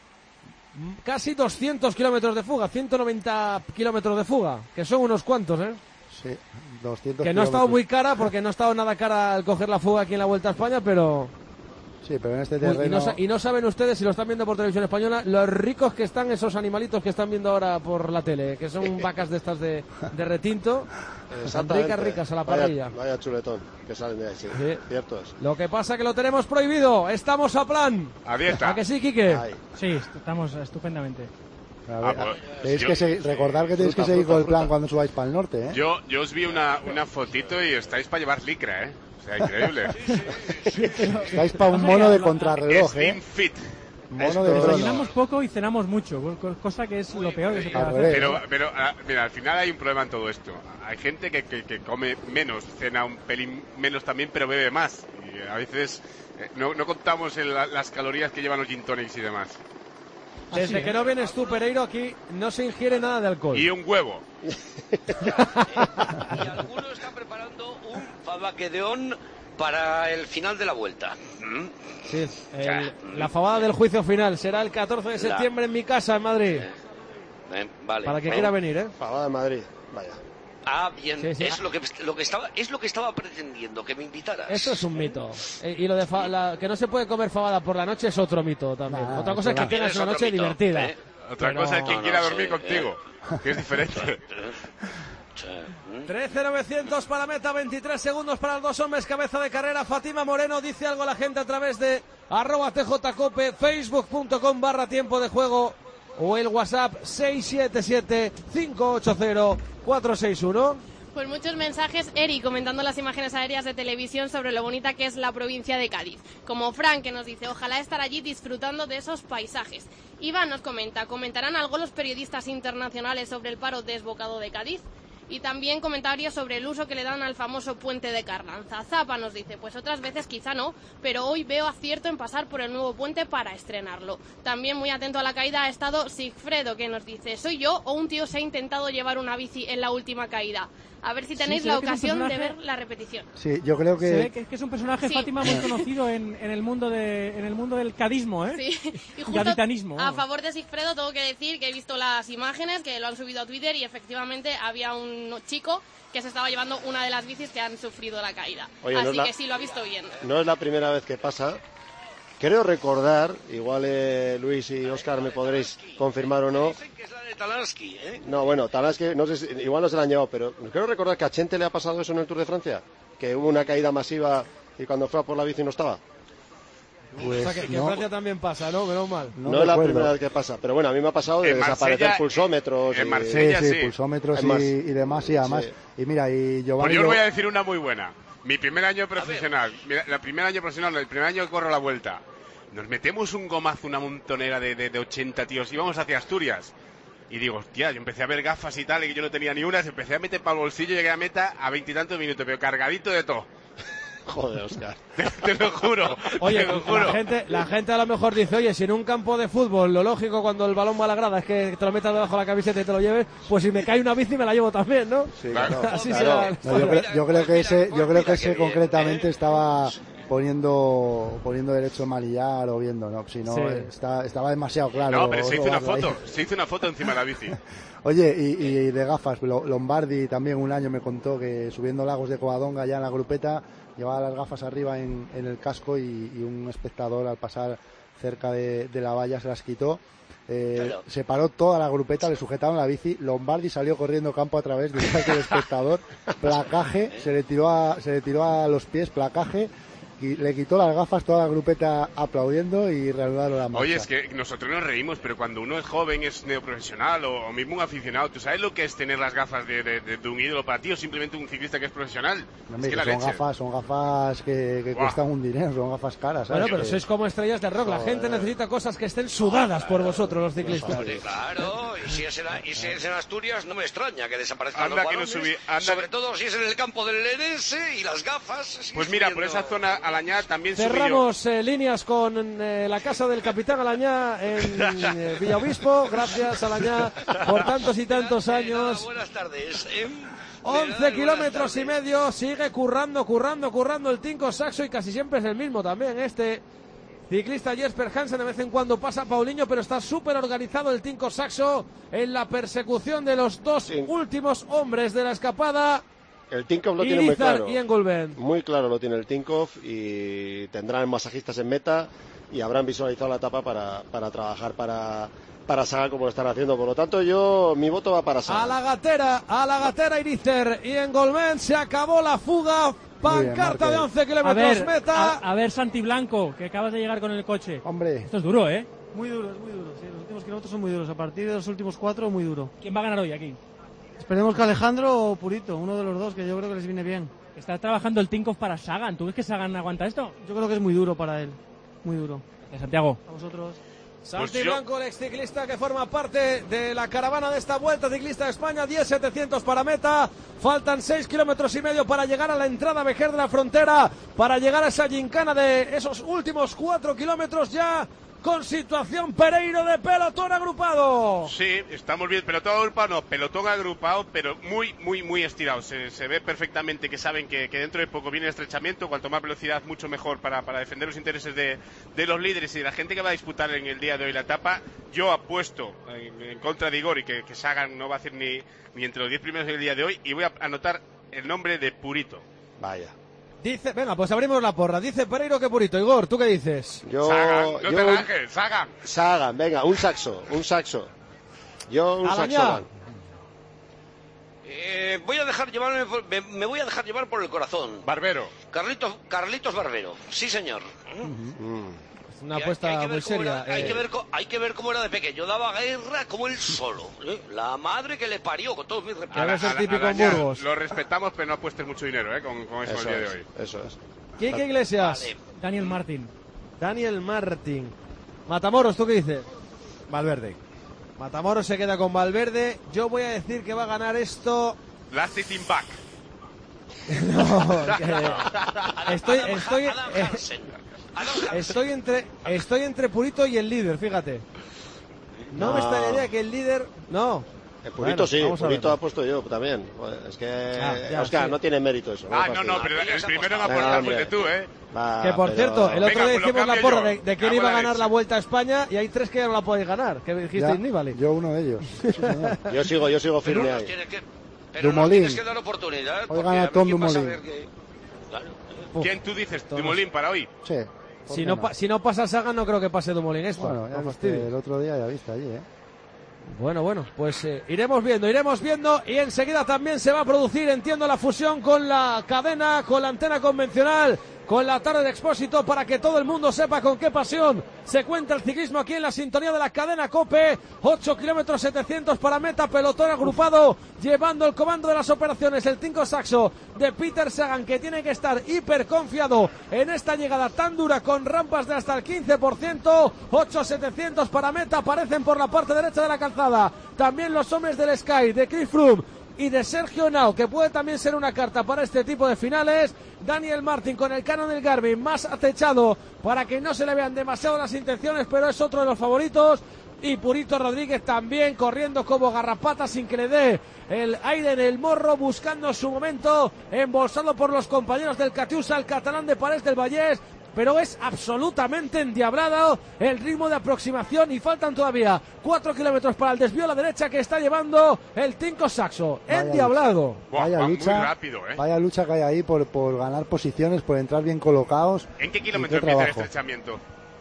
casi doscientos kilómetros de fuga, ciento noventa kilómetros de fuga, que son unos cuantos, ¿eh? Sí, doscientos que no ha estado muy cara, porque no ha estado nada cara al coger la fuga aquí en la Vuelta a España, pero Sí, pero en este terreno... Uy, y, no, y no saben ustedes, si lo están viendo por televisión española, los ricos que están esos animalitos que están viendo ahora por la tele, que son vacas de estas de, de retinto, ricas, ricas a la parrilla. Vaya, vaya chuletón que salen de ahí, sí. Sí. Cierto es. Lo que pasa que lo tenemos prohibido, estamos a plan. A dieta. ¿A que sí, Quique? Ay. Sí, estamos estupendamente. A ver, ah, pues, yo, que se, recordar que tenéis fruta, que seguir fruta, con el plan fruta. Cuando subáis para el norte, ¿eh? Yo, yo os vi una, una fotito y estáis para llevar licra, ¿eh? O sea, increíble. Estáis para un mono de contrarreloj, ¿eh? Steam fit. Mono de desayunamos poco y cenamos mucho, cosa que es lo peor que se puede hacer. Pero, pero mira, al final hay un problema en todo esto. Hay gente que, que, que come menos, cena un pelín menos también, pero bebe más. Y a veces no, no contamos en la, las calorías que llevan los gin tonics y demás. Desde Así que es. No vienes tú, Pereiro, aquí no se ingiere nada de alcohol. Y un huevo. Y algunos están preparando un fabaquedeón para el final de la vuelta. ¿Mm? Sí, el, la fabada del juicio final será el catorce de septiembre la... en mi casa, en Madrid. Eh, eh, vale. Para que eh. quiera venir, ¿eh? Fabada en Madrid, vaya. Ah, bien, sí, sí. Es ah. lo que lo que estaba es lo que estaba pretendiendo, que me invitaras. Eso es un mito. Eh, y lo de fa la, que no se puede comer fabada por la noche es otro mito también. Ah, Otra cosa es que tengas una noche mito, divertida. ¿eh? Otra Pero... cosa es quien no, quiera no, dormir sí, contigo, eh. que es diferente. trece novecientos para meta, veintitrés segundos para los dos hombres, cabeza de carrera. Fátima Moreno, dice algo la gente a través de arroba tjcope, facebook punto com barra tiempo de juego o el WhatsApp seis siete siete, cinco ocho cero, cuatro seis uno. Pues muchos mensajes, Eri, comentando las imágenes aéreas de televisión sobre lo bonita que es la provincia de Cádiz. Como Frank, que nos dice, ojalá estar allí disfrutando de esos paisajes. Iván nos comenta, ¿comentarán algo los periodistas internacionales sobre el paro desbocado de Cádiz? Y también comentarios sobre el uso que le dan al famoso puente de Carranza. Zapa nos dice, pues otras veces quizá no, pero hoy veo acierto en pasar por el nuevo puente para estrenarlo. También muy atento a la caída ha estado Sigfredo, que nos dice, ¿soy yo o un tío se ha intentado llevar una bici en la última caída? A ver si tenéis sí, la ocasión personaje... de ver la repetición. Sí, yo creo que... Se ve que, que es un personaje, sí. Fátima, muy conocido en, en, el mundo de, en el mundo del cadismo, ¿eh? Sí, y justo gaditanismo. A favor de Sigfredo tengo que decir que he visto las imágenes, que lo han subido a Twitter y efectivamente había un chico que se estaba llevando una de las bicis que han sufrido la caída. Oye, Así no que la... sí, lo ha visto bien. No es la primera vez que pasa. Creo recordar, igual eh, Luis y Óscar me podréis confirmar o no. Dicen que es la de Talansky, ¿eh? No, bueno, Talansky, no sé si, igual no se la han llevado, pero creo recordar que a Chente le ha pasado eso en el Tour de Francia, que hubo una caída masiva y cuando fue a por la bici no estaba. Pues, o sea, que, que no, en Francia también pasa, ¿no? Menos mal. No, no es la primera vez que pasa, pero bueno, a mí me ha pasado de desaparecer pulsómetros. En Marsella, sí, sí, sí. pulsómetros y, y demás, y además. Sí. Y mira, y Giovanni... Pues yo os voy a decir una muy buena. Mi primer año profesional, mira, el primer año profesional, el primer año que corro la vuelta. Nos metemos un gomazo, una montonera de, de, de ochenta tíos, íbamos hacia Asturias. Y digo, hostia, yo empecé a ver gafas y tal, y que yo no tenía ni unas, empecé a meter para el bolsillo y llegué a meta a veintitantos minutos, pero cargadito de todo. Joder, Óscar. Te, te lo juro. Oye, te lo juro. La, gente, la gente a lo mejor dice, oye, si en un campo de fútbol lo lógico cuando el balón va a la grada es que te lo metas debajo de la camiseta y te lo lleves, pues si me cae una bici me la llevo también, ¿no? Sí, claro. Así claro. será. No, yo, creo, yo creo que ese, yo creo que ese concretamente estaba poniendo poniendo derecho a malillar o viendo, ¿no? Si no, sí. está, estaba demasiado claro. No, pero se hizo una foto, ahí. se hizo una foto encima de la bici. Oye, y, y de gafas, Lombardi también un año me contó que subiendo Lagos de Covadonga ya en la grupeta llevaba las gafas arriba en, en el casco y, y un espectador al pasar cerca de, de la valla se las quitó. Eh, claro. Se paró toda la grupeta, le sujetaron la bici, Lombardi salió corriendo campo a través detrás del espectador, placaje, se le tiró a, se le tiró a los pies, placaje, y le quitó las gafas, toda la grupeta aplaudiendo y reanudaron la marcha. Oye, es que nosotros nos reímos, pero cuando uno es joven, es neoprofesional o, o mismo un aficionado, ¿tú sabes lo que es tener las gafas de, de, de, de un ídolo para ti o simplemente un ciclista que es profesional? No, es que son leche. gafas, son gafas que, que cuestan un dinero, son gafas caras, ¿sabes? Bueno, pero sois como estrellas de rock, la gente necesita cosas que estén sudadas por vosotros, los ciclistas. Hombre, claro, y si, es en, y si es en Asturias no me extraña que desaparezcan anda los que balones, no subí, anda... sobre todo si es en el campo del Lenense y las gafas. Pues mira, por esa zona Alañá también subí. Cerramos eh, líneas con eh, la casa del capitán Alañá en eh, Villaobispo. Gracias, Alañá, por tantos y tantos años. Buenas tardes. ¿eh? once kilómetros y medio, sigue currando, currando, currando el Tinko Saxo y casi siempre es el mismo también este ciclista Jesper Hansen. De vez en cuando pasa Paulinho, pero está súper organizado el Tinko Saxo en la persecución de los dos sí. últimos hombres de la escapada. El Tinkoff lo tiene muy claro. Y Engolben. Muy claro lo tiene el Tinkoff y tendrán masajistas en meta y habrán visualizado la etapa para, para trabajar para, para Sagan como lo están haciendo. Por lo tanto, yo mi voto va para Sagan. A la gatera, a la gatera Irizar y Engolben. Se acabó la fuga. Pancarta bien, de once kilómetros a ver, meta. A, a ver, Santi Blanco, que acabas de llegar con el coche. Hombre. Esto es duro, ¿eh? Muy duro, es muy duro. Sí, los últimos kilómetros son muy duros. A partir de los últimos cuatro, muy duro. ¿Quién va a ganar hoy aquí? Esperemos que Alejandro o Purito, uno de los dos, que yo creo que les viene bien. Está trabajando el Tinkoff para Sagan. ¿Tú ves que Sagan aguanta esto? Yo creo que es muy duro para él. Muy duro. De Santiago. A vosotros. Santi pues Blanco, el exciclista que forma parte de la caravana de esta Vuelta Ciclista de España, diez setecientos para meta, faltan seis kilómetros y medio para llegar a la entrada Vejer de la Frontera, para llegar a esa gincana de esos últimos cuatro kilómetros ya, con situación Pereiro de pelotón agrupado. Sí, estamos bien, pelotón agrupado, no, pelotón agrupado, pero muy, muy, muy estirado. Se, se ve perfectamente que saben que, que dentro de poco viene el estrechamiento, cuanto más velocidad, mucho mejor para, para defender los intereses de, de los líderes y de la gente que va a disputar en el día de hoy la etapa. Yo apuesto en, en contra de Igor y que, que Sagan no va a hacer ni, ni entre los diez primeros del día de hoy, y voy a anotar el nombre de Purito. Vaya. Dice, venga, pues abrimos la porra. Dice Pereiro que Purito. Igor, ¿tú qué dices? Yo, Sagan, no yo, te rajes, Sagan. Sagan, venga, un saxo, un saxo. Yo un saxo. Eh, voy a dejar llevarme, me, me voy a dejar llevar por el corazón. Barbero. Carlitos, Carlitos Barbero, sí señor. Uh-huh. Mm. Una que apuesta hay, hay que muy seria. Era, eh. hay, que ver, hay que ver cómo era de pequeño. Daba guerra como él solo. ¿eh? La madre que le parió, con todos mis respetos. Es el típico en Burgos. Lo respetamos, pero no apuestes mucho dinero ¿eh? con, con eso, eso el día es, de hoy. Eso es. Quique Iglesias. Vale. Daniel Martín. Daniel Martín. Matamoros, ¿tú qué dices? Valverde. Matamoros se queda con Valverde. Yo voy a decir que va a ganar esto. Last Team Back. No, que... estoy, estoy, eh, estoy entre, estoy entre Purito y el líder, fíjate. No, no. me extrañaría que el líder, no. El Purito bueno, sí, Purito ha puesto yo también. Es que, ah, ya, Oscar, sí. no tiene mérito eso. Ah, no, no, pero el primero en aportar fuiste tú, ¿eh? Va, que por pero... cierto, el otro Venga, día hicimos la porra de, de quién iba a ganar la Vuelta a España y hay tres que ya no la podéis ganar, que dijisteis Nibali. Yo uno de ellos. Sí, yo sigo, yo sigo firme ahí. Que, pero Dumoulin. Tienes que dar oportunidad. Hoy gana Tom Dumoulin. Que... Claro. ¿Quién tú dices? ¿Dumoulin para hoy? Sí. Si no, si no pasa Sagan, no creo que pase Dumoulin esto. Bueno, ya no viste, el otro día ya viste allí, ¿eh? Bueno, bueno, pues eh, iremos viendo, iremos viendo y enseguida también se va a producir, entiendo, la fusión con la cadena, con la antena convencional, con la tarde de Expósito, para que todo el mundo sepa con qué pasión se cuenta el ciclismo aquí en la sintonía de la cadena COPE. ocho kilómetros setecientos para meta, pelotón agrupado, llevando el comando de las operaciones, el Tinkoff Saxo de Peter Sagan, que tiene que estar hiper confiado en esta llegada tan dura con rampas de hasta el quince por ciento. ocho setecientos para meta, aparecen por la parte derecha de la calzada también los hombres del Sky, de Chris Froome y de Sergio Henao, que puede también ser una carta para este tipo de finales. Daniel Martín con el Canon del Garmin más acechado para que no se le vean demasiado las intenciones, pero es otro de los favoritos. Y Purito Rodríguez también corriendo como garrapata sin que le dé el aire en el morro, buscando su momento, embolsado por los compañeros del Catiusa, el catalán de Parés del Vallés. Pero es absolutamente endiablado el ritmo de aproximación y faltan todavía cuatro kilómetros para el desvío a la derecha que está llevando el Tinkoff Saxo. Vaya endiablado. Lucha. Vaya, lucha, muy rápido, ¿eh? Vaya lucha que hay ahí por, por ganar posiciones, por entrar bien colocados. ¿En qué kilómetro empieza trabajo? el estrechamiento?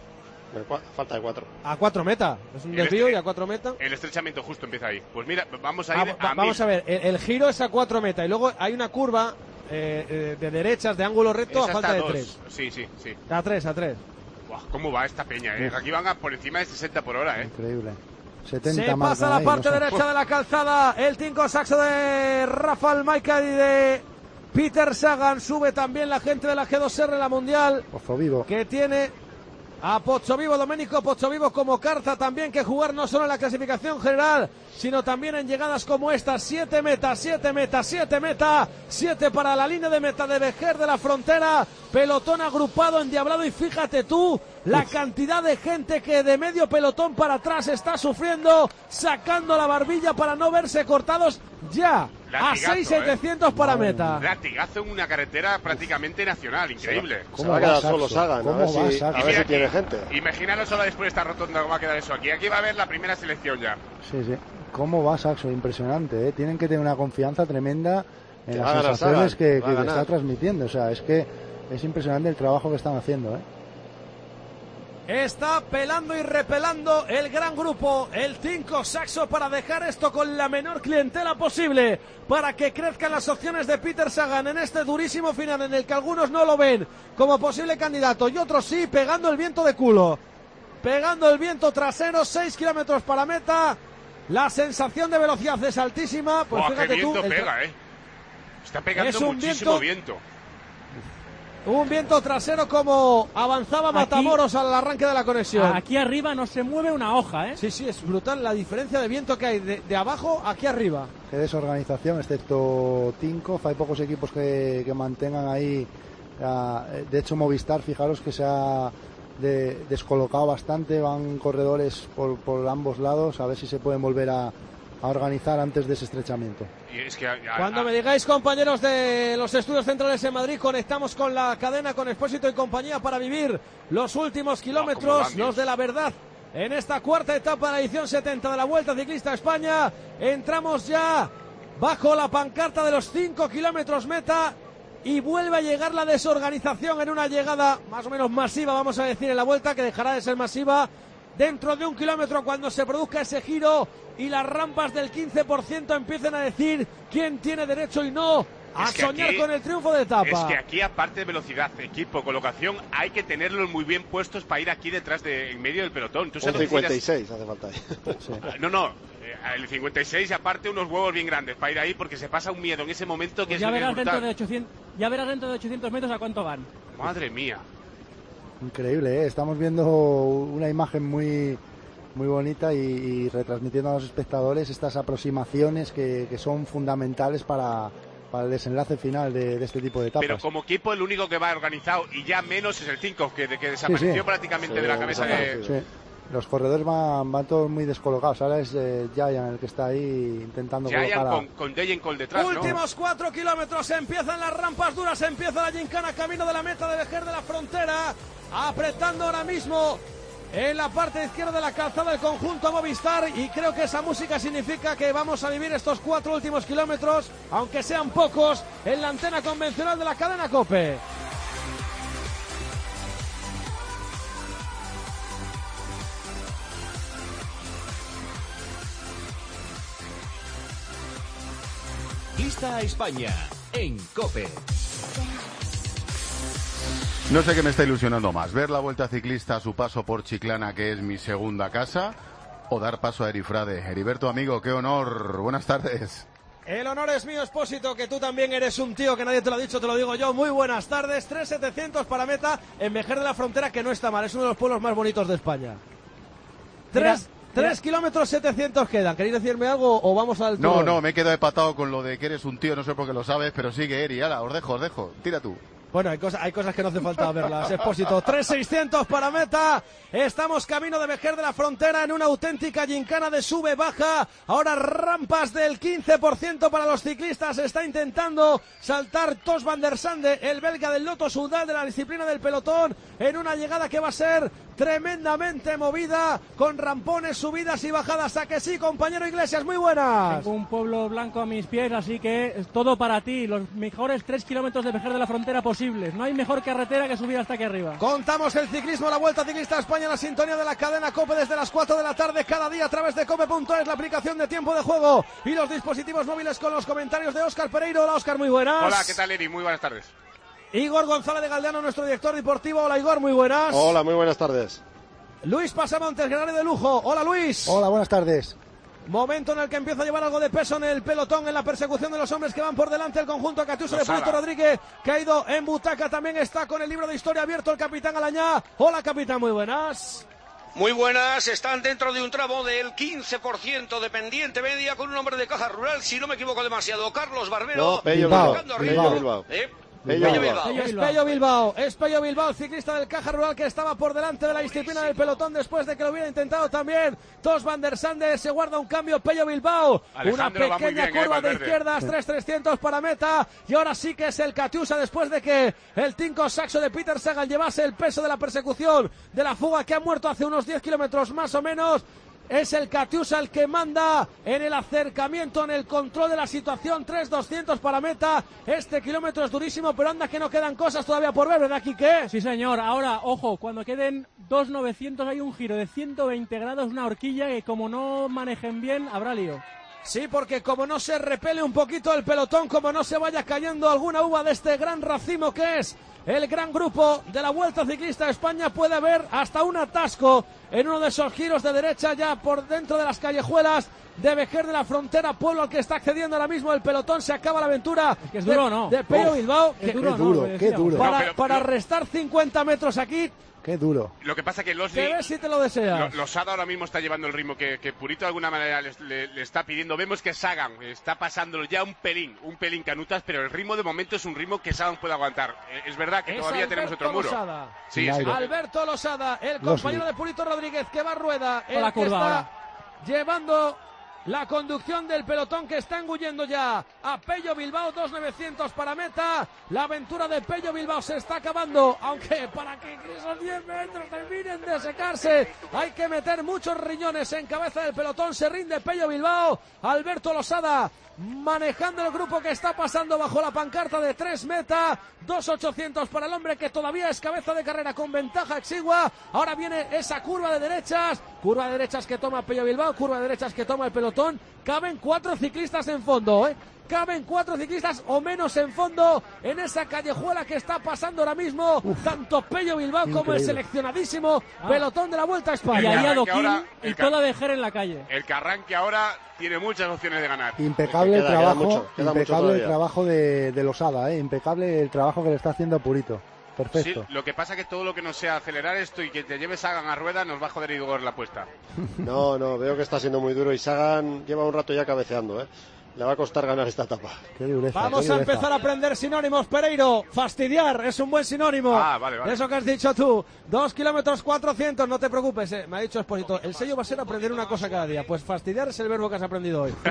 Falta de cuatro. A cuatro meta. Es un desvío y a cuatro meta. El estrechamiento justo empieza ahí. Pues mira, vamos a ir ah, a Vamos mil. a ver, el, el giro es a cuatro meta y luego hay una curva eh, eh, de derechas, de ángulo recto, es a falta de dos. tres. Sí, sí, sí. A tres, a tres. Buah, ¿cómo va esta peña, eh? Aquí van a por encima de sesenta por hora, eh. Increíble. setenta Se pasa a la ahí, parte no sé. derecha de la calzada el Tinkoff Saxo de Rafael Maika y de Peter Sagan. Sube también la gente de la G dos R, la Mundial, Pozzovivo, que tiene a Pozzovivo, Domenico Pozzovivo como carta también que jugar no solo en la clasificación general, sino también en llegadas como estas. Siete metas, siete metas, siete metas, siete para la línea de meta de Vejer de la Frontera, pelotón agrupado, endiablado, y fíjate tú la Uf. cantidad de gente que de medio pelotón para atrás está sufriendo, sacando la barbilla para no verse cortados ya. Latigazo, a seis setecientos eh. para meta. Latigazo en una carretera prácticamente nacional, increíble. Se va a quedar solo Sagan, ¿no? A ver, si, a ver si tiene gente. Imaginaros solo después de esta rotonda cómo va a quedar eso aquí. Aquí va a haber la primera selección ya. Sí, sí. ¿Cómo va Saxo? Impresionante, ¿eh? Tienen que tener una confianza tremenda en las sensaciones que, que está transmitiendo. O sea, es que es impresionante el trabajo que están haciendo, ¿eh? Está pelando y repelando el gran grupo, el cinco Saxo, para dejar esto con la menor clientela posible, para que crezcan las opciones de Peter Sagan en este durísimo final en el que algunos no lo ven como posible candidato y otros sí, pegando el viento de culo, pegando el viento trasero, seis kilómetros para meta. La sensación de velocidad es altísima. Pues Buah, fíjate qué viento tú, el... pega, ¿eh? Está pegando es un muchísimo viento... viento. Un viento trasero como avanzaba Matamoros aquí, al arranque de la conexión. Aquí arriba no se mueve una hoja, ¿eh? Sí, sí, es brutal la diferencia de viento que hay de, de abajo aquí arriba. Qué desorganización, excepto Tinkoff. Hay pocos equipos que, que mantengan ahí. Uh, de hecho, Movistar, fijaros que se ha de, descolocado bastante. Van corredores por, por ambos lados. A ver si se pueden volver a, a organizar antes de ese estrechamiento. Y es que, a, a, Cuando me digáis, compañeros de los estudios centrales en Madrid, conectamos con la cadena, con Expósito y compañía, para vivir los últimos kilómetros, no, los de la verdad, en esta cuarta etapa de la edición setenta de la Vuelta Ciclista a España. Entramos ya bajo la pancarta de los cinco kilómetros meta y vuelve a llegar la desorganización en una llegada más o menos masiva, vamos a decir, en la Vuelta, que dejará de ser masiva dentro de un kilómetro cuando se produzca ese giro y las rampas del quince por ciento empiecen a decir quién tiene derecho y no a soñar aquí, con el triunfo de etapa. Es que aquí, aparte de velocidad, equipo, colocación, hay que tenerlos muy bien puestos para ir aquí detrás de en medio del pelotón. ¿Tú sabes? Un cincuenta y seis hace falta ahí. Sí. No, no, el cincuenta y seis y aparte unos huevos bien grandes para ir ahí, porque se pasa un miedo en ese momento que pues es ya verás brutal. dentro de ochocientos, ya verás dentro de ochocientos metros a cuánto van. Madre mía. Increíble, ¿eh? Estamos viendo una imagen muy muy bonita y, y retransmitiendo a los espectadores estas aproximaciones que, que son fundamentales para, para el desenlace final de, de este tipo de etapas. Pero como equipo el único que va organizado y ya menos es el cinco, que, que desapareció sí, sí. prácticamente sí, de la cabeza de... Sí. Los corredores van, van todos muy descolocados. Ahora es eh, Giant el que está ahí intentando Giant colocar a... con, con Degenkolb detrás, Últimos ¿no? cuatro kilómetros, empiezan las rampas duras, empieza la gincana camino de la meta de Vejer de la Frontera, apretando ahora mismo en la parte izquierda de la calzada del conjunto Movistar, y creo que esa música significa que vamos a vivir estos cuatro últimos kilómetros, aunque sean pocos, en la antena convencional de la cadena COPE. Lista a España en COPE. No sé qué me está ilusionando más, ver la Vuelta Ciclista a su paso por Chiclana, que es mi segunda casa, o dar paso a Erifrade. Heriberto, amigo, qué honor. Buenas tardes. El honor es mío, Expósito, que tú también eres un tío que nadie te lo ha dicho, te lo digo yo. Muy buenas tardes. tres mil setecientos para meta en Vejer de la Frontera, que no está mal, es uno de los pueblos más bonitos de España. Tres... Tres kilómetros setecientos quedan. ¿Queréis decirme algo o vamos al No, no, me he quedado empatado con lo de que eres un tío, no sé por qué lo sabes, pero sigue, Eri, ala, os dejo, os dejo, tira tú. Bueno, hay, cosa, hay cosas que no hace falta verlas, Expósito. tres mil seiscientos para meta. Estamos camino de Vejer de la Frontera en una auténtica gincana de sube-baja. Ahora rampas del quince por ciento para los ciclistas. Está intentando saltar Tos van der Sande, el belga del Lotto Soudal de la disciplina del pelotón, en una llegada que va a ser tremendamente movida, con rampones, subidas y bajadas. ¿A que sí, compañero Iglesias? Muy buenas. Tengo un pueblo blanco a mis pies, así que es todo para ti. Los mejores tres kilómetros de Vejer de la Frontera posibles. No hay mejor carretera que subir hasta aquí arriba. Contamos el ciclismo, la Vuelta Ciclista a España, la sintonía de la cadena COPE desde las cuatro de la tarde cada día a través de cope punto es, la aplicación de tiempo de juego y los dispositivos móviles, con los comentarios de Óscar Pereiro. Hola, Óscar, muy buenas. Hola, ¿qué tal, Eri? Muy buenas tardes. Igor González de Galdeano, nuestro director deportivo. Hola, Igor, muy buenas. Hola, muy buenas tardes. Luis Pasamontes, granario de lujo. Hola, Luis. Hola, buenas tardes. Momento en el que empieza a llevar algo de peso en el pelotón, en la persecución de los hombres que van por delante. El conjunto Catiusa de Puerto Rodríguez, que ha ido en butaca. También está con el libro de historia abierto el capitán Alañá. Hola, capitán, muy buenas. Muy buenas, están dentro de un tramo del quince por ciento de pendiente media con un hombre de Caja Rural, si no me equivoco demasiado, Carlos Barbero. No, Pello Bilbao. Pello Bilbao. ¿Eh? Pello Bilbao. Bilbao. Es Pello Bilbao, es Pello Bilbao, ciclista del Caja Rural, que estaba por delante de la disciplina del pelotón después de que lo hubiera intentado también Tos van der Sande. Se guarda un cambio Pello Bilbao, Alejandro, una pequeña bien, curva eh, de izquierdas, tres mil trescientos para meta, y ahora sí que es el Catiusa, después de que el cinco Saxo de Peter Sagan llevase el peso de la persecución de la fuga, que ha muerto hace unos diez kilómetros más o menos. es el Katiusa el que manda en el acercamiento, en el control de la situación. tres doscientos para meta. Este kilómetro es durísimo, pero anda que no quedan cosas todavía por ver, ¿verdad, Quique? Sí, señor. Ahora, ojo, cuando queden dos novecientos hay un giro de ciento veinte grados, una horquilla que como no manejen bien, habrá lío. Sí, porque como no se repele un poquito el pelotón, como no se vaya cayendo alguna uva de este gran racimo que es el gran grupo de la Vuelta Ciclista de España, puede haber hasta un atasco en uno de esos giros de derecha ya por dentro de las callejuelas de Vejer de la Frontera, pueblo al que está accediendo ahora mismo el pelotón. Se acaba la aventura es que es duro, de, ¿no? de Pello Bilbao. Qué duro, qué duro, qué duro. Para, no, pero, para pero, restar cincuenta metros aquí. Qué duro. Lo que pasa que los ¿Qué ves si te lo deseas? Losada ahora mismo está llevando el ritmo que, que Purito de alguna manera le, le, le está pidiendo. Vemos que Sagan está pasándolo ya un pelín, un pelín Canutas, pero el ritmo de momento es un ritmo que Sagan puede aguantar. Eh, es verdad que es todavía Alberto tenemos otro muro. Losada. Sí, es Alberto Losada, el compañero de Purito Rodríguez que va a rueda, el la que curva está ahora. llevando la conducción del pelotón, que está engullendo ya a Pello Bilbao. Dos novecientos para meta. La aventura de Pello Bilbao se está acabando, aunque para que esos diez metros terminen de secarse hay que meter muchos riñones en cabeza del pelotón. Se rinde Pello Bilbao. Alberto Losada manejando el grupo que está pasando bajo la pancarta de tres meta. Dos ochocientos para el hombre que todavía es cabeza de carrera con ventaja exigua. Ahora viene esa curva de derechas, curva de derechas que toma Pello Bilbao, curva de derechas que toma el pelotón. Caben cuatro ciclistas en fondo, ¿eh? Caben cuatro ciclistas o menos en fondo en esa callejuela que está pasando ahora mismo. Uf, tanto Pello Bilbao increíble. Como el seleccionadísimo ah. pelotón de la Vuelta a España. Y ahí Adoquín y toda Vejer en la calle. El que arranque ahora tiene muchas opciones de ganar. Impecable el trabajo, mucho, impecable el trabajo de, de Losada, ¿eh? Impecable el trabajo que le está haciendo a Purito. Perfecto. Sí, lo que pasa es que todo lo que no sea acelerar esto y que te lleve Sagan a rueda nos va a joder Igor la apuesta. No, no, veo que está siendo muy duro y Sagan lleva un rato ya cabeceando, ¿eh? Le va a costar ganar esta etapa. Qué dureza, Vamos qué a empezar a aprender sinónimos, Pereiro. Fastidiar es un buen sinónimo. Ah, vale, vale. Eso que has dicho tú. Dos kilómetros cuatrocientos, no te preocupes. Eh. Me ha dicho Esposito, el sello va a ser aprender una cosa cada día. Pues fastidiar es el verbo que has aprendido hoy.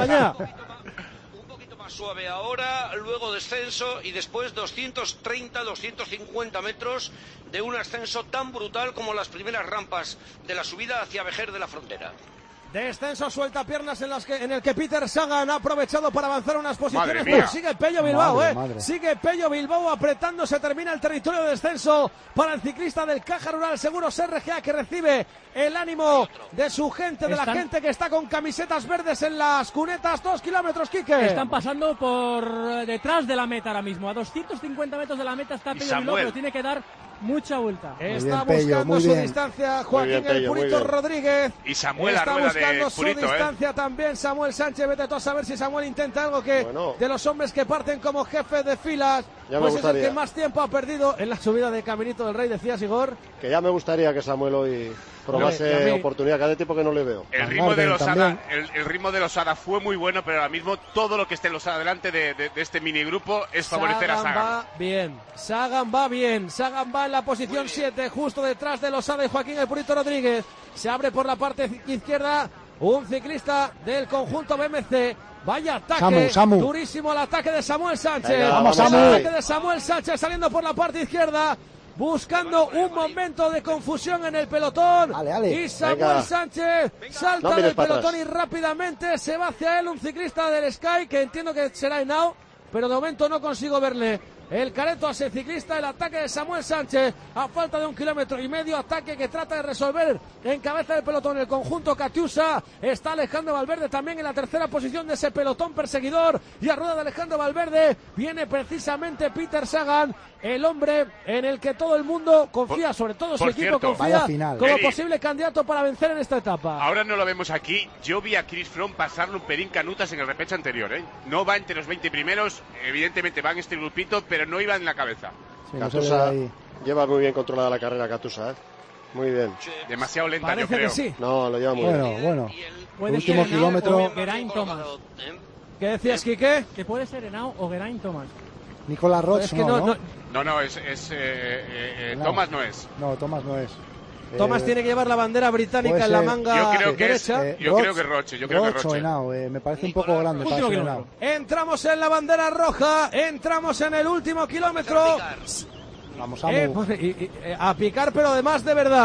Un poquito más suave ahora, luego descenso y después doscientos treinta, doscientos cincuenta metros de un ascenso tan brutal como las primeras rampas de la subida hacia Vejer de la Frontera. Descenso suelta piernas en las que en el que Peter Sagan ha aprovechado para avanzar unas posiciones, pero sigue Pello Bilbao, madre, eh. Madre. Sigue Pello Bilbao apretando, se termina el territorio de descenso para el ciclista del Caja Rural Seguros R G A, que recibe el ánimo de su gente, de Están... la gente que está con camisetas verdes en las cunetas. Dos kilómetros, Quique. Están pasando por detrás de la meta ahora mismo, a doscientos cincuenta metros de la meta está Pello Bilbao, pero tiene que dar mucha vuelta. Muy está bien, buscando Pello, su bien. distancia Joaquín bien, Pello, el Purito Rodríguez. Y Samuel está buscando su Purito, distancia ¿eh? también Samuel Sánchez. Vete tú a saber si Samuel intenta algo que bueno. de los hombres que parten como jefe de filas, ya pues es el que más tiempo ha perdido en la subida de Caminito del Rey, decías, Igor. Que ya me gustaría que Samuel hoy probase no, oportunidad, cada tipo que no le veo. El ritmo de Losada, el, el ritmo de Losada fue muy bueno, pero ahora mismo todo lo que esté en Losada delante de, de, de este minigrupo es favorecer Sagan a Sagan. va bien, Sagan va bien, Sagan va en la posición siete, justo detrás de Losada y Joaquín el Purito Rodríguez. Se abre por la parte izquierda un ciclista del conjunto B M C. Vaya ataque, Samu, Samu. durísimo el ataque de Samuel Sánchez. Venga, vamos, el Samu. ataque de Samuel Sánchez saliendo por la parte izquierda, buscando un momento de confusión en el pelotón. Ale, ale. Y Samuel Venga. Sánchez salta No del pelotón atrás. y rápidamente se va hacia él un ciclista del Sky, que entiendo que será Henao, pero de momento no consigo verle. El careto a ese ciclista, el ataque de Samuel Sánchez a falta de un kilómetro y medio, ataque que trata de resolver en cabeza del pelotón el conjunto Katiusa. Está Alejandro Valverde también en la tercera posición de ese pelotón perseguidor, y a rueda de Alejandro Valverde viene precisamente Peter Sagan, el hombre en el que todo el mundo confía, por, sobre todo su equipo cierto, confía como Eri, posible candidato para vencer en esta etapa. Ahora no lo vemos aquí, yo vi a Chris Froome pasarle un pelín Canutas en el repecho anterior, ¿eh? No va entre los veinte primeros, evidentemente va en este grupito, pero no iba en la cabeza. Sí, Katusa no lleva muy bien controlada la carrera, Katusa, ¿eh? Muy bien. Demasiado lenta, Parece yo creo. Que sí. No, lo lleva muy bueno, bien. Bueno, bueno. Último kilómetro. Geraint Thomas. ¿Qué decías, Quique? Que puede ser Henao o Geraint Thomas. Nicolás Roch, Es que no, no, no, no, No, no, es, es eh, eh, No. Thomas no es. No, Thomas no es. Tomás Eh, tiene que llevar la bandera británica puede en la ser. manga Yo creo que es- derecha. eh, yo creo que Roche, yo creo que Roch o Roche. Henao, eh, me parece un poco grande para Último ser kilómetro. Henao. Entramos en la bandera roja, entramos en el último kilómetro. Vamos, Eh, Samu. pues, y- y- eh, a picar, pero además de verdad.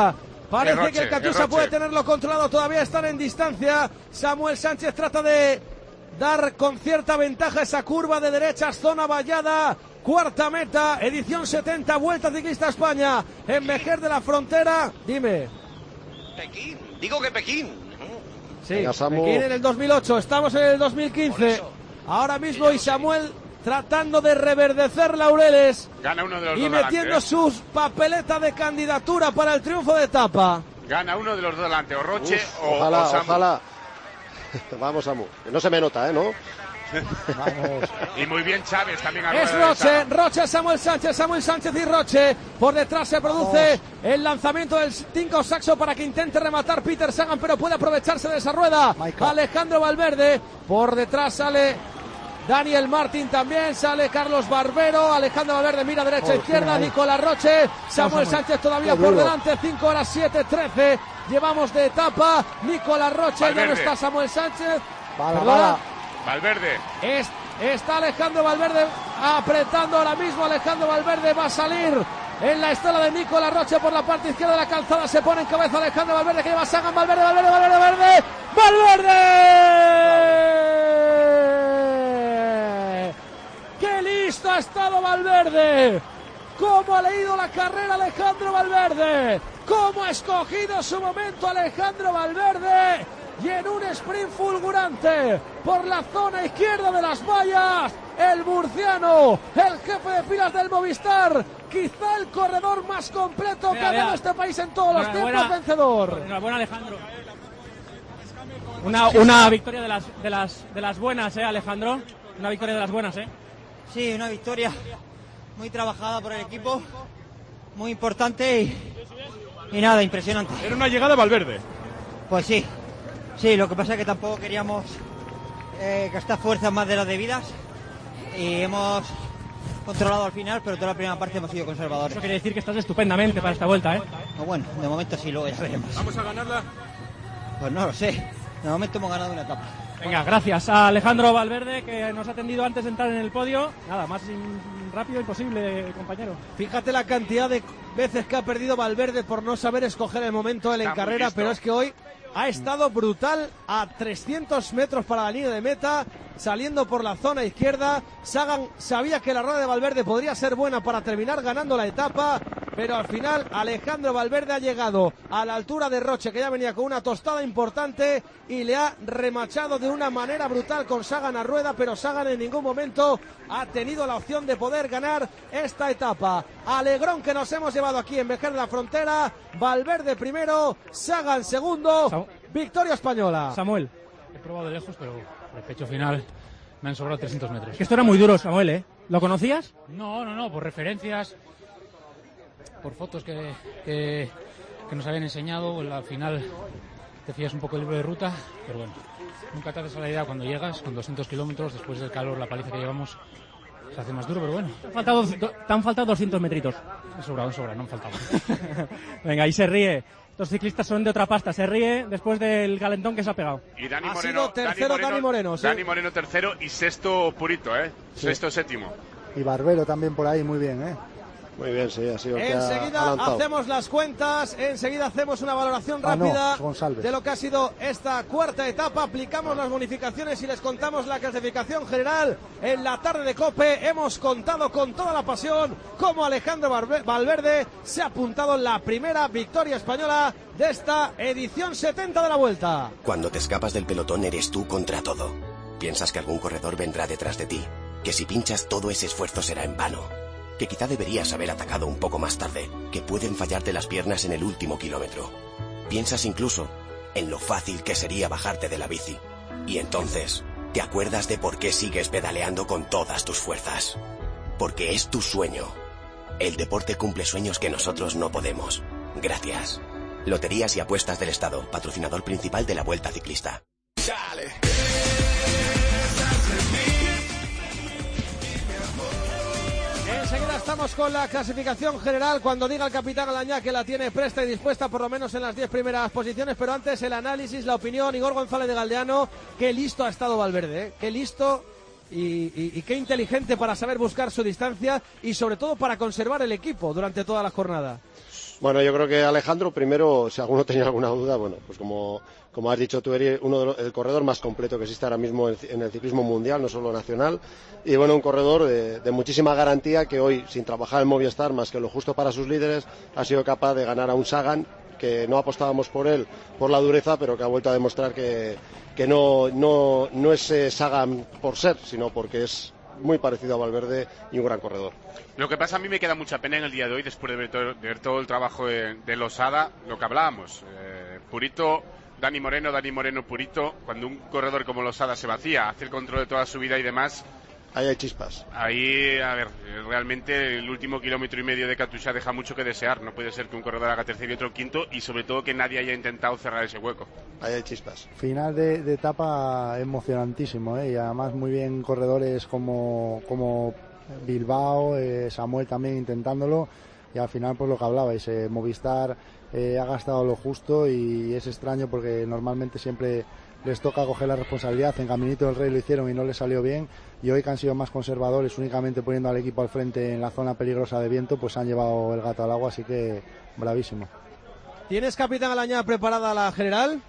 Parece Roche, que el Katusha puede tenerlo controlado, todavía están en distancia. Samuel Sánchez trata de dar con cierta ventaja esa curva de derechas, zona vallada. Cuarta meta, edición setenta, Vuelta Ciclista España, en Vejer de la Frontera. Dime. Pekín, digo que Pekín. Sí, Pekín en el dos mil ocho, estamos en el dos mil quince. Ahora mismo y Samuel tratando de reverdecer laureles. Gana uno de los y dos metiendo delante, ¿eh? sus papeletas de candidatura para el triunfo de etapa. Gana uno de los dos delante, o Roche Uf, o, ojalá, o Samu. ojalá. Vamos, Samu. No se me nota, ¿eh? ¿No? Vamos. Y muy bien Chávez también. A Es Roche, Roche, Samuel Sánchez, Samuel Sánchez y Roche. Por detrás se produce Vamos. el lanzamiento del Tinko Saxo para que intente rematar Peter Sagan, pero puede aprovecharse de esa rueda. Michael. Alejandro Valverde. Por detrás sale Daniel Martín también, sale Carlos Barbero. Alejandro Valverde mira derecha, oh, izquierda. Nicolás Roche, Samuel no, Sánchez todavía por delante. cinco horas siete trece. Llevamos de etapa. Nicolás Roche, Valverde. Ya no está Samuel Sánchez. Bala, bala. Valverde. Es, está Alejandro Valverde apretando ahora mismo. Alejandro Valverde va a salir en la estela de Nicolás Roche por la parte izquierda de la calzada. Se pone en cabeza Alejandro Valverde, que lleva Sagan. Valverde, Valverde, Valverde, Valverde. ¡Valverde! ¡Qué listo ha estado Valverde! ¿Cómo ha leído la carrera Alejandro Valverde? ¿Cómo ha escogido su momento Alejandro Valverde? Y en un sprint fulgurante por la zona izquierda de las vallas, el murciano, el jefe de filas del Movistar, quizá el corredor más completo mira, que ha dado este país en todos los tiempos, buena, vencedor. Enhorabuena, Alejandro. Una, una victoria de las, de las de las buenas, ¿eh, Alejandro? Una victoria de las buenas, ¿eh? Sí, una victoria muy trabajada por el equipo, muy importante y, y nada, impresionante. Era una llegada de Valverde. Pues sí. Sí, lo que pasa es que tampoco queríamos eh, gastar fuerzas más de las debidas y hemos controlado al final, pero toda la primera parte hemos sido conservadores. Eso quiere decir que estás estupendamente para esta vuelta, ¿eh? No, bueno, de momento sí, luego ya veremos. ¿Vamos a ganarla? Pues no lo sé. De momento hemos ganado una etapa. Venga, gracias a Alejandro Valverde, que nos ha atendido antes de entrar en el podio. Nada, más rápido imposible, compañero. Fíjate la cantidad de veces que ha perdido Valverde por no saber escoger el momento él en carrera, pero es que hoy ha estado brutal a trescientos metros para la línea de meta, saliendo por la zona izquierda. Sagan sabía que la rueda de Valverde podría ser buena para terminar ganando la etapa, pero al final Alejandro Valverde ha llegado a la altura de Roche, que ya venía con una tostada importante, y le ha remachado de una manera brutal con Sagan a rueda, pero Sagan en ningún momento ha tenido la opción de poder ganar esta etapa. Alegrón que nos hemos llevado aquí en Vejer de la Frontera. Valverde primero, Sagan segundo. Sam- victoria española. Samuel. He probado de lejos, pero el pecho final me han sobrado trescientos metros. Que esto era muy duro, Samuel, ¿eh? ¿Lo conocías? No, no, no, por referencias, por fotos que, que, que nos habían enseñado. Al final te fías un poco del libro de ruta, pero bueno, nunca te haces a la idea cuando llegas con doscientos kilómetros, después del calor, la paliza que llevamos, se hace más duro, pero bueno. Te han faltado, te han faltado doscientos metritos. Han sobrado, han sobrado, no han faltado. Venga, ahí se ríe. Estos ciclistas son de otra pasta. Se ríe después del calentón que se ha pegado. Y Dani ha Moreno, sido tercero Dani Moreno, Dani Moreno, sí. Dani Moreno tercero y sexto Purito, ¿eh? Sí. Sexto, séptimo. Y Barbero también por ahí, muy bien, ¿eh? Muy bien, sí, ha sido. Enseguida hacemos las cuentas, enseguida hacemos una valoración rápida ah, no, de lo que ha sido esta cuarta etapa. Aplicamos las bonificaciones y les contamos la clasificación general. En la tarde de COPE hemos contado con toda la pasión cómo Alejandro Valverde se ha apuntado en la primera victoria española de esta edición setenta de la Vuelta. Cuando te escapas del pelotón eres tú contra todo. Piensas que algún corredor vendrá detrás de ti, que si pinchas todo ese esfuerzo será en vano, que quizá deberías haber atacado un poco más tarde, que pueden fallarte las piernas en el último kilómetro. Piensas incluso en lo fácil que sería bajarte de la bici. Y entonces, te acuerdas de por qué sigues pedaleando con todas tus fuerzas. Porque es tu sueño. El deporte cumple sueños que nosotros no podemos. Gracias. Loterías y Apuestas del Estado, patrocinador principal de la Vuelta Ciclista. ¡Chale! Enseguida estamos con la clasificación general. Cuando diga el capitán Alañá que la tiene presta y dispuesta por lo menos en las diez primeras posiciones, pero antes el análisis, la opinión. Igor González de Galdeano, qué listo ha estado Valverde, ¿eh? Qué listo y, y, y qué inteligente para saber buscar su distancia y sobre todo para conservar el equipo durante toda la jornada. Bueno, yo creo que Alejandro, primero, si alguno tenía alguna duda, bueno, pues como, como has dicho tú, eres uno de los, el corredor más completo que existe ahora mismo en, en el ciclismo mundial, no solo nacional, y bueno, un corredor de, de muchísima garantía que hoy, sin trabajar en Movistar más que lo justo para sus líderes, ha sido capaz de ganar a un Sagan, que no apostábamos por él por la dureza, pero que ha vuelto a demostrar que, que no, no, no es eh, Sagan por ser, sino porque es muy parecido a Valverde y un gran corredor. Lo que pasa, a mí me queda mucha pena en el día de hoy, después de ver todo, de ver todo el trabajo de, de Losada, lo que hablábamos. Eh, Purito, Dani Moreno, Dani Moreno, Purito, cuando un corredor como Losada se vacía, hace el control de toda su vida y demás... Ahí hay chispas. Ahí, a ver, realmente el último kilómetro y medio de Katusha deja mucho que desear. No puede ser que un corredor haga tercero y otro quinto, y sobre todo que nadie haya intentado cerrar ese hueco. Ahí hay chispas. Final de, de etapa emocionantísimo, ¿eh? Y además muy bien corredores como, como Bilbao, eh, Samuel también intentándolo, y al final pues lo que hablabais, eh, Movistar eh, ha gastado lo justo, y es extraño porque normalmente siempre les toca coger la responsabilidad. En Caminito del Rey lo hicieron y no les salió bien, y hoy que han sido más conservadores, únicamente poniendo al equipo al frente en la zona peligrosa de viento, pues han llevado el gato al agua, así que bravísimo. ¿Tienes, capitán Alañá, preparada la general?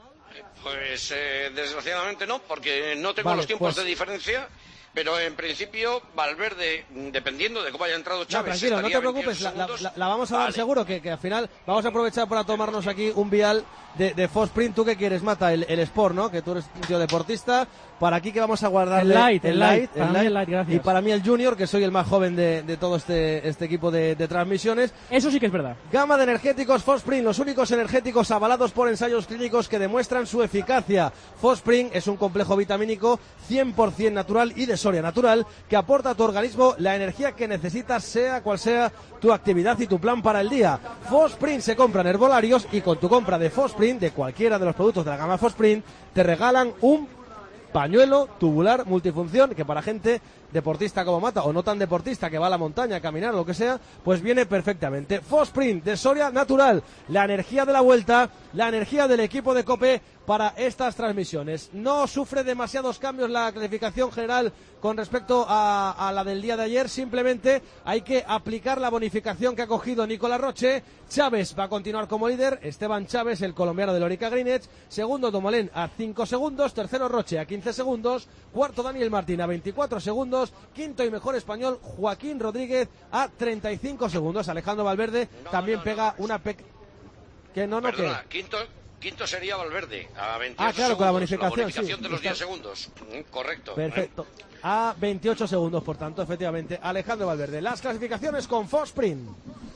Pues eh, desgraciadamente no, porque no tengo vale, los tiempos pues... de diferencia. Pero en principio, Valverde, dependiendo de cómo haya entrado Chávez... No, tranquilo, no te preocupes, la, la, la, la vamos a dar vale. seguro, que, que al final vamos a aprovechar para tomarnos aquí un vial de, de Foxprint. ¿Tú qué quieres, Mata? El, el Sport, ¿no? Que tú eres un tío deportista. Para aquí que vamos a guardar el Light, el, el Light, el, light, el light, gracias. Y para mí el Junior, que soy el más joven de, de todo este, este equipo de, de transmisiones. Eso sí que es verdad. Gama de energéticos Foxprint, los únicos energéticos avalados por ensayos clínicos que demuestran su eficacia. Foxprint es un complejo vitamínico cien por ciento natural y de Soria Natural, que aporta a tu organismo la energía que necesitas, sea cual sea tu actividad y tu plan para el día. Foxprint se compra en herbolarios, y con tu compra de Foxprint, de cualquiera de los productos de la gama Foxprint, te regalan un pañuelo tubular multifunción que para gente deportista como Mata, o no tan deportista, que va a la montaña a caminar o lo que sea, pues viene perfectamente. Foxprint de Soria Natural, la energía de la vuelta, la energía del equipo de COPE para estas transmisiones. No sufre demasiados cambios la clasificación general con respecto a, a la del día de ayer, simplemente hay que aplicar la bonificación que ha cogido Nicolás Roche. Chávez va a continuar como líder, Esteban Chávez, el colombiano de Lorica Greenwich, segundo Domolén a cinco segundos, tercero Roche a quince segundos, cuarto Daniel Martín a veinticuatro segundos, quinto y mejor español Joaquín Rodríguez a treinta y cinco segundos. Alejandro Valverde no, también no, pega no. una pe... que no no Perdona, que quinto Quinto sería Valverde, a veintiocho Ah, claro, segundos, con la bonificación, la bonificación sí, de los está... diez segundos. Correcto. Perfecto. ¿Eh? A veintiocho segundos, por tanto, efectivamente, Alejandro Valverde. Las clasificaciones con Foxprint.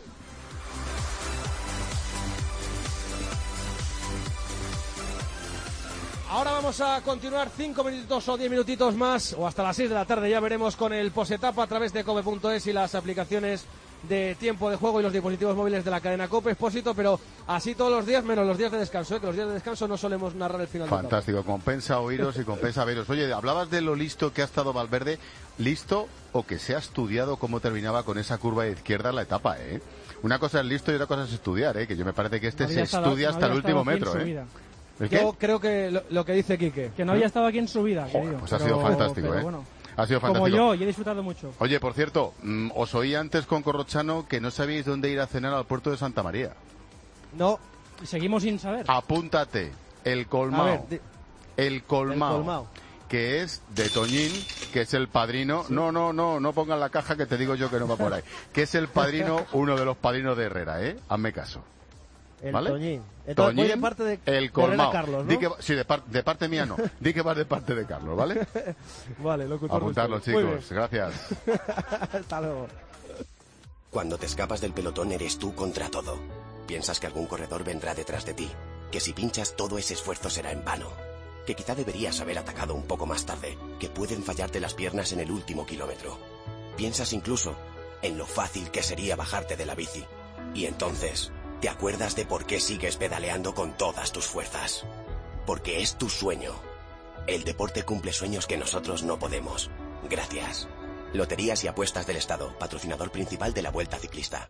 Ahora vamos a continuar cinco minutitos o diez minutitos más, o hasta las seis de la tarde, ya veremos, con el posetapa a través de cope punto es y las aplicaciones de tiempo de juego y los dispositivos móviles de la cadena COPE, Expósito, pero así todos los días, menos los días de descanso, ¿eh? Que los días de descanso no solemos narrar el final. Fantástico, compensa oíros y compensa veros. Oye, hablabas de lo listo que ha estado Valverde, listo o que se ha estudiado cómo terminaba con esa curva de izquierda la etapa, ¿eh? Una cosa es listo y otra cosa es estudiar, ¿eh? Que yo me parece que este no se estado, estudia no hasta el último metro, ¿eh? Yo creo que lo, lo que dice Quique, que no había estado aquí en su vida, Joder, pues pero, ha sido fantástico, pero, ¿eh? Bueno. Ha sido fantástico. Como yo, y he disfrutado mucho. Oye, por cierto, mmm, os oí antes con Corrochano que no sabíais dónde ir a cenar al puerto de Santa María. No. Y seguimos sin saber. Apúntate, el Colmao. Ver, di... El Colmao. El Colmao. Que es de Toñín, que es el padrino. Sí. No, no, no, no pongan la caja que te digo yo que no va por ahí. Que es el padrino, uno de los padrinos de Herrera, ¿eh? Hazme caso. El ¿Vale? Toñín. Entonces, Toñín, voy de parte de, el Colmao. De Carlos, ¿no? Di que, sí, de, par, de parte mía no. Di que vas de parte de Carlos, ¿vale? Vale, locutor. Apuntarlo, chicos. Gracias. Hasta luego. Cuando te escapas del pelotón eres tú contra todo. Piensas que algún corredor vendrá detrás de ti, que si pinchas todo ese esfuerzo será en vano, que quizá deberías haber atacado un poco más tarde, que pueden fallarte las piernas en el último kilómetro. Piensas incluso en lo fácil que sería bajarte de la bici. Y entonces te acuerdas de por qué sigues pedaleando con todas tus fuerzas. Porque es tu sueño. El deporte cumple sueños que nosotros no podemos. Gracias. Loterías y Apuestas del Estado, patrocinador principal de la Vuelta Ciclista.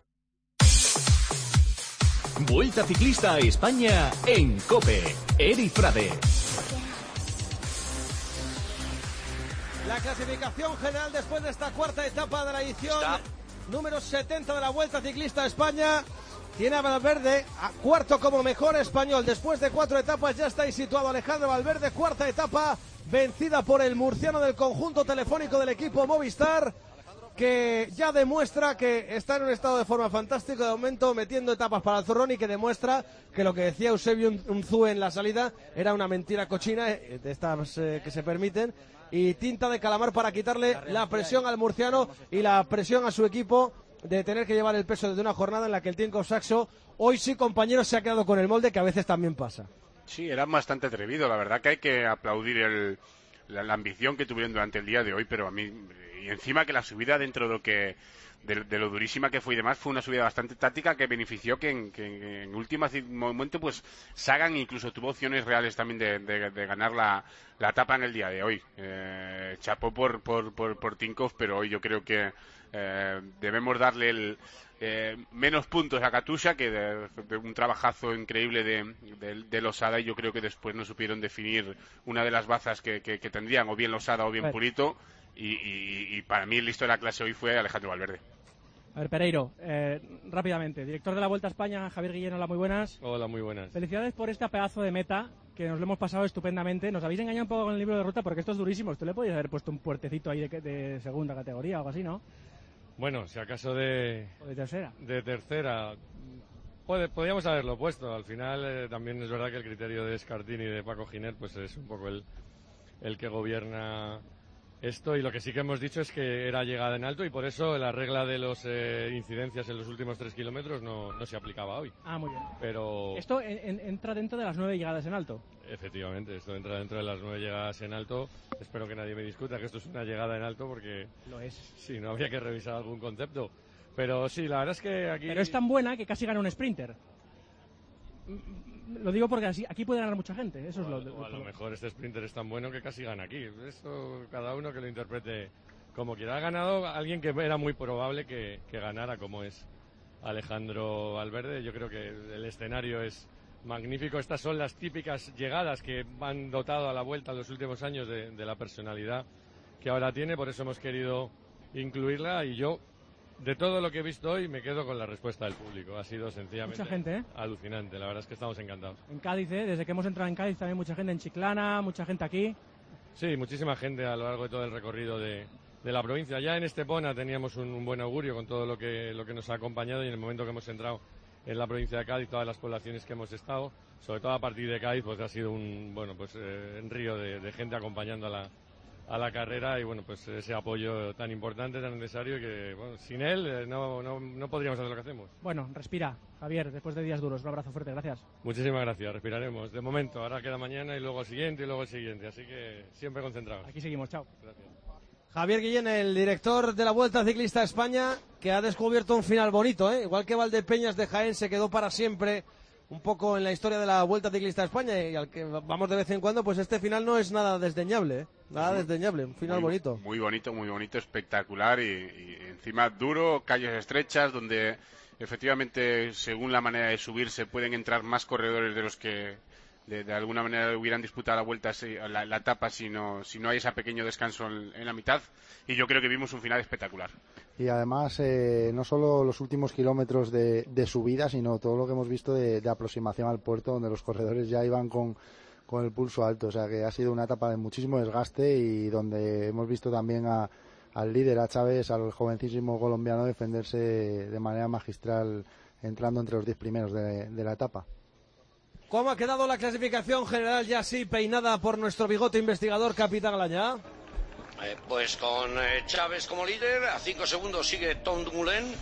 Vuelta Ciclista a España en COPE. Eri Frade. La clasificación general después de esta cuarta etapa de la edición Está. número setenta de la Vuelta Ciclista a España. Tiene a Valverde a cuarto como mejor español. Después de cuatro etapas ya está ahí situado Alejandro Valverde. Cuarta etapa vencida por el murciano del conjunto telefónico del equipo Movistar, que ya demuestra que está en un estado de forma fantástico de momento, metiendo etapas para el zurrón, y que demuestra que lo que decía Eusebio Unzúe en la salida era una mentira cochina, eh, de estas eh, que se permiten, y tinta de calamar para quitarle la presión al murciano y la presión a su equipo de tener que llevar el peso de una jornada en la que el Tinkoff Saxo, hoy sí, compañero, se ha quedado con el molde, que a veces también pasa. Sí, era bastante atrevido. La verdad que hay que aplaudir el, la, la ambición que tuvieron durante el día de hoy, pero a mí, y encima que la subida dentro de lo que de, de lo durísima que fue y demás, fue una subida bastante táctica que benefició que en, que en último momento pues Sagan incluso tuvo opciones reales también de, de, de ganar la, la etapa en el día de hoy. Eh, chapó por, por, por, por Tinkoff, pero hoy yo creo que eh, debemos darle el Eh, menos puntos a Katusha, que de, de un trabajazo increíble de, de, de Losada, y yo creo que después no supieron definir una de las bazas que, que, que tendrían, o bien Losada o bien ver. Purito, y, y, y para mí el listo de la clase hoy fue Alejandro Valverde. A ver, Pereiro, eh, rápidamente, director de la Vuelta a España, Javier Guillén, hola, muy buenas. Hola, muy buenas. Felicidades por este pedazo de meta, que nos lo hemos pasado estupendamente. Nos habéis engañado un poco con el libro de ruta, porque esto es durísimo. Usted le podía haber puesto un puertecito ahí de, de segunda categoría o algo así, ¿no? Bueno, si acaso de... ¿O de tercera? De tercera. Puede, podríamos haberlo puesto. Al final eh, también es verdad que el criterio de Escartini y de Paco Giner pues es un poco el, el que gobierna esto. Y lo que sí que hemos dicho es que era llegada en alto, y por eso la regla de las eh, incidencias en los últimos tres kilómetros no, no se aplicaba hoy. Ah, muy bien. Pero... ¿Esto en, en, entra dentro de las nueve llegadas en alto? Efectivamente, esto entra dentro de las nueve llegadas en alto. Espero que nadie me discuta que esto es una llegada en alto, porque... Lo es. Sí, no había que revisar algún concepto. Pero sí, la verdad es que aquí... Pero es tan buena que casi gana un sprinter. Lo digo porque así, aquí puede ganar mucha gente. Eso o es lo, a, lo, o a lo mejor este sprinter es tan bueno que casi gana aquí. Eso cada uno que lo interprete como quiera. Ha ganado alguien que era muy probable que, que ganara, como es Alejandro Valverde. Yo creo que el escenario es magnífico. Estas son las típicas llegadas que han dotado a la Vuelta en los últimos años de, de la personalidad que ahora tiene. Por eso hemos querido incluirla, y yo, de todo lo que he visto hoy, me quedo con la respuesta del público. Ha sido sencillamente mucha gente, ¿eh? alucinante. La verdad es que estamos encantados. En Cádiz, ¿eh? Desde que hemos entrado en Cádiz, también mucha gente en Chiclana, mucha gente aquí. Sí, muchísima gente a lo largo de todo el recorrido de, de la provincia. Ya en Estepona teníamos un, un buen augurio con todo lo que, lo que nos ha acompañado, y en el momento que hemos entrado en la provincia de Cádiz, todas las poblaciones que hemos estado, sobre todo a partir de Cádiz, pues ha sido un, bueno, pues eh, un río de, de gente acompañando a la a la carrera, y bueno, pues ese apoyo tan importante, tan necesario, que bueno, sin él eh, no, no, no podríamos hacer lo que hacemos. Bueno, respira, Javier, después de días duros. Un abrazo fuerte, gracias. Muchísimas gracias, respiraremos. De momento, ahora queda mañana y luego el siguiente y luego el siguiente, así que siempre concentrados. Aquí seguimos, chao. Gracias. Javier Guillén, el director de la Vuelta Ciclista a España, que ha descubierto un final bonito, ¿eh? Igual que Valdepeñas de Jaén se quedó para siempre un poco en la historia de la Vuelta Ciclista a España, y al que vamos de vez en cuando, pues este final no es nada desdeñable, ¿eh? Nada desdeñable, un final muy, bonito. Muy bonito, muy bonito, espectacular, y, y encima duro, calles estrechas, donde efectivamente, según la manera de subir, se pueden entrar más corredores de los que de, de alguna manera hubieran disputado la vuelta, la, la etapa, si no, si no hay ese pequeño descanso en, en la mitad, y yo creo que vimos un final espectacular. Y además, eh, no solo los últimos kilómetros de, de subida, sino todo lo que hemos visto de, de aproximación al puerto, donde los corredores ya iban con, con el pulso alto. O sea que ha sido una etapa de muchísimo desgaste, y donde hemos visto también a, al líder, a Chávez, al jovencísimo colombiano, defenderse de manera magistral, entrando entre los diez primeros de, de la etapa. ¿Cómo ha quedado la clasificación general, ya así peinada por nuestro bigote investigador, Capitán Alañá? Eh, pues con eh, Chávez como líder, a cinco segundos sigue Tom Dumoulin,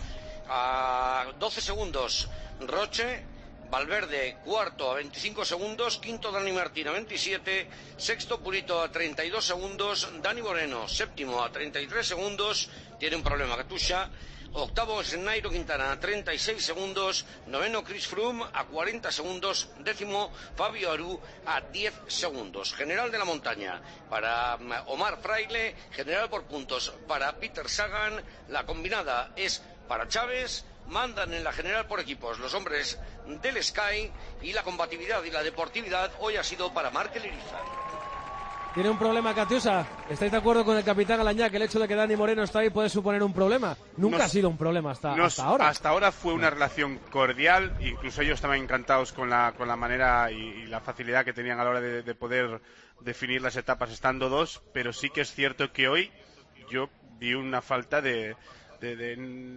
a doce segundos Roche, Valverde cuarto a veinticinco segundos, quinto Dani Martín a veintisiete, sexto Purito a treinta y dos segundos, Dani Moreno séptimo a treinta y tres segundos, tiene un problema Katusha. Octavo es Nairo Quintana a treinta y seis segundos, noveno Chris Froome a cuarenta segundos, décimo Fabio Aru a diez segundos. General de la montaña para Omar Fraile, general por puntos para Peter Sagan, la combinada es para Chávez, mandan en la general por equipos los hombres del Sky, y la combatividad y la deportividad hoy ha sido para Markel Irizar. Tiene un problema Catiusa. ¿Estáis de acuerdo con el capitán Alañá que el hecho de que Dani Moreno está ahí puede suponer un problema? Nunca Nos, ha sido un problema hasta, nos, hasta ahora. Hasta ahora fue una relación cordial, incluso ellos estaban encantados con la, con la manera y, y la facilidad que tenían a la hora de, de poder definir las etapas estando dos, pero sí que es cierto que hoy yo vi una falta de... De, de,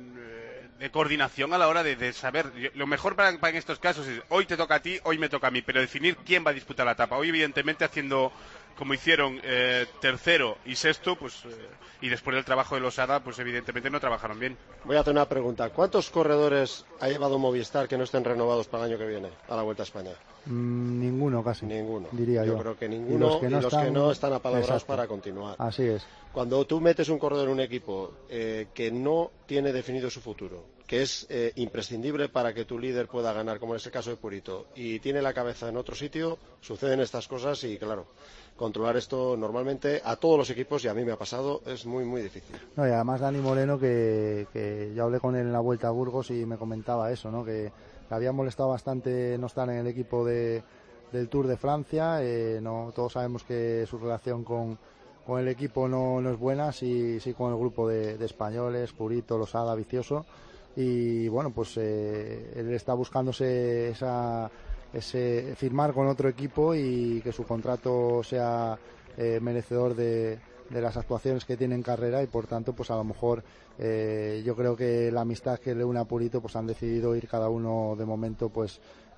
de coordinación a la hora de, de saber. Lo mejor para, para en estos casos es hoy te toca a ti, hoy me toca a mí, pero definir quién va a disputar la etapa. Hoy evidentemente haciendo como hicieron eh, tercero y sexto, pues eh, y después del trabajo de Losada, pues evidentemente no trabajaron bien. Voy a hacer una pregunta. ¿Cuántos corredores ha llevado Movistar que no estén renovados para el año que viene a la Vuelta a España? Mm, ninguno casi. Ninguno. Diría yo. Yo creo que ninguno y los que no, y los están... Que no están apalabrados Exacto. Para continuar. Así es. Cuando tú metes un corredor en un equipo eh, que no tiene definido su futuro, que es eh, imprescindible para que tu líder pueda ganar, como en este caso de Purito, y tiene la cabeza en otro sitio, suceden estas cosas y, claro, controlar esto normalmente a todos los equipos, y a mí me ha pasado, es muy, muy difícil. No, y además Dani Moreno, que, que yo hablé con él en la Vuelta a Burgos y me comentaba eso, ¿no? Que le había molestado bastante no estar en el equipo de, del Tour de Francia. Eh, no, todos sabemos que su relación con con el equipo no, no es buena, sí, sí con el grupo de, de españoles, Purito, Losada, Vicioso, y bueno, pues eh, él está buscándose esa, ese firmar con otro equipo y que su contrato sea eh, merecedor de, de las actuaciones que tiene en carrera, y por tanto pues a lo mejor eh, yo creo que la amistad que le une a Purito, pues han decidido ir cada uno de momento pues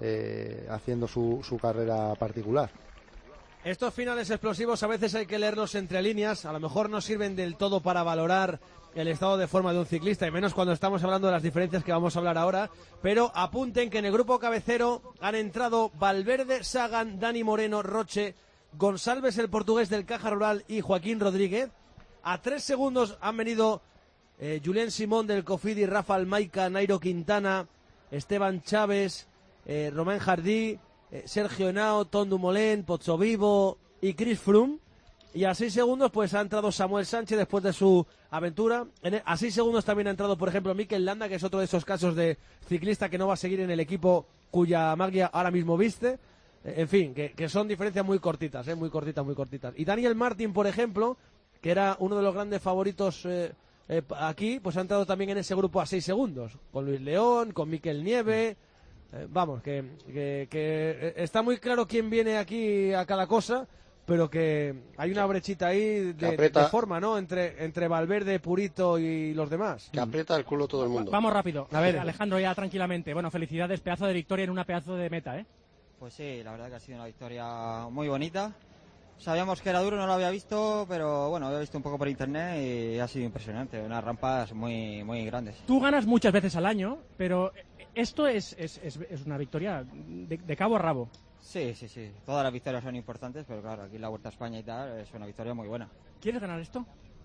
eh, haciendo su, su carrera particular. Estos finales explosivos a veces hay que leerlos entre líneas, a lo mejor no sirven del todo para valorar el estado de forma de un ciclista, y menos cuando estamos hablando de las diferencias que vamos a hablar ahora, pero apunten que en el grupo cabecero han entrado Valverde, Sagan, Dani Moreno, Roche, Gonçalves el portugués del Caja Rural y Joaquín Rodríguez. A tres segundos han venido eh, Julián Simón del Cofidis, Rafa Almaica, Nairo Quintana, Esteban Chávez, eh, Romain Jardí, Sergio Henao, Tom Dumoulin, Pozzo Vivo y Chris Froome. Y a seis segundos pues ha entrado Samuel Sánchez después de su aventura. A seis segundos también ha entrado, por ejemplo, Mikel Landa, que es otro de esos casos de ciclista que no va a seguir en el equipo cuya maglia ahora mismo viste. En fin, que, que son diferencias muy cortitas, ¿eh? muy cortitas, muy cortitas. Y Daniel Martin, por ejemplo, que era uno de los grandes favoritos eh, eh, aquí, pues ha entrado también en ese grupo a seis segundos. Con Luis León, con Mikel Nieve... Eh, vamos, que, que, que está muy claro quién viene aquí a cada cosa, pero que hay una brechita ahí de, aprieta, de forma, ¿no? Entre, entre Valverde, Purito y los demás. Que aprieta el culo todo el mundo. Vamos rápido. A ver, Alejandro, ya tranquilamente. Bueno, felicidades, pedazo de victoria en una pedazo de meta, ¿eh? Pues sí, la verdad que ha sido una victoria muy bonita. Sabíamos que era duro, no lo había visto, pero bueno, había visto un poco por internet y ha sido impresionante. Unas rampas muy, muy grandes. Tú ganas muchas veces al año, pero esto es, es, es, es una victoria de, de cabo a rabo. Sí, sí, sí. Todas las victorias son importantes, pero claro, aquí en la Vuelta a España y tal es una victoria muy buena. ¿Quieres ganar esto?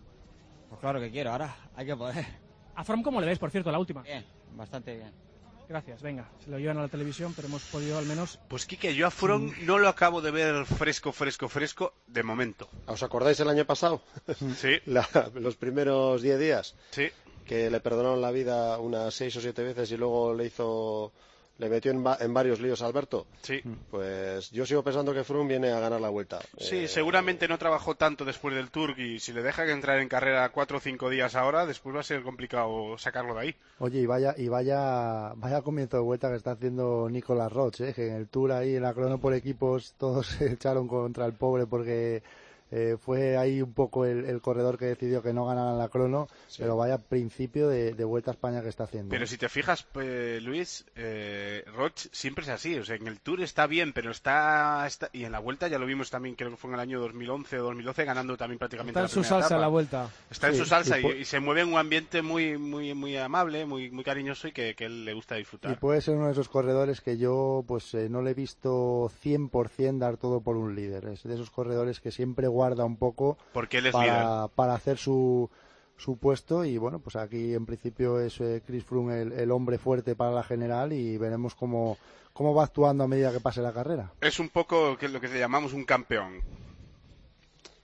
Pues claro que quiero, ahora hay que poder. ¿A Froome cómo le ves, por cierto, la última? Bien, bastante bien. Gracias, venga, se lo llevan a la televisión, pero hemos podido al menos... Pues Quique, yo a Froome mm. no lo acabo de ver fresco, fresco, fresco, de momento. ¿Os acordáis el año pasado? Sí. La, los primeros diez días. Sí. Que le perdonaron la vida unas seis o siete veces y luego le hizo... Le metió en, va en varios líos a Alberto. Sí. Pues yo sigo pensando que Froome viene a ganar la Vuelta. Sí, eh... seguramente no trabajó tanto después del Tour, y si le deja que entrar en carrera cuatro o cinco días ahora, después va a ser complicado sacarlo de ahí. Oye, y vaya y vaya vaya comienzo de vuelta que está haciendo Nicolas Roche, ¿eh? Que en el Tour ahí, en la crono por equipos, todos se echaron contra el pobre porque... Eh, fue ahí un poco el, el corredor que decidió que no ganaran la crono, sí. Pero vaya principio de, de Vuelta a España que está haciendo. Pero si te fijas, pues, Luis, eh, Roche siempre es así, o sea, en el Tour está bien, pero está, está... Y en la Vuelta ya lo vimos también, creo que fue en el año dos mil once o dos mil doce, ganando también prácticamente está la en su salsa etapa. La Vuelta. Está sí, en su salsa y, y, y se mueve en un ambiente muy muy muy amable, muy muy cariñoso y que, que él le gusta disfrutar. Y puede ser uno de esos corredores que yo pues eh, no le he visto cien por ciento dar todo por un líder. Es de esos corredores que siempre guarda un poco porque él es para, líder. para hacer su, su puesto, y bueno, pues aquí en principio es eh, Chris Froome el, el hombre fuerte para la general, y veremos cómo, cómo va actuando a medida que pase la carrera. Es un poco que lo que llamamos un campeón.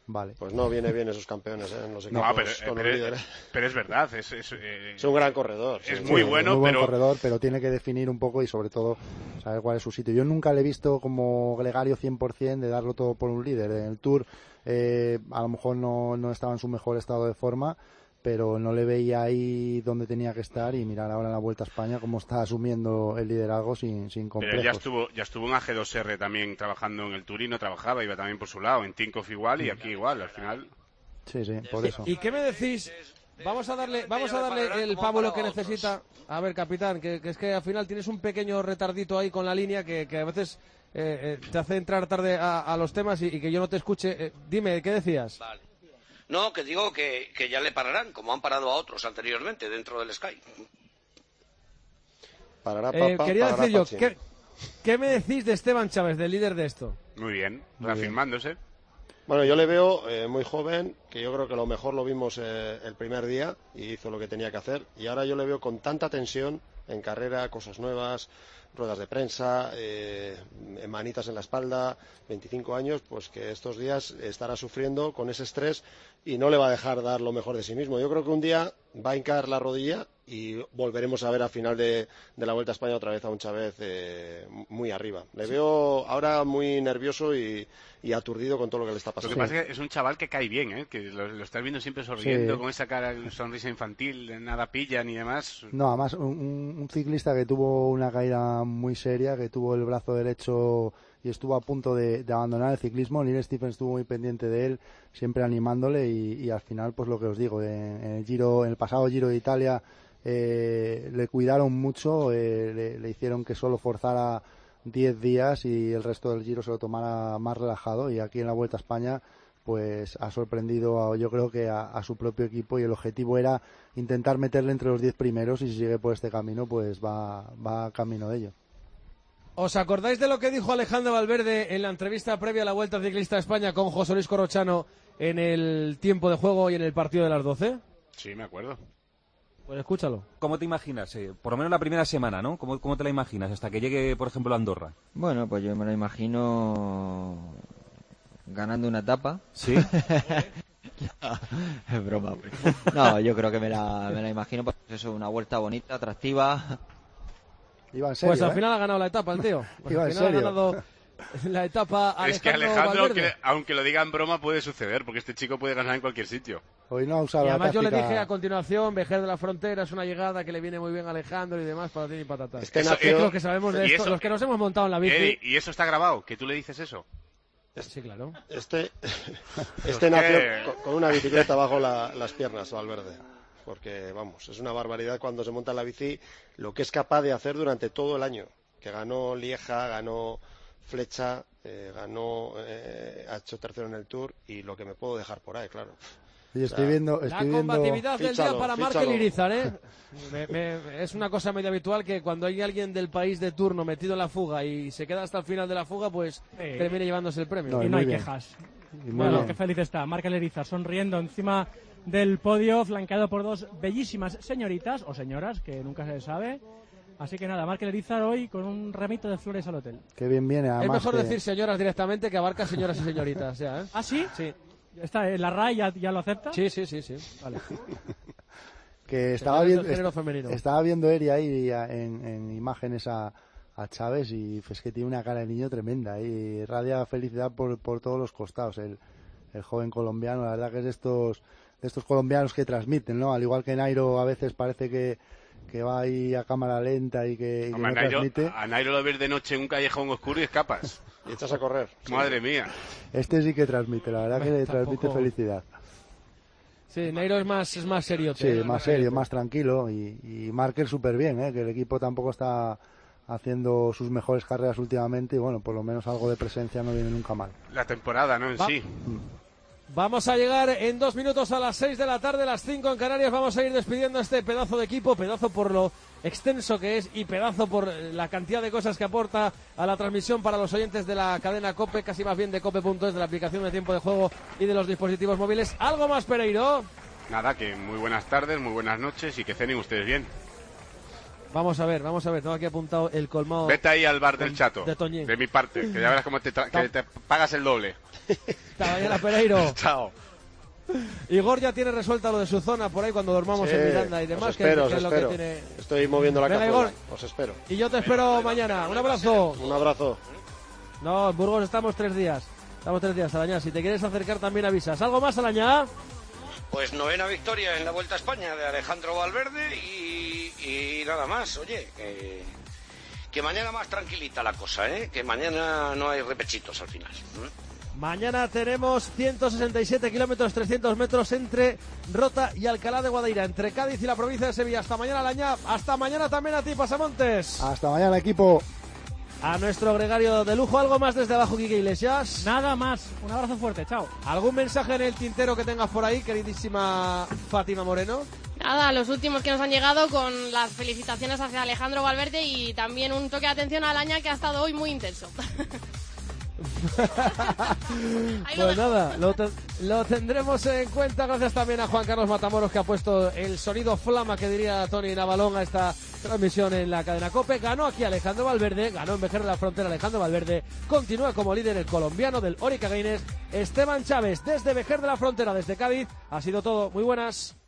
Vale. Pues no viene bien esos campeones, ¿eh? En los equipos no, pero, con pero, un líder, ¿eh? pero es verdad, es, es, eh, es un gran corredor. Es sí, muy sí, bueno, muy buen pero... corredor, pero tiene que definir un poco y sobre todo saber cuál es su sitio. Yo nunca le he visto como gregario cien por ciento de darlo todo por un líder. En el Tour eh, a lo mejor no, no estaba en su mejor estado de forma, pero no le veía ahí donde tenía que estar, y mirar ahora en la Vuelta a España cómo está asumiendo el liderazgo sin, sin complejos. Pero ya estuvo, ya estuvo en A G dos R también trabajando en el Tour y no trabajaba, iba también por su lado, en Tinkoff igual y aquí igual, al final... Sí, sí, por eso. ¿Y qué me decís? Vamos a darle, vamos a darle el pábulo que necesita. A ver, capitán, que, que es que al final tienes un pequeño retardito ahí con la línea que, que a veces eh, eh, te hace entrar tarde a, a los temas y, y que yo no te escuche. Eh, dime, ¿qué decías? Vale. No, que digo que, que ya le pararán, como han parado a otros anteriormente dentro del Sky. Parará, eh, papá, quería parará, decir yo, Pachín. ¿qué, ¿qué me decís de Esteban Chávez, del líder de esto? Muy bien, Muy reafirmándose. Bueno, yo le veo eh, muy joven, que yo creo que lo mejor lo vimos eh, el primer día y hizo lo que tenía que hacer. Y ahora yo le veo con tanta tensión en carrera, cosas nuevas, ruedas de prensa, eh, manitas en la espalda, veinticinco años, pues que estos días estará sufriendo con ese estrés y no le va a dejar dar lo mejor de sí mismo. Yo creo que un día va a hincar la rodilla y volveremos a ver a final de, de la Vuelta a España otra vez a un Chávez eh, muy arriba. Le veo ahora muy nervioso y, y aturdido con todo lo que le está pasando. Lo que pasa es que es un chaval que cae bien, ¿eh? Que lo, lo estás viendo siempre sonriendo, Sí. con esa cara, sonrisa infantil, nada pilla ni demás. No, además un, un ciclista que tuvo una caída muy seria, que tuvo el brazo derecho y estuvo a punto de, de abandonar el ciclismo. Neil Stephens estuvo muy pendiente de él, siempre animándole, y, y al final, pues lo que os digo, en, en el Giro, en el pasado Giro de Italia eh, le cuidaron mucho, eh, le, le hicieron que solo forzara diez días y el resto del Giro se lo tomara más relajado, y aquí en la Vuelta a España pues ha sorprendido a, yo creo que a, a su propio equipo, y el objetivo era intentar meterle entre los diez primeros, y si sigue por este camino pues va, va camino de ello. ¿Os acordáis de lo que dijo Alejandro Valverde en la entrevista previa a la Vuelta Ciclista a España con José Luis Corrochano en el tiempo de juego y en el partido de las doce? Sí, me acuerdo. Pues escúchalo. ¿Cómo te imaginas? Eh, por lo menos la primera semana, ¿no? ¿Cómo, ¿Cómo te la imaginas hasta que llegue, por ejemplo, a Andorra? Bueno, pues yo me lo imagino ganando una etapa. ¿Sí? Es broma. No, yo creo que me la, me la imagino, pues eso, una vuelta bonita, atractiva. Iba en serio, Pues al ¿eh? final ha ganado la etapa el tío. Pues Iba al en final serio. ha ganado la etapa Alejandro Es que Alejandro, Valverde. que, aunque lo diga en broma, puede suceder, porque este chico puede ganar en cualquier sitio. Hoy no ha usado Y la además yo le táctica. dije a continuación, Vejer de la Frontera es una llegada que le viene muy bien a Alejandro y demás, para ti y patatas. Este Eso- nació- los que sabemos de y esto, eso- los que nos hemos montado en la bici. Ey, ¿y eso está grabado? ¿Que tú le dices eso? Sí, claro. Este, Es este que- nació con, con una bicicleta bajo la- las piernas, Valverde. Porque, vamos, es una barbaridad cuando se monta en la bici lo que es capaz de hacer durante todo el año. Que ganó Lieja, ganó Flecha, eh, ganó, eh, ha hecho tercero en el Tour, y lo que me puedo dejar por ahí, claro. Oye, estoy viendo, La estoy viendo... combatividad del día Fíchalo, para fíchalo. Markel Irizar, ¿eh? Me- me- es una cosa medio habitual que cuando hay alguien del país de turno metido en la fuga y se queda hasta el final de la fuga, pues Sí. termina llevándose el premio. No, y y no muy hay bien. quejas. Y muy Bueno, bien. qué feliz está. Markel Irizar sonriendo encima del podio, flanqueado por dos bellísimas señoritas, o señoras, que nunca se sabe. Así que nada, Markel Irizar hoy con un ramito de flores al hotel. Qué bien viene, Es además mejor que- decir señoras directamente que abarca señoras y señoritas, ya, ¿eh? ¿Ah, sí? Sí. Está, ¿La R A I ya, ya lo acepta? Sí, sí, sí, sí. Vale. que estaba Señores viendo, del género est- femenino. estaba viendo Eri ahí a- en, en imágenes a, a Chávez, y es que tiene una cara de niño tremenda, y radia felicidad por, por todos los costados el, el joven colombiano. La verdad que es de estos, de estos colombianos que transmiten, ¿no? Al igual que Nairo a veces parece que, que va ahí a cámara lenta y que, y que Hombre, no a, Nairo, transmite. a Nairo lo ves de noche en un callejón oscuro y escapas. Y echas a correr. Madre mía. Este sí que transmite, la verdad que le transmite Tampoco- felicidad. Sí, Nairo es más, es más serio. Sí, más serio, más tranquilo, y, y Markel súper bien, ¿eh? Que el equipo tampoco está haciendo sus mejores carreras últimamente, y bueno, por lo menos algo de presencia no viene nunca mal. La temporada, ¿no? En Va- sí. Vamos a llegar en dos minutos a las seis de la tarde, las cinco en Canarias. Vamos a ir despidiendo a este pedazo de equipo, pedazo por lo extenso que es y pedazo por la cantidad de cosas que aporta a la transmisión para los oyentes de la cadena COPE, casi más bien de cope punto es, de la aplicación de tiempo de juego y de los dispositivos móviles. ¿Algo más, Pereiro? Nada, que muy buenas tardes, muy buenas noches y que cenen ustedes bien. Vamos a ver, vamos a ver, tengo aquí apuntado el colmado. Vete ahí al bar del Chato, de Toñín. De mi parte, que ya verás cómo te, tra- que te pagas el doble. Hasta mañana, Pereiro. Chao. Igor ya tiene resuelta lo de su zona por ahí cuando dormamos sí, en Miranda y demás. Os espero, que, que os es lo espero. Que tiene... Estoy moviendo la Venga, cazuela. Igor. Os espero. Y yo te espero mañana. Un abrazo. Un abrazo. No, en Burgos estamos tres días. Estamos tres días, Alañá. Si te quieres acercar también avisas. ¿Algo más, Alañá? Pues novena victoria en la Vuelta a España de Alejandro Valverde y, y nada más. Oye, que, que mañana más tranquilita la cosa, ¿eh? Que mañana no hay repechitos al final. ¿Mm? Mañana tenemos ciento sesenta y siete kilómetros, trescientos metros entre Rota y Alcalá de Guadaira, entre Cádiz y la provincia de Sevilla. Hasta mañana, Alañá. Hasta mañana también a ti, Pasamontes. Hasta mañana, equipo. A nuestro gregario de lujo, ¿algo más desde abajo, Quique Iglesias? Nada más. Un abrazo fuerte, chao. ¿Algún mensaje en el tintero que tengas por ahí, queridísima Fátima Moreno? Nada, los últimos que nos han llegado con las felicitaciones hacia Alejandro Valverde y también un toque de atención a Alañá, que ha estado hoy muy intenso. Pues nada, lo, te- lo tendremos en cuenta. Gracias también a Juan Carlos Matamoros, que ha puesto el sonido flama, que diría Tony Navalón, a esta transmisión en la cadena COPE. Ganó aquí Alejandro Valverde, ganó en Vejer de la Frontera Alejandro Valverde, continúa como líder el colombiano del Orica Gaines, Esteban Chávez, desde Vejer de la Frontera, desde Cádiz. Ha sido todo, muy buenas.